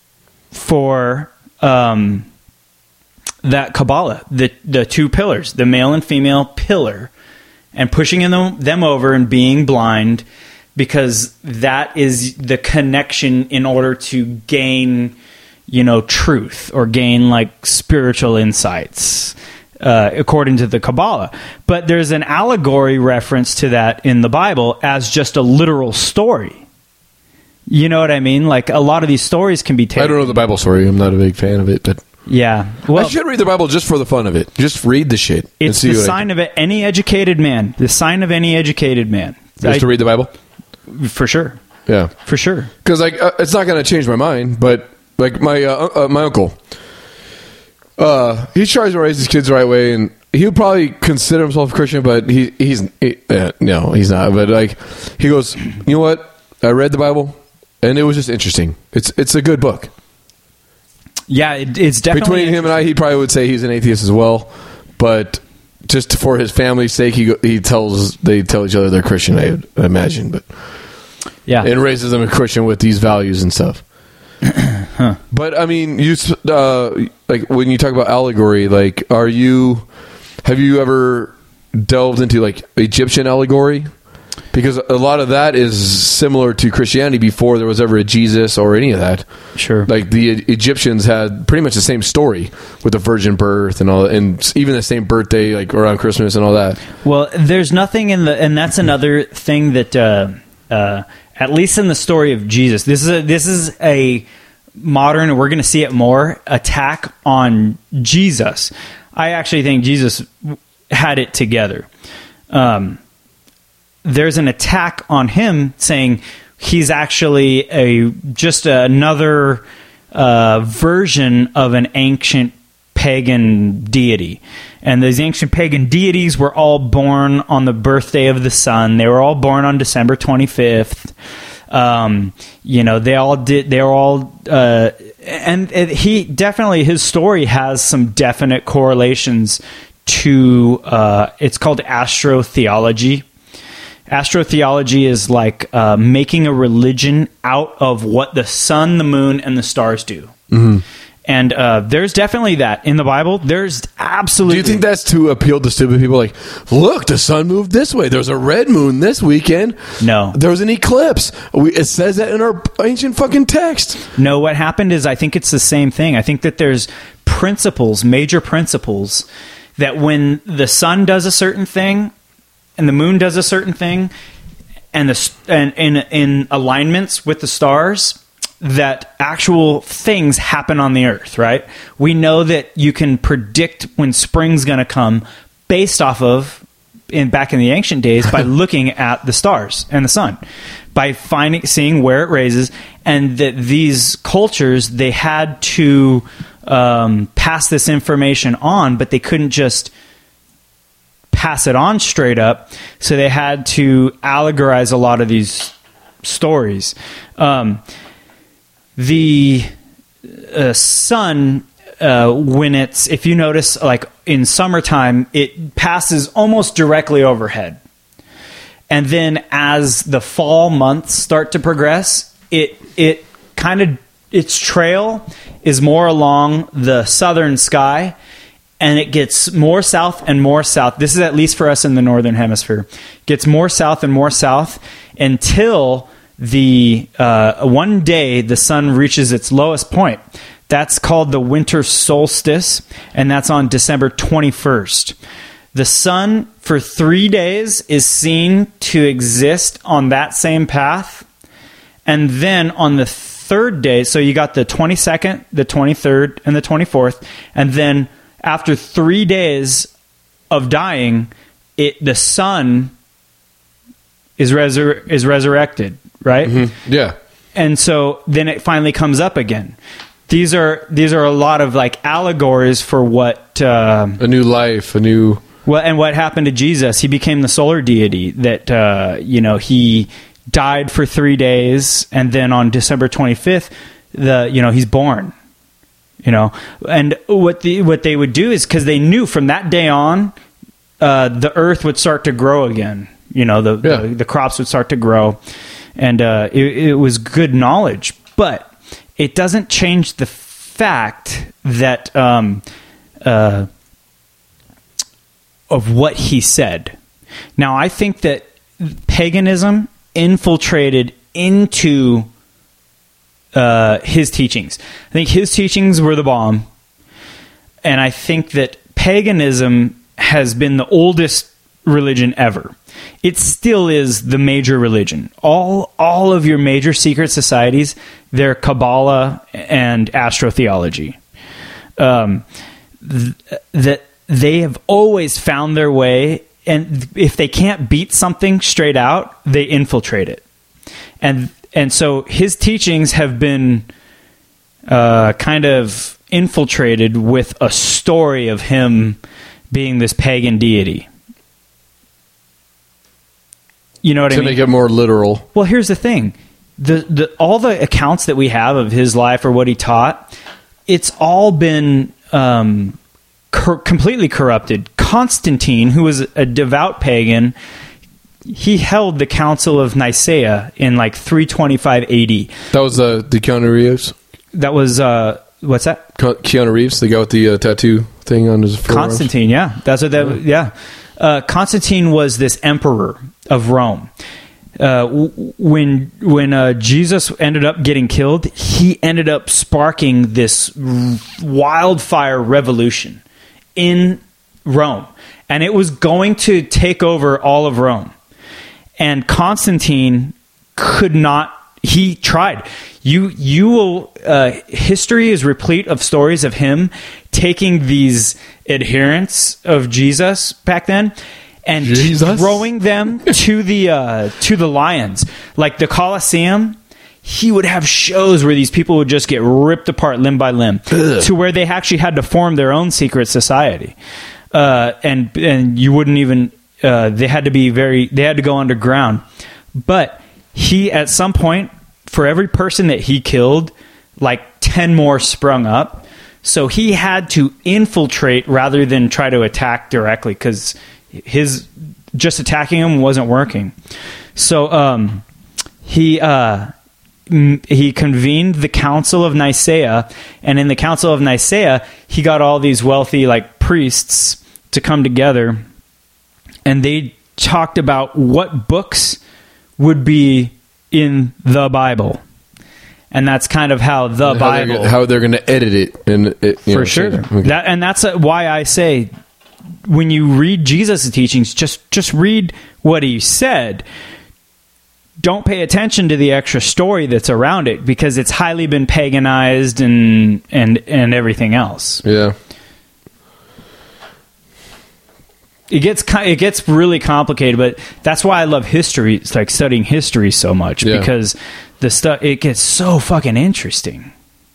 for um, that Kabbalah, the the two pillars, the male and female pillar, and pushing them, them over and being blind, because that is the connection in order to gain, you know, truth or gain like spiritual insights, uh, according to the Kabbalah. But there's an allegory reference to that in the Bible as just a literal story. You know what I mean? Like a lot of these stories can be taken. I don't know the Bible story. I'm not a big fan of it, but Yeah. Well, I should read the Bible just for the fun of it. Just read the shit. and it's see the what I sign think. of it, any educated man. The sign of any educated man. Just I- to read the Bible. For sure. Yeah, For sure. because like uh, it's not going to change my mind. But like my uh, uh, my uncle, uh, he tries to raise his kids the right way, and he would probably consider himself a Christian, but he he's he, uh, no, he's not. But like he goes, you know what? I read the Bible, and it was just interesting. It's it's a good book. Yeah, it, it's definitely Between him and I, he probably would say he's an atheist as well, but just for his family's sake, he go- he tells they tell each other they're Christian. I would imagine, but yeah. and raises them a Christian with these values and stuff. Huh. But I mean, you s- uh, like when you talk about allegory, like, are you have you ever delved into like Egyptian allegory? Because a lot of that is similar to Christianity before there was ever a Jesus or any of that. Sure. Like the E- Egyptians had pretty much the same story with the virgin birth and all, and even the same birthday, like around Christmas and all that. Well, there's nothing in the, and that's another thing that, uh, uh, at least in the story of Jesus, this is a, this is a modern, and we're going to see it more, attack on Jesus. I actually think Jesus had it together. Um, there's an attack on him, saying he's actually a just another uh, version of an ancient pagan deity. And these ancient pagan deities were all born on the birthday of the sun. They were all born on December twenty-fifth. Um, you know, they all did, they were all, uh, and it, he definitely, his story has some definite correlations to, uh, it's called astrotheology. Astrotheology is like uh, making a religion out of what the sun, the moon, and the stars do. Mm-hmm. And uh, there's definitely that in the Bible. There's absolutely. Do you think that's to appeal to stupid people? Like, look, the sun moved this way. There's a red moon this weekend. No. There was an eclipse. We, it says that in our ancient fucking text. No, what happened is I think it's the same thing. I think that there's principles, major principles, that when the sun does a certain thing and the moon does a certain thing and the and in in alignments with the stars, that actual things happen on the earth, right? We know that you can predict when spring's going to come based off of, in back in the ancient days, by looking at the stars and the sun, by finding, seeing where it raises, and that these cultures, they had to um, pass this information on, but they couldn't just pass it on straight up, so they had to allegorize a lot of these stories. Um, The uh, sun, uh, when it's, if you notice, like in summertime, it passes almost directly overhead. And then as the fall months start to progress, it it kind of, its trail is more along the southern sky, and it gets more south and more south. This is at least for us in the northern hemisphere. Gets more south and more south until the uh, one day the sun reaches its lowest point. That's called the winter solstice, and that's on December twenty-first. The sun for three days is seen to exist on that same path, and then on the third day, so you got the twenty-second, the twenty-third, and the twenty-fourth, and then after three days of dying, it the sun is resur- is resurrected. Right? Mm-hmm. Yeah. And so then it finally comes up again. These are these are a lot of like allegories for what uh, a new life, a new well, and what happened to Jesus. He became the solar deity. That uh, you know he died for three days, and then on December twenty-fifth, the you know he's born. You know, and what the what they would do is because they knew from that day on, uh, the earth would start to grow again. You know, the yeah. the, the crops would start to grow. And uh, it, it was good knowledge, but it doesn't change the fact that um, uh, of what he said. Now, I think that paganism infiltrated into uh, his teachings. I think his teachings were the bomb, and I think that paganism has been the oldest religion ever. It still is the major religion. All all of your major secret societies, they're Kabbalah and astrotheology. Um, th- that they have always found their way, and if they can't beat something straight out, they infiltrate it. And and so his teachings have been uh, kind of infiltrated with a story of him being this pagan deity. You know what I mean? To make it more literal. Well, here's the thing. The the all the accounts that we have of his life or what he taught, it's all been um, cor- completely corrupted. Constantine, who was a devout pagan, he held the Council of Nicaea in like three twenty-five A D. That was uh, the Keanu Reeves? That was, uh, what's that? Keanu Reeves, the guy with the uh, tattoo thing on his forearm. Constantine, yeah. That's what that, yeah. Uh, Constantine was this emperor of Rome. Uh, w- when when uh, Jesus ended up getting killed, he ended up sparking this r- wildfire revolution in Rome. And it was going to take over all of Rome. And Constantine could not, he tried. You, you will, uh, history is replete of stories of him taking these adherents of Jesus back then and Jesus? throwing them to the uh, to the lions. Like the Colosseum, he would have shows where these people would just get ripped apart limb by limb. Ugh. To where they actually had to form their own secret society. Uh, and and you wouldn't even, uh, they had to be very, they had to go underground. But he, at some point, for every person that he killed, like ten more sprung up. So he had to infiltrate rather than try to attack directly, because his just attacking him wasn't working. So um, he uh, m- he convened the Council of Nicaea, and in the Council of Nicaea, he got all these wealthy like priests to come together, and they talked about what books would be in the Bible. And that's kind of how the how Bible... They're, how they're going to edit it. And it, you For know, sure. okay. That, and that's uh, why I say, when you read Jesus' teachings, just, just read what he said. Don't pay attention to the extra story that's around it, because it's highly been paganized and and, and everything else. Yeah. It gets it gets really complicated, but that's why I love history. It's like studying history so much, Yeah. because the stuff it gets so fucking interesting.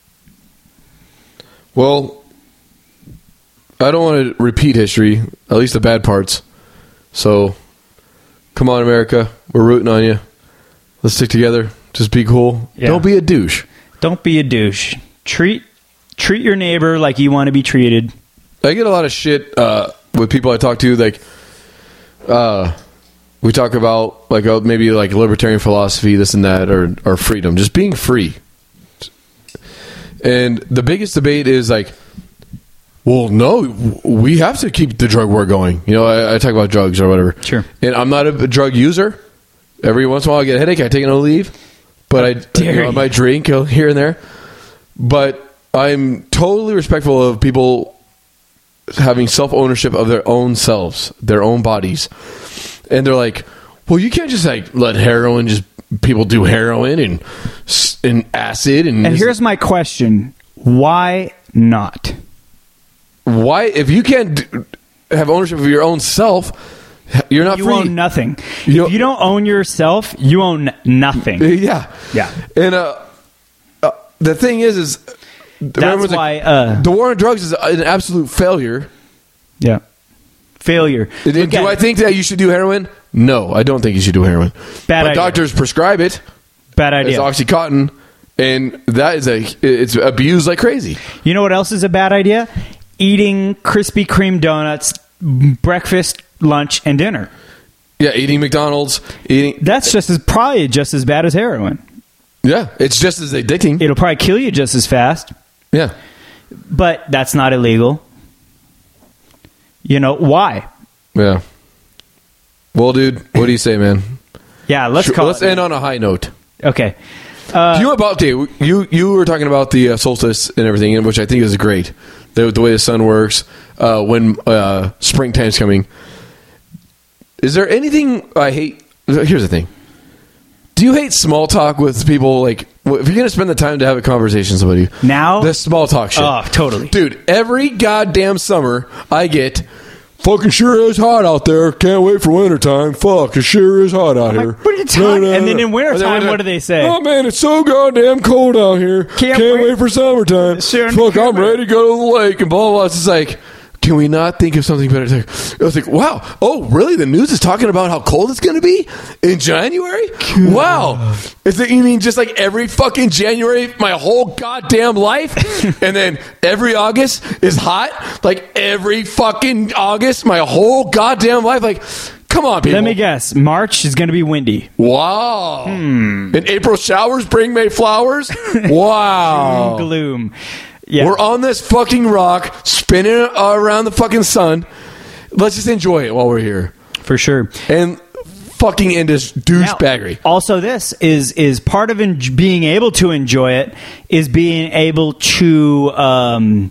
Well, I don't want to repeat history, at least the bad parts. So, come on, America. We're rooting on you. Let's stick together. Just be cool. Yeah. Don't be a douche. Don't be a douche. Treat treat your neighbor like you want to be treated. I get a lot of shit uh, with people I talk to. Like, uh, we talk about like uh, maybe like libertarian philosophy, this and that, or or freedom, just being free. And the biggest debate is like, well, no, we have to keep the drug war going. You know, I, I talk about drugs or whatever. Sure. And I'm not a drug user. Every once in a while I get a headache, I take it on leave. But I, dare you know, I you. might drink here and there. But I'm totally respectful of people having self-ownership of their own selves, their own bodies. And they're like, well, you can't just like let heroin just people do heroin and and acid and And here's my question: why not? why if you can't d- have ownership of your own self, you're not You free. own nothing. You if you don't own yourself, you own nothing. Yeah, Yeah. And uh, uh, the thing is, is That's why. like, uh, the war on drugs is an absolute failure. yeah. Failure. Do Look at I it. think that you should do heroin? No, I don't think you should do heroin. Bad but idea. doctors prescribe it Bad as idea. OxyContin, and that is a it's abused like crazy. You know what else is a bad idea? Eating Krispy Kreme donuts, breakfast, lunch, and dinner. Yeah, eating McDonald's, eating. That's just as probably just as bad as heroin. Yeah, it's just as addicting. It'll probably kill you just as fast, Yeah. but that's not illegal. You know why? Yeah. Well, dude, what do you say, man? Yeah, let's Sure, call let's it. end on a high note. Okay. do you about Dave? You you were talking about the uh, solstice and everything, which I think is great. The, the way the sun works uh, when uh, springtime's coming. Is there anything I hate? Here's the thing. Do you hate small talk with people? Like, if you're going to spend the time to have a conversation with somebody, Now? the small talk shit. Oh, totally. Dude, every goddamn summer I get, fucking sure is hot out there. Can't wait for wintertime. Fuck, it sure is hot out here. like, but it's hot. And then in wintertime, what do they say? Oh, man, it's so goddamn cold out here. Can't, wait- wait for summertime. Sure, Fuck, can't I'm wait. ready to go to the lake and blah, blah, blah. It's just like, can we not think of something better? It's like, I was like, wow. Oh, really? The news is talking about how cold it's going to be in January? Wow. Is it, you mean just like every fucking January, my whole goddamn life? And then every August is hot? Like every fucking August, my whole goddamn life? Like, come on, people. Let me guess. March is going to be windy. Wow. Hmm. And April showers bring May flowers? Wow. Gloom. Yeah. We're on this fucking rock, spinning around the fucking sun. Let's just enjoy it while we're here. For sure. And fucking end this douchebaggery. Now, also, this is is part of en- being able to enjoy it is being able to um,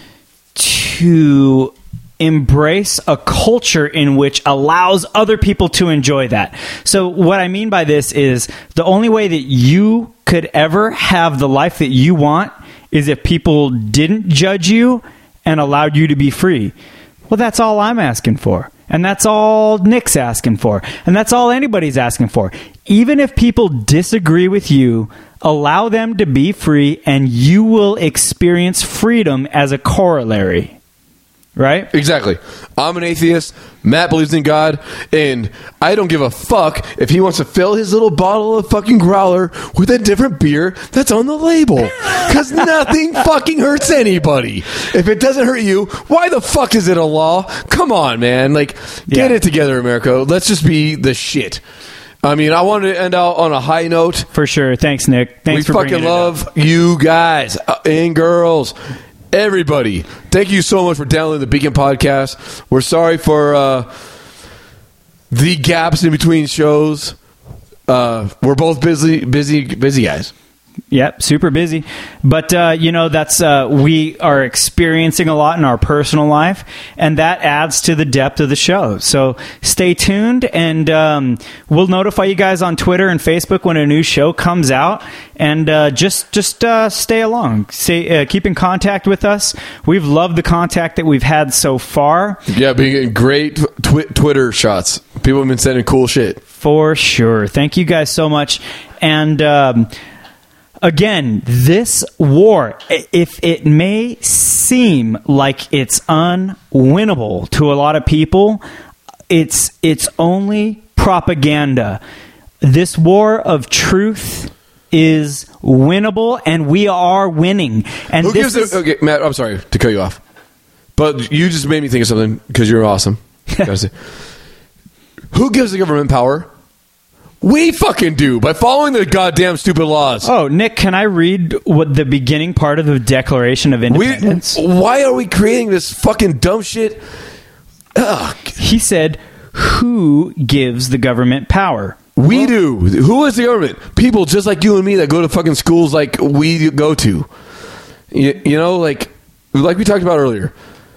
to embrace a culture in which allows other people to enjoy that. So what I mean by this is the only way that you could ever have the life that you want is if people didn't judge you and allowed you to be free. Well, that's all I'm asking for. And that's all Nick's asking for. And that's all anybody's asking for. Even if people disagree with you, allow them to be free and you will experience freedom as a corollary. right? Exactly. I'm an atheist. Matt believes in God, and I don't give a fuck if he wants to fill his little bottle of fucking growler with a different beer that's on the label. Because nothing fucking hurts anybody. If it doesn't hurt you, why the fuck is it a law? Come on, man. Like, get Yeah. it together, America. Let's just be the shit. I mean, I wanted to end out on a high note. For sure. Thanks, Nick. Thanks we for fucking bringing it love up. you guys uh, and girls. Everybody, thank you so much for downloading the Beacon Podcast. We're sorry for uh, the gaps in between shows. Uh, we're both busy, busy, busy guys. Yep, super busy. But, uh, you know, that's uh, we are experiencing a lot in our personal life, and that adds to the depth of the show. So stay tuned, and um, we'll notify you guys on Twitter and Facebook when a new show comes out. And uh, just just uh, stay along. Stay, uh, keep in contact with us. We've loved the contact that we've had so far. Yeah, being great twi- Twitter shots. People have been sending cool shit. For sure. Thank you guys so much. And... Um, Again, this war, if it may seem like it's unwinnable to a lot of people, it's it's only propaganda. This war of truth is winnable, and we are winning. And Who this gives is, it? Okay, Matt, I'm sorry to cut you off, but you just made me think of something because you're awesome. Gotta say. Who gives the government power? We fucking do by following the goddamn stupid laws. Oh, Nick, can I read what the beginning part of the Declaration of We, Independence? why are we creating this fucking dumb shit? Ugh. He said, "Who gives the government power?" We do. Who is the government? People just like you and me that go to fucking schools like we go to. You, you know, like like we talked about earlier.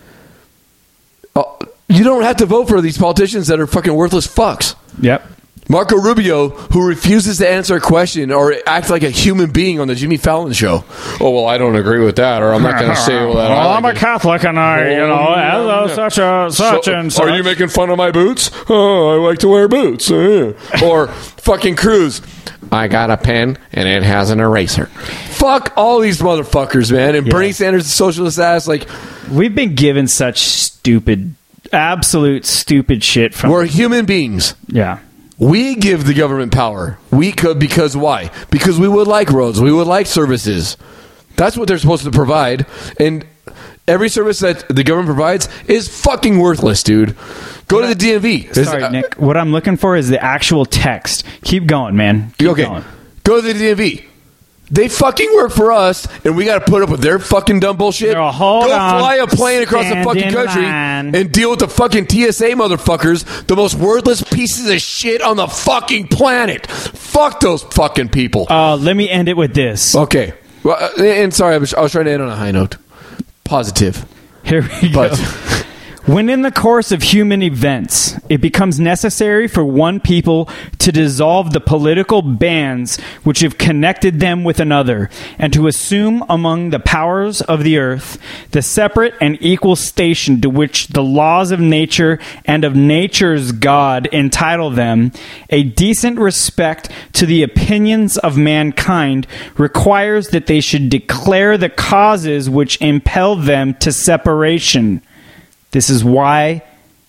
Uh, you don't have to vote for these politicians that are fucking worthless fucks. Yep. Marco Rubio, who refuses to answer a question or act like a human being on the Jimmy Fallon show. Oh, well, I don't agree with that, or I'm not going to say well, that. Well, I I'm like a it. Catholic, and I, you know, as a, such a such So, and such. Are you making fun of my boots? Oh, I like to wear boots. Uh. Or fucking Cruz. I got a pen, and it has an eraser. Fuck all these motherfuckers, man. And Yeah. Bernie Sanders, the socialist ass, like, We've been given such stupid, absolute stupid shit from. we're human beings. Yeah. We give the government power. We could, because why? Because we would like roads. We would like services. That's what they're supposed to provide. And every service that the government provides is fucking worthless, dude. Go to the D M V. Sorry, Nick. What I'm looking for is the actual text. Keep going, man. Keep Okay. going. Go to the D M V. They fucking work for us, and we got to put up with their fucking dumb bullshit. No, hold Go on. fly a plane across the Stand fucking in country line. and deal with the fucking T S A motherfuckers, the most worthless pieces of shit on the fucking planet. Fuck those fucking people. Uh, let me end it with this. Okay. Well, uh, and sorry, I was, I was trying to end on a high note. Positive. Here we go. But When in the course of human events, it becomes necessary for one people to dissolve the political bands which have connected them with another, and to assume among the powers of the earth the separate and equal station to which the laws of nature and of nature's God entitle them, a decent respect to the opinions of mankind requires that they should declare the causes which impel them to separation. This is why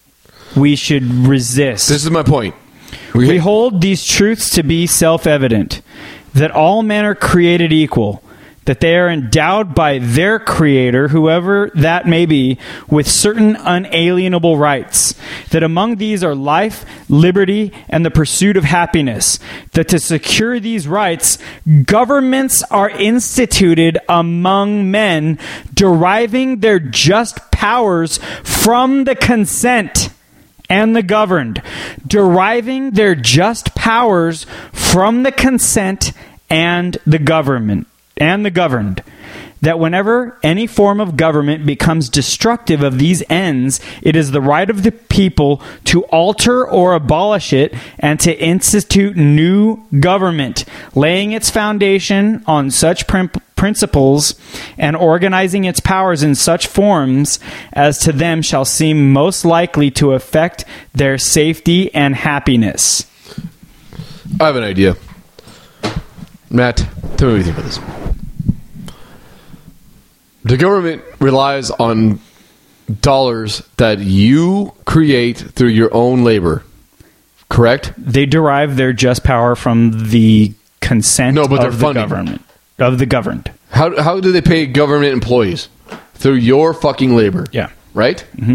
we should resist. this is my point. We hold these truths to be self-evident, that all men are created equal, that they are endowed by their Creator, whoever that may be, with certain unalienable rights, that among these are life, liberty, and the pursuit of happiness, that to secure these rights, governments are instituted among men, deriving their just powers from the consent and the governed, deriving their just powers from the consent and the government and the governed, that whenever any form of government becomes destructive of these ends, it is the right of the people to alter or abolish it and to institute new government, laying its foundation on such prim- principles and organizing its powers in such forms as to them shall seem most likely to affect their safety and happiness. I have an idea. Matt, tell me what you think about this. The government relies on dollars that you create through your own labor. Correct? They derive their just power from the consent No, but they're of the funding. government. Of the governed. How how do they pay government employees? Through your fucking labor. Yeah. Right? Mm-hmm.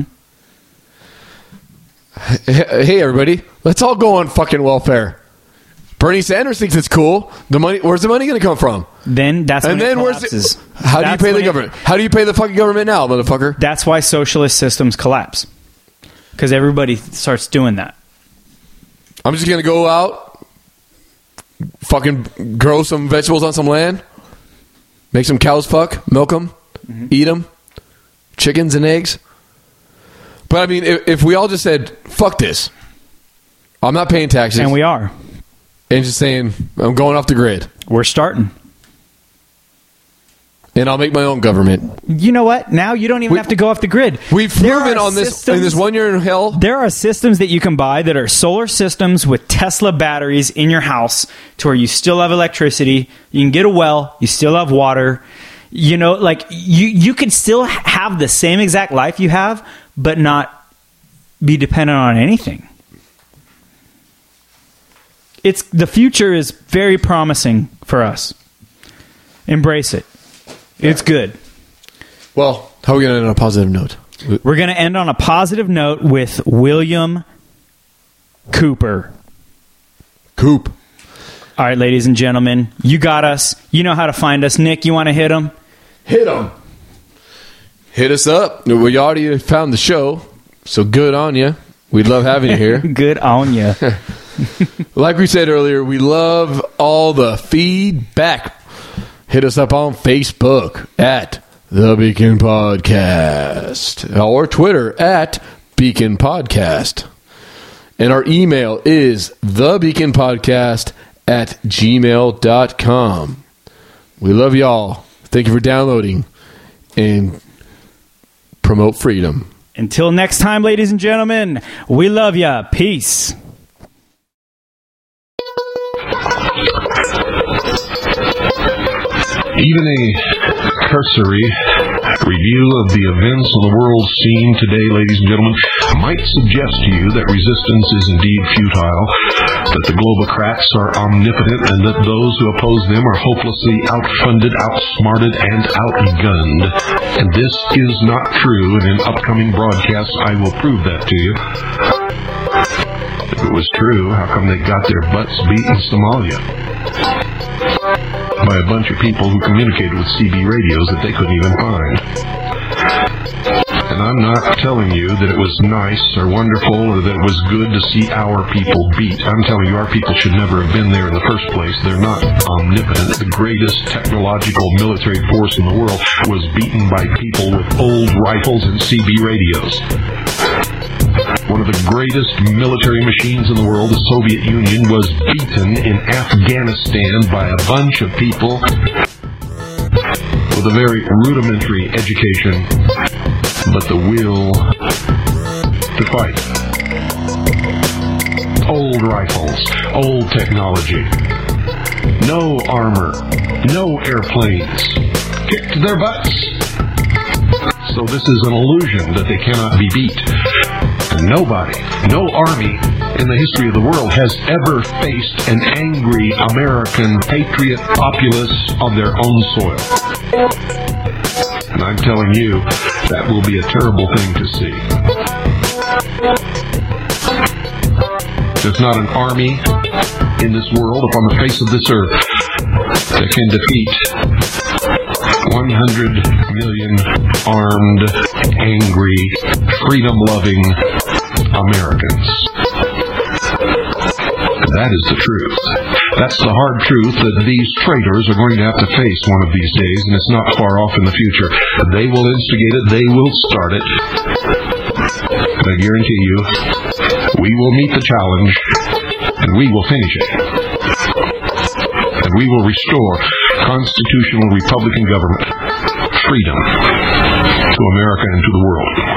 Hey, everybody. Let's all go on fucking welfare. Bernie Sanders thinks it's cool. The money. Where's the money going to come from? Then that's And when then it where's collapses. it, how do you That's pay the when it- government? How do you pay the fucking government now, motherfucker? That's why socialist systems collapse. Because everybody starts doing that. I'm just going to go out, fucking grow some vegetables on some land, make some cows fuck, milk them, Mm-hmm. eat them, chickens and eggs. But I mean, if, if we all just said, fuck this, I'm not paying taxes. And we are. And just saying, I'm going off the grid. We're starting. And I'll make my own government. You know what? Now you don't even We- have to go off the grid. We've There proven are on this in systems- this one year in hell. There are systems that you can buy that are solar systems with Tesla batteries in your house to where you still have electricity. You can get a well. You still have water. You know, like you, you can still have the same exact life you have, but not be dependent on anything. It's the future is very promising for us. Embrace it. It's good. Well, how are we going to end on a positive note? We're going to end on a positive note with William Cooper. Coop. All right, ladies and gentlemen, you got us. You know how to find us. Nick, you want to hit them? Hit them. Hit us up. We already found the show, so good on you. We'd love having you here. Good on you. Like we said earlier, we love all the feedback. Hit us up on Facebook at The Beacon Podcast or Twitter at Beacon Podcast. And our email is thebeaconpodcast at gmail dot com. We love y'all. Thank you for downloading and promote freedom. Until next time, ladies and gentlemen, we love ya. Peace. Even a cursory review of the events on the world scene today, ladies and gentlemen, might suggest to you that resistance is indeed futile, that the globocrats are omnipotent, and that those who oppose them are hopelessly outfunded, outsmarted, and outgunned. And this is not true, and in upcoming broadcasts I will prove that to you. If it was true, how come they got their butts beat in Somalia? By a bunch of people who communicated with C B radios that they couldn't even find. And I'm not telling you that it was nice or wonderful or that it was good to see our people beat. I'm telling you our people should never have been there in the first place. They're not omnipotent. The greatest technological military force in the world was beaten by people with old rifles and C B radios. One of the greatest military machines in the world, the Soviet Union, was beaten in Afghanistan by a bunch of people with a very rudimentary education, but the will to fight. Old rifles, old technology, no armor, no airplanes, kicked their butts. So this is an illusion that they cannot be beat. Nobody, no army in the history of the world has ever faced an angry American patriot populace on their own soil. And I'm telling you, that will be a terrible thing to see. There's not an army in this world, upon the face of this earth, that can defeat one hundred million armed, angry, freedom-loving Americans. That is the truth. That's the hard truth that these traitors are going to have to face one of these days, and it's not far off in the future. They will instigate it. They will start it. And I guarantee you, we will meet the challenge, and we will finish it. And we will restore constitutional Republican government, freedom to America and to the world.